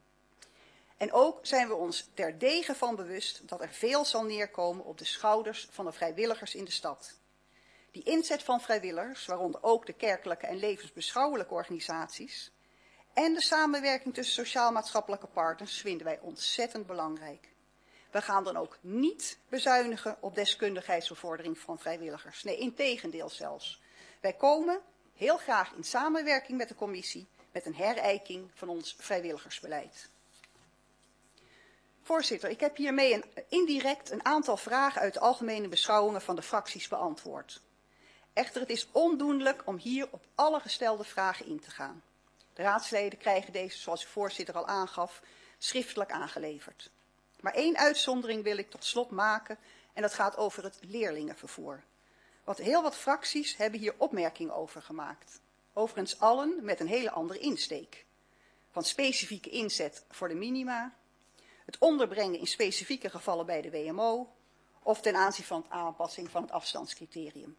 En ook zijn we ons terdege van bewust dat er veel zal neerkomen op de schouders van de vrijwilligers in de stad. Die inzet van vrijwilligers, waaronder ook de kerkelijke en levensbeschouwelijke organisaties, en de samenwerking tussen sociaal-maatschappelijke partners vinden wij ontzettend belangrijk. We gaan dan ook niet bezuinigen op deskundigheidsbevordering van vrijwilligers. Nee, integendeel zelfs. Wij komen heel graag in samenwerking met de commissie met een herijking van ons vrijwilligersbeleid. Voorzitter, ik heb hiermee een, indirect een aantal vragen uit de algemene beschouwingen van de fracties beantwoord. Echter, het is ondoenlijk om hier op alle gestelde vragen in te gaan. De raadsleden krijgen deze, zoals de voorzitter al aangaf, schriftelijk aangeleverd. Maar één uitzondering wil ik tot slot maken en dat gaat over het leerlingenvervoer. Want heel wat fracties hebben hier opmerkingen over gemaakt. Overigens allen met een hele andere insteek. Van specifieke inzet voor de minima, het onderbrengen in specifieke gevallen bij de W M O of ten aanzien van de aanpassing van het afstandscriterium.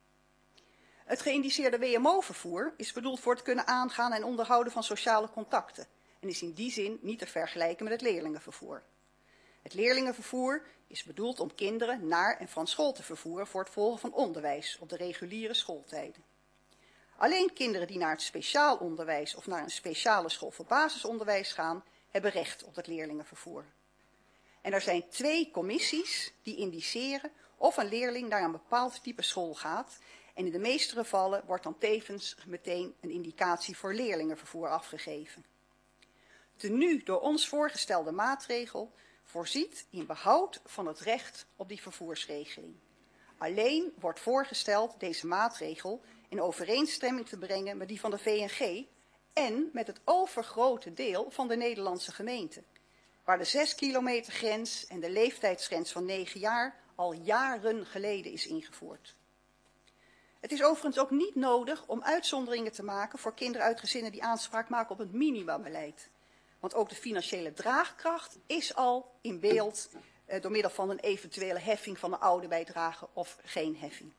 Het geïndiceerde W M O-vervoer is bedoeld voor het kunnen aangaan en onderhouden van sociale contacten en is in die zin niet te vergelijken met het leerlingenvervoer. Het leerlingenvervoer is bedoeld om kinderen naar en van school te vervoeren voor het volgen van onderwijs op de reguliere schooltijden. Alleen kinderen die naar het speciaal onderwijs of naar een speciale school voor basisonderwijs gaan, hebben recht op het leerlingenvervoer. En er zijn twee commissies die indiceren of een leerling naar een bepaald type school gaat. En in de meeste gevallen wordt dan tevens meteen een indicatie voor leerlingenvervoer afgegeven. De nu door ons voorgestelde maatregel voorziet in behoud van het recht op die vervoersregeling. Alleen wordt voorgesteld deze maatregel in overeenstemming te brengen met die van de V N G en met het overgrote deel van de Nederlandse gemeenten, waar de zes kilometer grens en de leeftijdsgrens van negen jaar al jaren geleden is ingevoerd. Het is overigens ook niet nodig om uitzonderingen te maken voor kinderen uit gezinnen die aanspraak maken op het minimabeleid. Want ook de financiële draagkracht is al in beeld eh, door middel van een eventuele heffing van de oude bijdrage of geen heffing.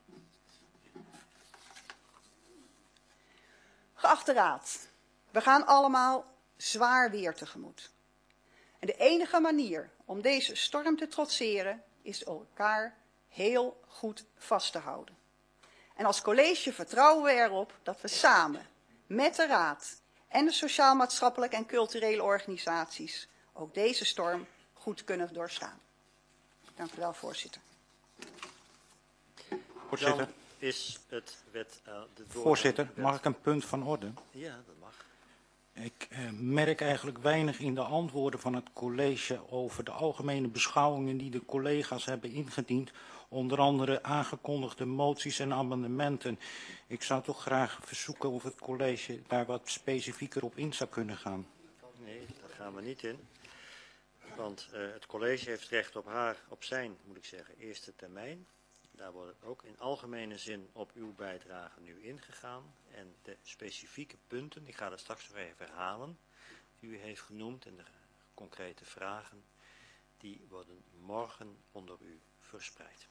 Geachte raad, we gaan allemaal zwaar weer tegemoet. En de enige manier om deze storm te trotseren is elkaar heel goed vast te houden. En als college vertrouwen we erop dat we samen met de raad en de sociaal-maatschappelijke en culturele organisaties ook deze storm goed kunnen doorstaan. Dank u wel, voorzitter. Voorzitter. is het wet... Uh, de Voorzitter, mag ik een punt van orde? Ja, dat mag. Ik eh, merk eigenlijk weinig in de antwoorden van het college over de algemene beschouwingen die de collega's hebben ingediend. Onder andere aangekondigde moties en amendementen. Ik zou toch graag verzoeken of het college daar wat specifieker op in zou kunnen gaan. Nee, daar gaan we niet in. Want uh, het college heeft recht op haar, op zijn, moet ik zeggen, eerste termijn. Daar wordt ook in algemene zin op uw bijdrage nu ingegaan. En de specifieke punten, ik ga dat straks nog even herhalen, die u heeft genoemd en de concrete vragen, die worden morgen onder u verspreid.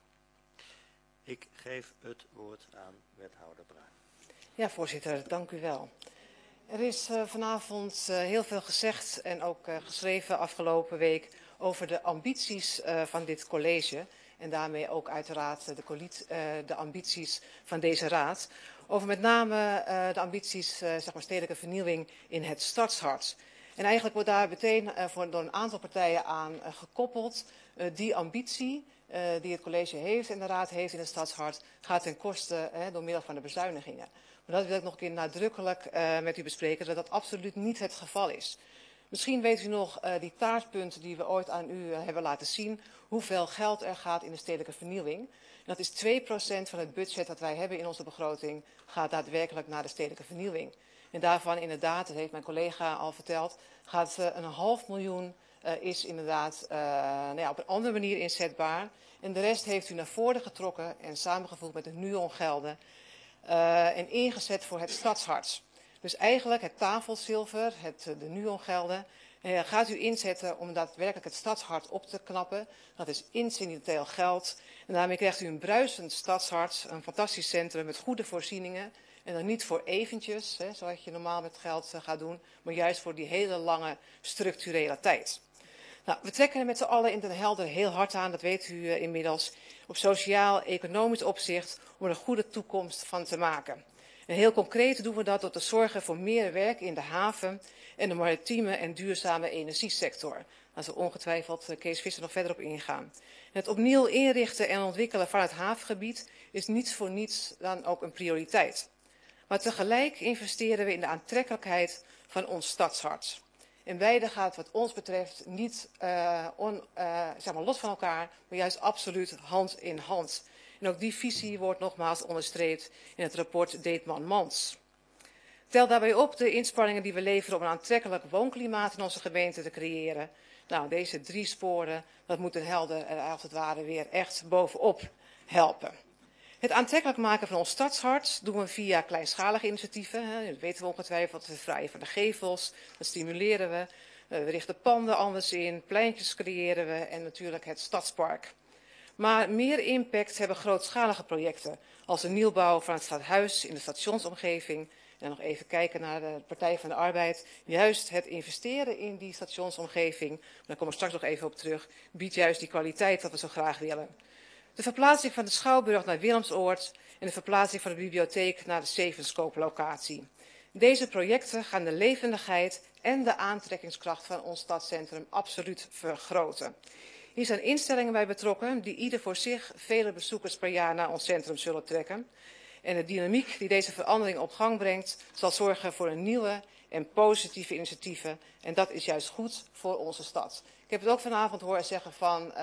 Ik geef het woord aan wethouder Bruin. Ja, voorzitter, dank u wel. Er is uh, vanavond uh, heel veel gezegd en ook uh, geschreven afgelopen week over de ambities uh, van dit college. En daarmee ook uiteraard de, uh, de ambities van deze raad. Over met name uh, de ambities, uh, zeg maar, stedelijke vernieuwing in het stadshart. En eigenlijk wordt daar meteen uh, voor, door een aantal partijen aan uh, gekoppeld. Uh, die ambitie uh, die het college heeft en de raad heeft in het stadshart gaat ten koste uh, door middel van de bezuinigingen. Maar dat wil ik nog een keer nadrukkelijk uh, met u bespreken, dat dat absoluut niet het geval is. Misschien weet u nog uh, die taartpunt die we ooit aan u uh, hebben laten zien, hoeveel geld er gaat in de stedelijke vernieuwing. En dat is twee procent van het budget dat wij hebben in onze begroting, gaat daadwerkelijk naar de stedelijke vernieuwing. En daarvan inderdaad, dat heeft mijn collega al verteld, gaat uh, een half miljoen uh, is inderdaad uh, nou ja, op een andere manier inzetbaar. En de rest heeft u naar voren getrokken en samengevoegd met de NUON-gelden uh, en ingezet voor het stadshart. Dus eigenlijk het tafelzilver, het, de NUON-gelden, eh, gaat u inzetten om daadwerkelijk het stadshart op te knappen. Dat is incidenteel geld. En daarmee krijgt u een bruisend stadshart, een fantastisch centrum met goede voorzieningen. En dan niet voor eventjes, hè, zoals je normaal met geld uh, gaat doen, maar juist voor die hele lange structurele tijd. Nou, we trekken er met z'n allen in Den Helder heel hard aan, dat weet u uh, inmiddels, op sociaal-economisch opzicht om er een goede toekomst van te maken. En heel concreet doen we dat door te zorgen voor meer werk in de haven en de maritieme en duurzame energiesector. Daar zal ongetwijfeld Kees Visser nog verder op ingaan. En het opnieuw inrichten en ontwikkelen van het havengebied is niets voor niets dan ook een prioriteit. Maar tegelijk investeren we in de aantrekkelijkheid van ons stadshart. En beide gaat wat ons betreft niet uh, on, uh, zeg maar los van elkaar, maar juist absoluut hand in hand. En ook die visie wordt nogmaals onderstreept in het rapport Deetman-Mans. Tel daarbij op de inspanningen die we leveren om een aantrekkelijk woonklimaat in onze gemeente te creëren. Nou, deze drie sporen, dat moet Den Helder er als het ware weer echt bovenop helpen. Het aantrekkelijk maken van ons stadshart doen we via kleinschalige initiatieven. Hè. Dat weten we ongetwijfeld, het vrijen van de gevels, dat stimuleren we. We richten panden anders in, pleintjes creëren we en natuurlijk het stadspark. Maar meer impact hebben grootschalige projecten, als de nieuwbouw van het stadhuis in de stationsomgeving. En nog even kijken naar de Partij van de Arbeid. Juist het investeren in die stationsomgeving, daar kom ik straks nog even op terug, biedt juist die kwaliteit dat we zo graag willen. De verplaatsing van de Schouwburg naar Willemsoord en de verplaatsing van de bibliotheek naar de Zevenskoop-locatie. Deze projecten gaan de levendigheid en de aantrekkingskracht van ons stadscentrum absoluut vergroten. Hier zijn instellingen bij betrokken die ieder voor zich vele bezoekers per jaar naar ons centrum zullen trekken. En de dynamiek die deze verandering op gang brengt, zal zorgen voor een nieuwe en positieve initiatieven. En dat is juist goed voor onze stad. Ik heb het ook vanavond horen zeggen van uh,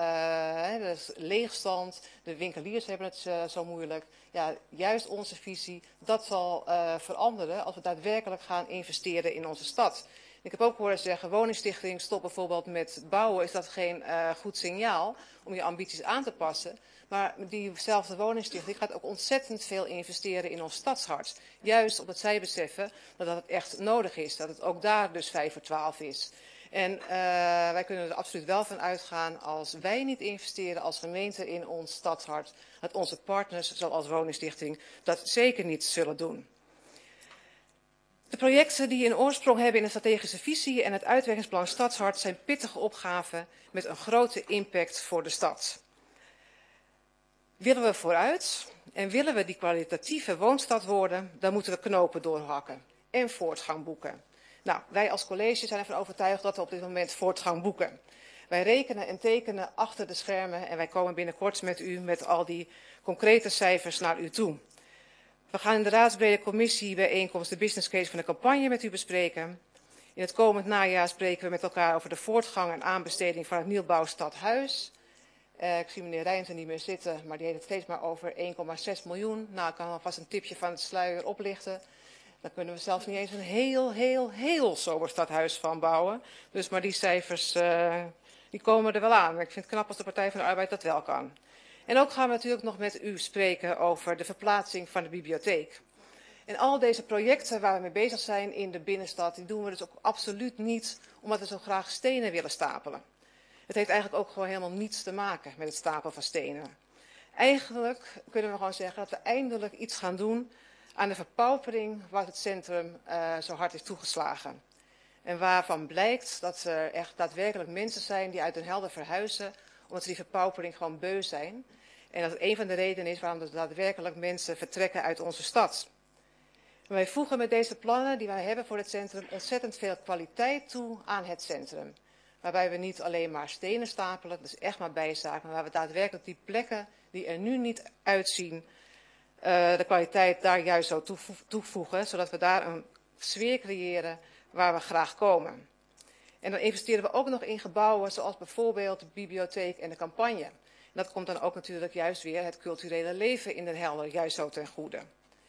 de leegstand, de winkeliers hebben het uh, zo moeilijk. Ja, juist onze visie, dat zal uh, veranderen als we daadwerkelijk gaan investeren in onze stad. Ik heb ook horen zeggen, woningstichting stopt bijvoorbeeld met bouwen, is dat geen uh, goed signaal om je ambities aan te passen. Maar diezelfde woningstichting gaat ook ontzettend veel investeren in ons stadshart. Juist omdat zij beseffen dat het echt nodig is, dat het ook daar dus vijf voor twaalf is. En uh, wij kunnen er absoluut wel van uitgaan, als wij niet investeren als gemeente in ons stadshart, dat onze partners, zoals woningstichting, dat zeker niet zullen doen. De projecten die een oorsprong hebben in de strategische visie en het uitwerkingsplan Stadshart zijn pittige opgaven met een grote impact voor de stad. Willen we vooruit en willen we die kwalitatieve woonstad worden, dan moeten we knopen doorhakken en voortgang boeken. Nou, wij als college zijn ervan overtuigd dat we op dit moment voortgang boeken. Wij rekenen en tekenen achter de schermen en wij komen binnenkort met u met al die concrete cijfers naar u toe. We gaan in de raadsbrede commissiebijeenkomst de business case van de campagne met u bespreken. In het komend najaar spreken we met elkaar over de voortgang en aanbesteding van het nieuwbouwstadhuis. Uh, ik zie meneer Rijnsen niet meer zitten, maar die heeft het steeds maar over één komma zes miljoen. Nou, ik kan alvast een tipje van het sluier oplichten. Daar kunnen we zelfs niet eens een heel, heel, heel sober stadhuis van bouwen. Dus maar die cijfers, uh, die komen er wel aan. Maar ik vind het knap als de Partij van de Arbeid dat wel kan. En ook gaan we natuurlijk nog met u spreken over de verplaatsing van de bibliotheek. En al deze projecten waar we mee bezig zijn in de binnenstad, die doen we dus ook absoluut niet omdat we zo graag stenen willen stapelen. Het heeft eigenlijk ook gewoon helemaal niets te maken met het stapelen van stenen. Eigenlijk kunnen we gewoon zeggen dat we eindelijk iets gaan doen aan de verpaupering waar het centrum uh, zo hard is toegeslagen. En waarvan blijkt dat er echt daadwerkelijk mensen zijn die uit Den Helder verhuizen, omdat ze die verpaupering gewoon beu zijn. En dat het een van de redenen is waarom er daadwerkelijk mensen vertrekken uit onze stad. Wij voegen met deze plannen die wij hebben voor het centrum ontzettend veel kwaliteit toe aan het centrum. Waarbij we niet alleen maar stenen stapelen, dus echt maar bijzaak, maar waar we daadwerkelijk die plekken die er nu niet uitzien, uh, de kwaliteit daar juist zo toevoegen, zodat we daar een sfeer creëren waar we graag komen. En dan investeren we ook nog in gebouwen zoals bijvoorbeeld de bibliotheek en de campagne. En dat komt dan ook natuurlijk juist weer het culturele leven in Den Helder juist zo ten goede.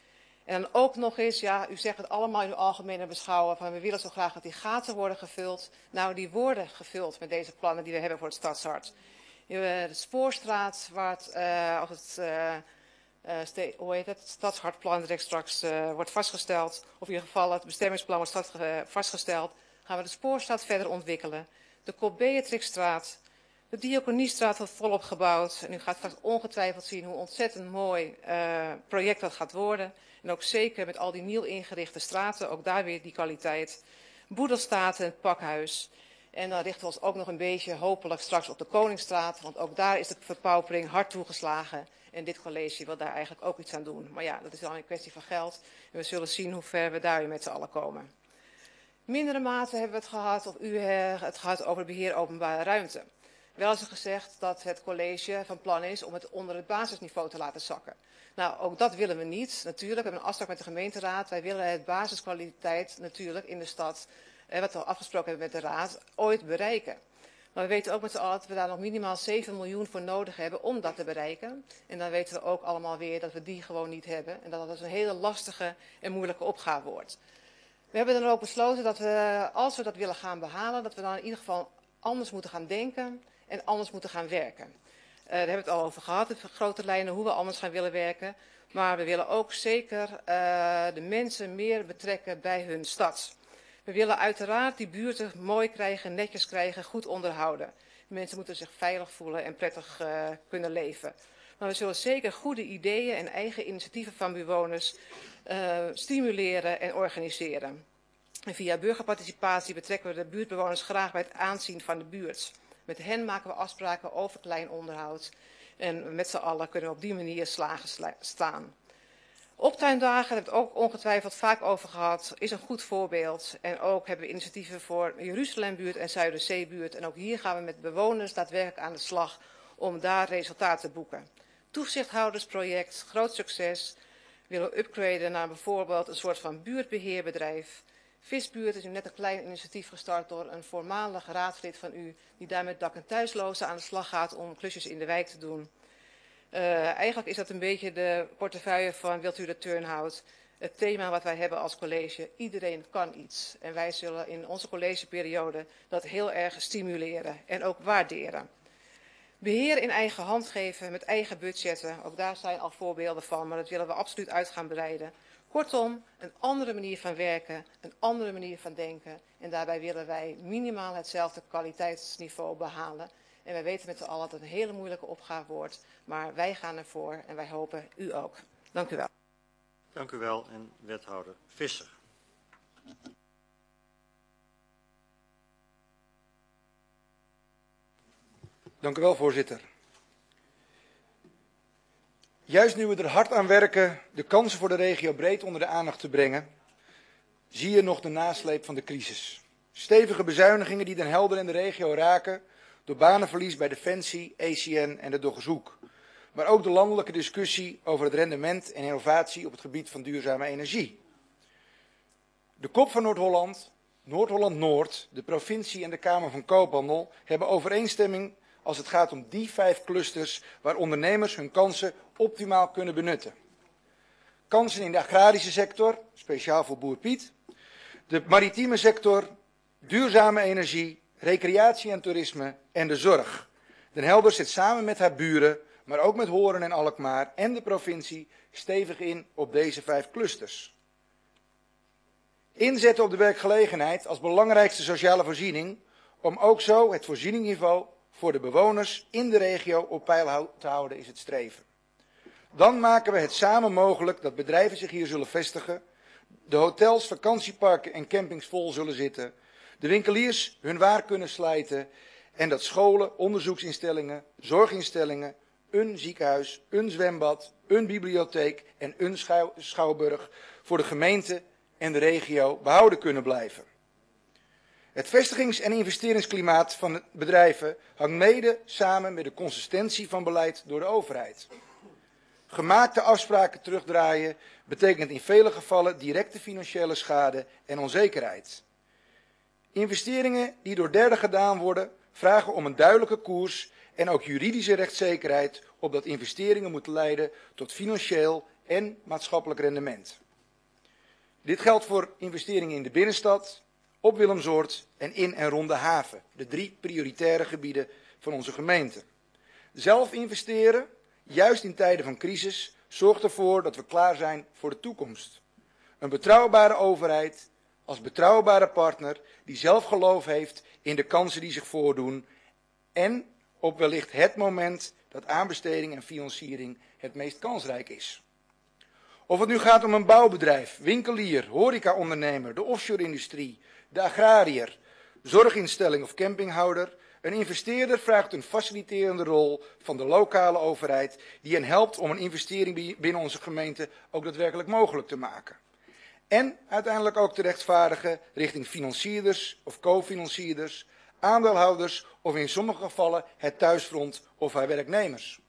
En dan ook nog eens, ja, u zegt het allemaal in uw algemene beschouwen, van we willen zo graag dat die gaten worden gevuld. Nou, die worden gevuld met deze plannen die we hebben voor het Stadshart. De Spoorstraat, waar het, uh, als het, uh, uh, hoe heet het, het Stadshartplan direct straks uh, wordt vastgesteld, of in ieder geval het bestemmingsplan wordt stad, uh, vastgesteld, gaan we de Spoorstraat verder ontwikkelen. De Kop-Beatrixstraat, de Diakoniestraat wordt volop gebouwd. En u gaat straks ongetwijfeld zien hoe ontzettend mooi uh, project dat gaat worden. En ook zeker met al die nieuw ingerichte straten, ook daar weer die kwaliteit. Boedelstaat en het Pakhuis. En dan richten we ons ook nog een beetje hopelijk straks op de Koningsstraat. Want ook daar is de verpaupering hard toegeslagen. En dit college wil daar eigenlijk ook iets aan doen. Maar ja, dat is dan een kwestie van geld. En we zullen zien hoe ver we daar weer met z'n allen komen. Mindere mate hebben we het gehad, of u heeft het gehad over het beheer openbare ruimte. Wel is er gezegd dat het college van plan is om het onder het basisniveau te laten zakken. Nou, ook dat willen we niet. Natuurlijk, we hebben een afspraak met de gemeenteraad. Wij willen het basiskwaliteit natuurlijk in de stad, eh, wat we afgesproken hebben met de raad, ooit bereiken. Maar we weten ook met z'n allen dat we daar nog minimaal zeven miljoen voor nodig hebben om dat te bereiken. En dan weten we ook allemaal weer dat we die gewoon niet hebben. En dat dat dus een hele lastige en moeilijke opgave wordt. We hebben dan ook besloten dat we, als we dat willen gaan behalen, dat we dan in ieder geval anders moeten gaan denken en anders moeten gaan werken. Uh, daar hebben we het al over gehad, de grote lijnen, hoe we anders gaan willen werken. Maar we willen ook zeker uh, de mensen meer betrekken bij hun stad. We willen uiteraard die buurten mooi krijgen, netjes krijgen, goed onderhouden. De mensen moeten zich veilig voelen en prettig uh, kunnen leven. Maar we zullen zeker goede ideeën en eigen initiatieven van bewoners uh, stimuleren en organiseren. En via burgerparticipatie betrekken we de buurtbewoners graag bij het aanzien van de buurt. Met hen maken we afspraken over klein onderhoud. En met z'n allen kunnen we op die manier slagen staan. Optuindagen, daar hebben we het ook ongetwijfeld vaak over gehad, is een goed voorbeeld. En ook hebben we initiatieven voor Jeruzalembuurt en Zuiderzeebuurt. En ook hier gaan we met bewoners daadwerkelijk aan de slag om daar resultaten te boeken. Toezichthoudersproject, groot succes. We willen upgraden naar bijvoorbeeld een soort van buurtbeheerbedrijf. Visbuurt is nu net een klein initiatief gestart door een voormalig raadslid van u, die daar met dak- en thuislozen aan de slag gaat om klusjes in de wijk te doen. Uh, eigenlijk is dat een beetje de portefeuille van Wilt u de Turnhout. Het thema wat wij hebben als college, iedereen kan iets. En wij zullen in onze collegeperiode dat heel erg stimuleren en ook waarderen. Beheer in eigen hand geven met eigen budgetten, ook daar zijn al voorbeelden van, maar dat willen we absoluut uit gaan breiden. Kortom, een andere manier van werken, een andere manier van denken. En daarbij willen wij minimaal hetzelfde kwaliteitsniveau behalen. En wij weten met z'n allen dat het een hele moeilijke opgave wordt. Maar wij gaan ervoor en wij hopen u ook. Dank u wel. Dank u wel en wethouder Visser. Dank u wel, voorzitter. Juist nu we er hard aan werken de kansen voor de regio breed onder de aandacht te brengen, zie je nog de nasleep van de crisis. Stevige bezuinigingen die Den Helder en de regio raken door banenverlies bij Defensie, A C N en de Doggershoek. maar ook de landelijke discussie over het rendement en innovatie op het gebied van duurzame energie. De Kop van Noord-Holland, Noord-Holland-Noord, de provincie en de Kamer van Koophandel hebben overeenstemming als het gaat om die vijf clusters waar ondernemers hun kansen optimaal kunnen benutten. Kansen in de agrarische sector, speciaal voor boer Piet, de maritieme sector, duurzame energie, recreatie en toerisme en de zorg. Den Helder zit samen met haar buren, maar ook met Horen en Alkmaar en de provincie stevig in op deze vijf clusters. Inzetten op de werkgelegenheid als belangrijkste sociale voorziening, om ook zo het voorzieningniveau voor de bewoners in de regio op peil te houden, is het streven. Dan maken we het samen mogelijk dat bedrijven zich hier zullen vestigen, de hotels, vakantieparken en campings vol zullen zitten, de winkeliers hun waar kunnen slijten en dat scholen, onderzoeksinstellingen, zorginstellingen, een ziekenhuis, een zwembad, een bibliotheek en een schouw, schouwburg voor de gemeente en de regio behouden kunnen blijven. Het vestigings- en investeringsklimaat van de bedrijven hangt mede samen met de consistentie van beleid door de overheid. Gemaakte afspraken terugdraaien betekent in vele gevallen directe financiële schade en onzekerheid. Investeringen die door derden gedaan worden, vragen om een duidelijke koers en ook juridische rechtszekerheid, opdat investeringen moeten leiden tot financieel en maatschappelijk rendement. Dit geldt voor investeringen in de binnenstad, op Willemsoord en in en rond de haven, de drie prioritaire gebieden van onze gemeente. Zelf investeren, juist in tijden van crisis, zorgt ervoor dat we klaar zijn voor de toekomst. Een betrouwbare overheid als betrouwbare partner die zelf geloof heeft in de kansen die zich voordoen en op wellicht het moment dat aanbesteding en financiering het meest kansrijk is. Of het nu gaat om een bouwbedrijf, winkelier, horecaondernemer, de offshore-industrie, de agrariër, zorginstelling of campinghouder, een investeerder vraagt een faciliterende rol van de lokale overheid die hen helpt om een investering binnen onze gemeente ook daadwerkelijk mogelijk te maken. En uiteindelijk ook te rechtvaardigen richting financierders of co-financierders, aandeelhouders of in sommige gevallen het thuisfront of haar werknemers.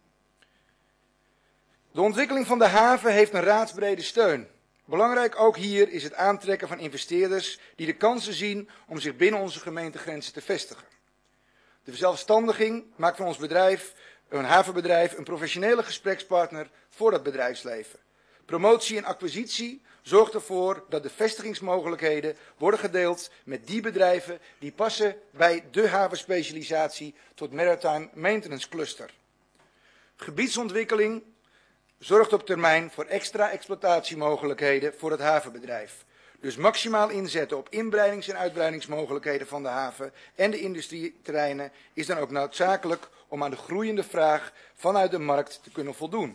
De ontwikkeling van de haven heeft een raadsbrede steun. Belangrijk ook hier is het aantrekken van investeerders die de kansen zien om zich binnen onze gemeentegrenzen te vestigen. De verzelfstandiging maakt van ons bedrijf, een havenbedrijf, een professionele gesprekspartner voor het bedrijfsleven. Promotie en acquisitie zorgt ervoor dat de vestigingsmogelijkheden worden gedeeld met die bedrijven die passen bij de havenspecialisatie tot Maritime Maintenance Cluster. Gebiedsontwikkeling zorgt op termijn voor extra exploitatiemogelijkheden voor het havenbedrijf. Dus maximaal inzetten op inbreidings- en uitbreidingsmogelijkheden van de haven en de industrieterreinen is dan ook noodzakelijk om aan de groeiende vraag vanuit de markt te kunnen voldoen.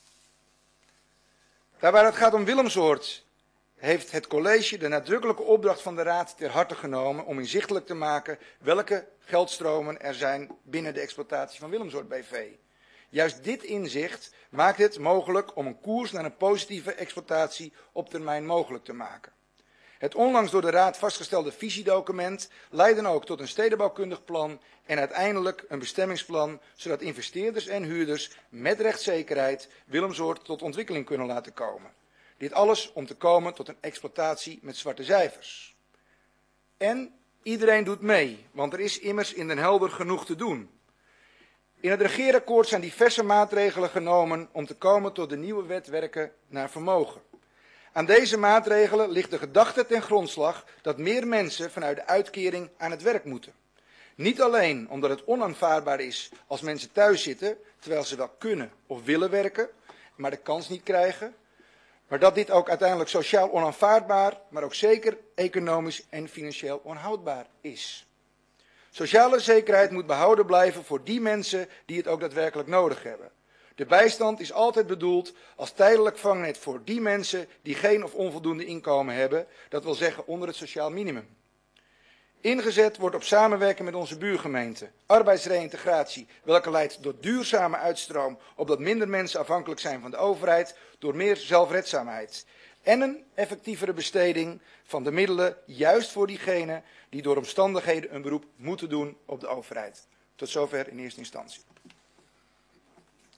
Daar waar het gaat om Willemsoord heeft het college de nadrukkelijke opdracht van de Raad ter harte genomen om inzichtelijk te maken welke geldstromen er zijn binnen de exploitatie van Willemsoord B V. Juist dit inzicht maakt het mogelijk om een koers naar een positieve exploitatie op termijn mogelijk te maken. Het onlangs door de Raad vastgestelde visiedocument leidt dan ook tot een stedenbouwkundig plan en uiteindelijk een bestemmingsplan, zodat investeerders en huurders met rechtszekerheid Willemsoord tot ontwikkeling kunnen laten komen. Dit alles om te komen tot een exploitatie met zwarte cijfers. En iedereen doet mee, want er is immers in Den Helder genoeg te doen. In het regeerakkoord zijn diverse maatregelen genomen om te komen tot de nieuwe wet werken naar vermogen. Aan deze maatregelen ligt de gedachte ten grondslag dat meer mensen vanuit de uitkering aan het werk moeten. Niet alleen omdat het onaanvaardbaar is als mensen thuis zitten, terwijl ze wel kunnen of willen werken, maar de kans niet krijgen. Maar dat dit ook uiteindelijk sociaal onaanvaardbaar, maar ook zeker economisch en financieel onhoudbaar is. Sociale zekerheid moet behouden blijven voor die mensen die het ook daadwerkelijk nodig hebben. De bijstand is altijd bedoeld als tijdelijk vangnet voor die mensen die geen of onvoldoende inkomen hebben, dat wil zeggen onder het sociaal minimum. Ingezet wordt op samenwerken met onze buurgemeenten, arbeidsreïntegratie, welke leidt tot duurzame uitstroom, opdat minder mensen afhankelijk zijn van de overheid, door meer zelfredzaamheid. En een effectievere besteding van de middelen, juist voor diegenen die door omstandigheden een beroep moeten doen op de overheid. Tot zover in eerste instantie.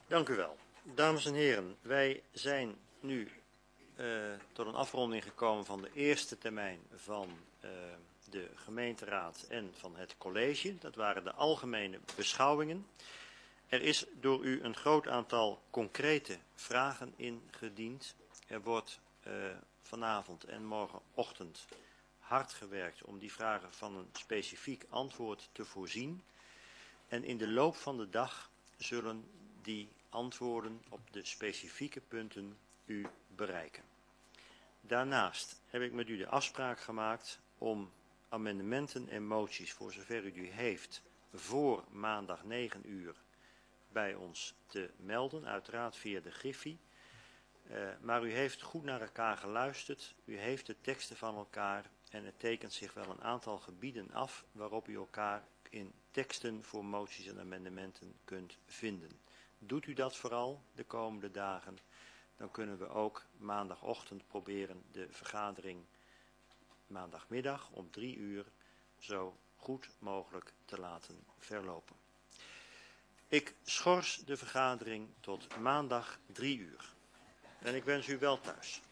Dank u wel. Dames en heren, wij zijn nu uh, tot een afronding gekomen van de eerste termijn van uh, de gemeenteraad en van het college. Dat waren de algemene beschouwingen. Er is door u een groot aantal concrete vragen ingediend. Er wordt uh, vanavond en morgenochtend hard gewerkt om die vragen van een specifiek antwoord te voorzien. En in de loop van de dag zullen die antwoorden op de specifieke punten u bereiken. Daarnaast heb ik met u de afspraak gemaakt om amendementen en moties, voor zover u die heeft, voor maandag negen uur bij ons te melden, uiteraard via de Griffie. Uh, maar u heeft goed naar elkaar geluisterd, u heeft de teksten van elkaar en het tekent zich wel een aantal gebieden af waarop u elkaar in teksten voor moties en amendementen kunt vinden. Doet u dat vooral de komende dagen, dan kunnen we ook maandagochtend proberen de vergadering maandagmiddag om drie uur zo goed mogelijk te laten verlopen. Ik schors de vergadering tot maandag drie uur en ik wens u wel thuis.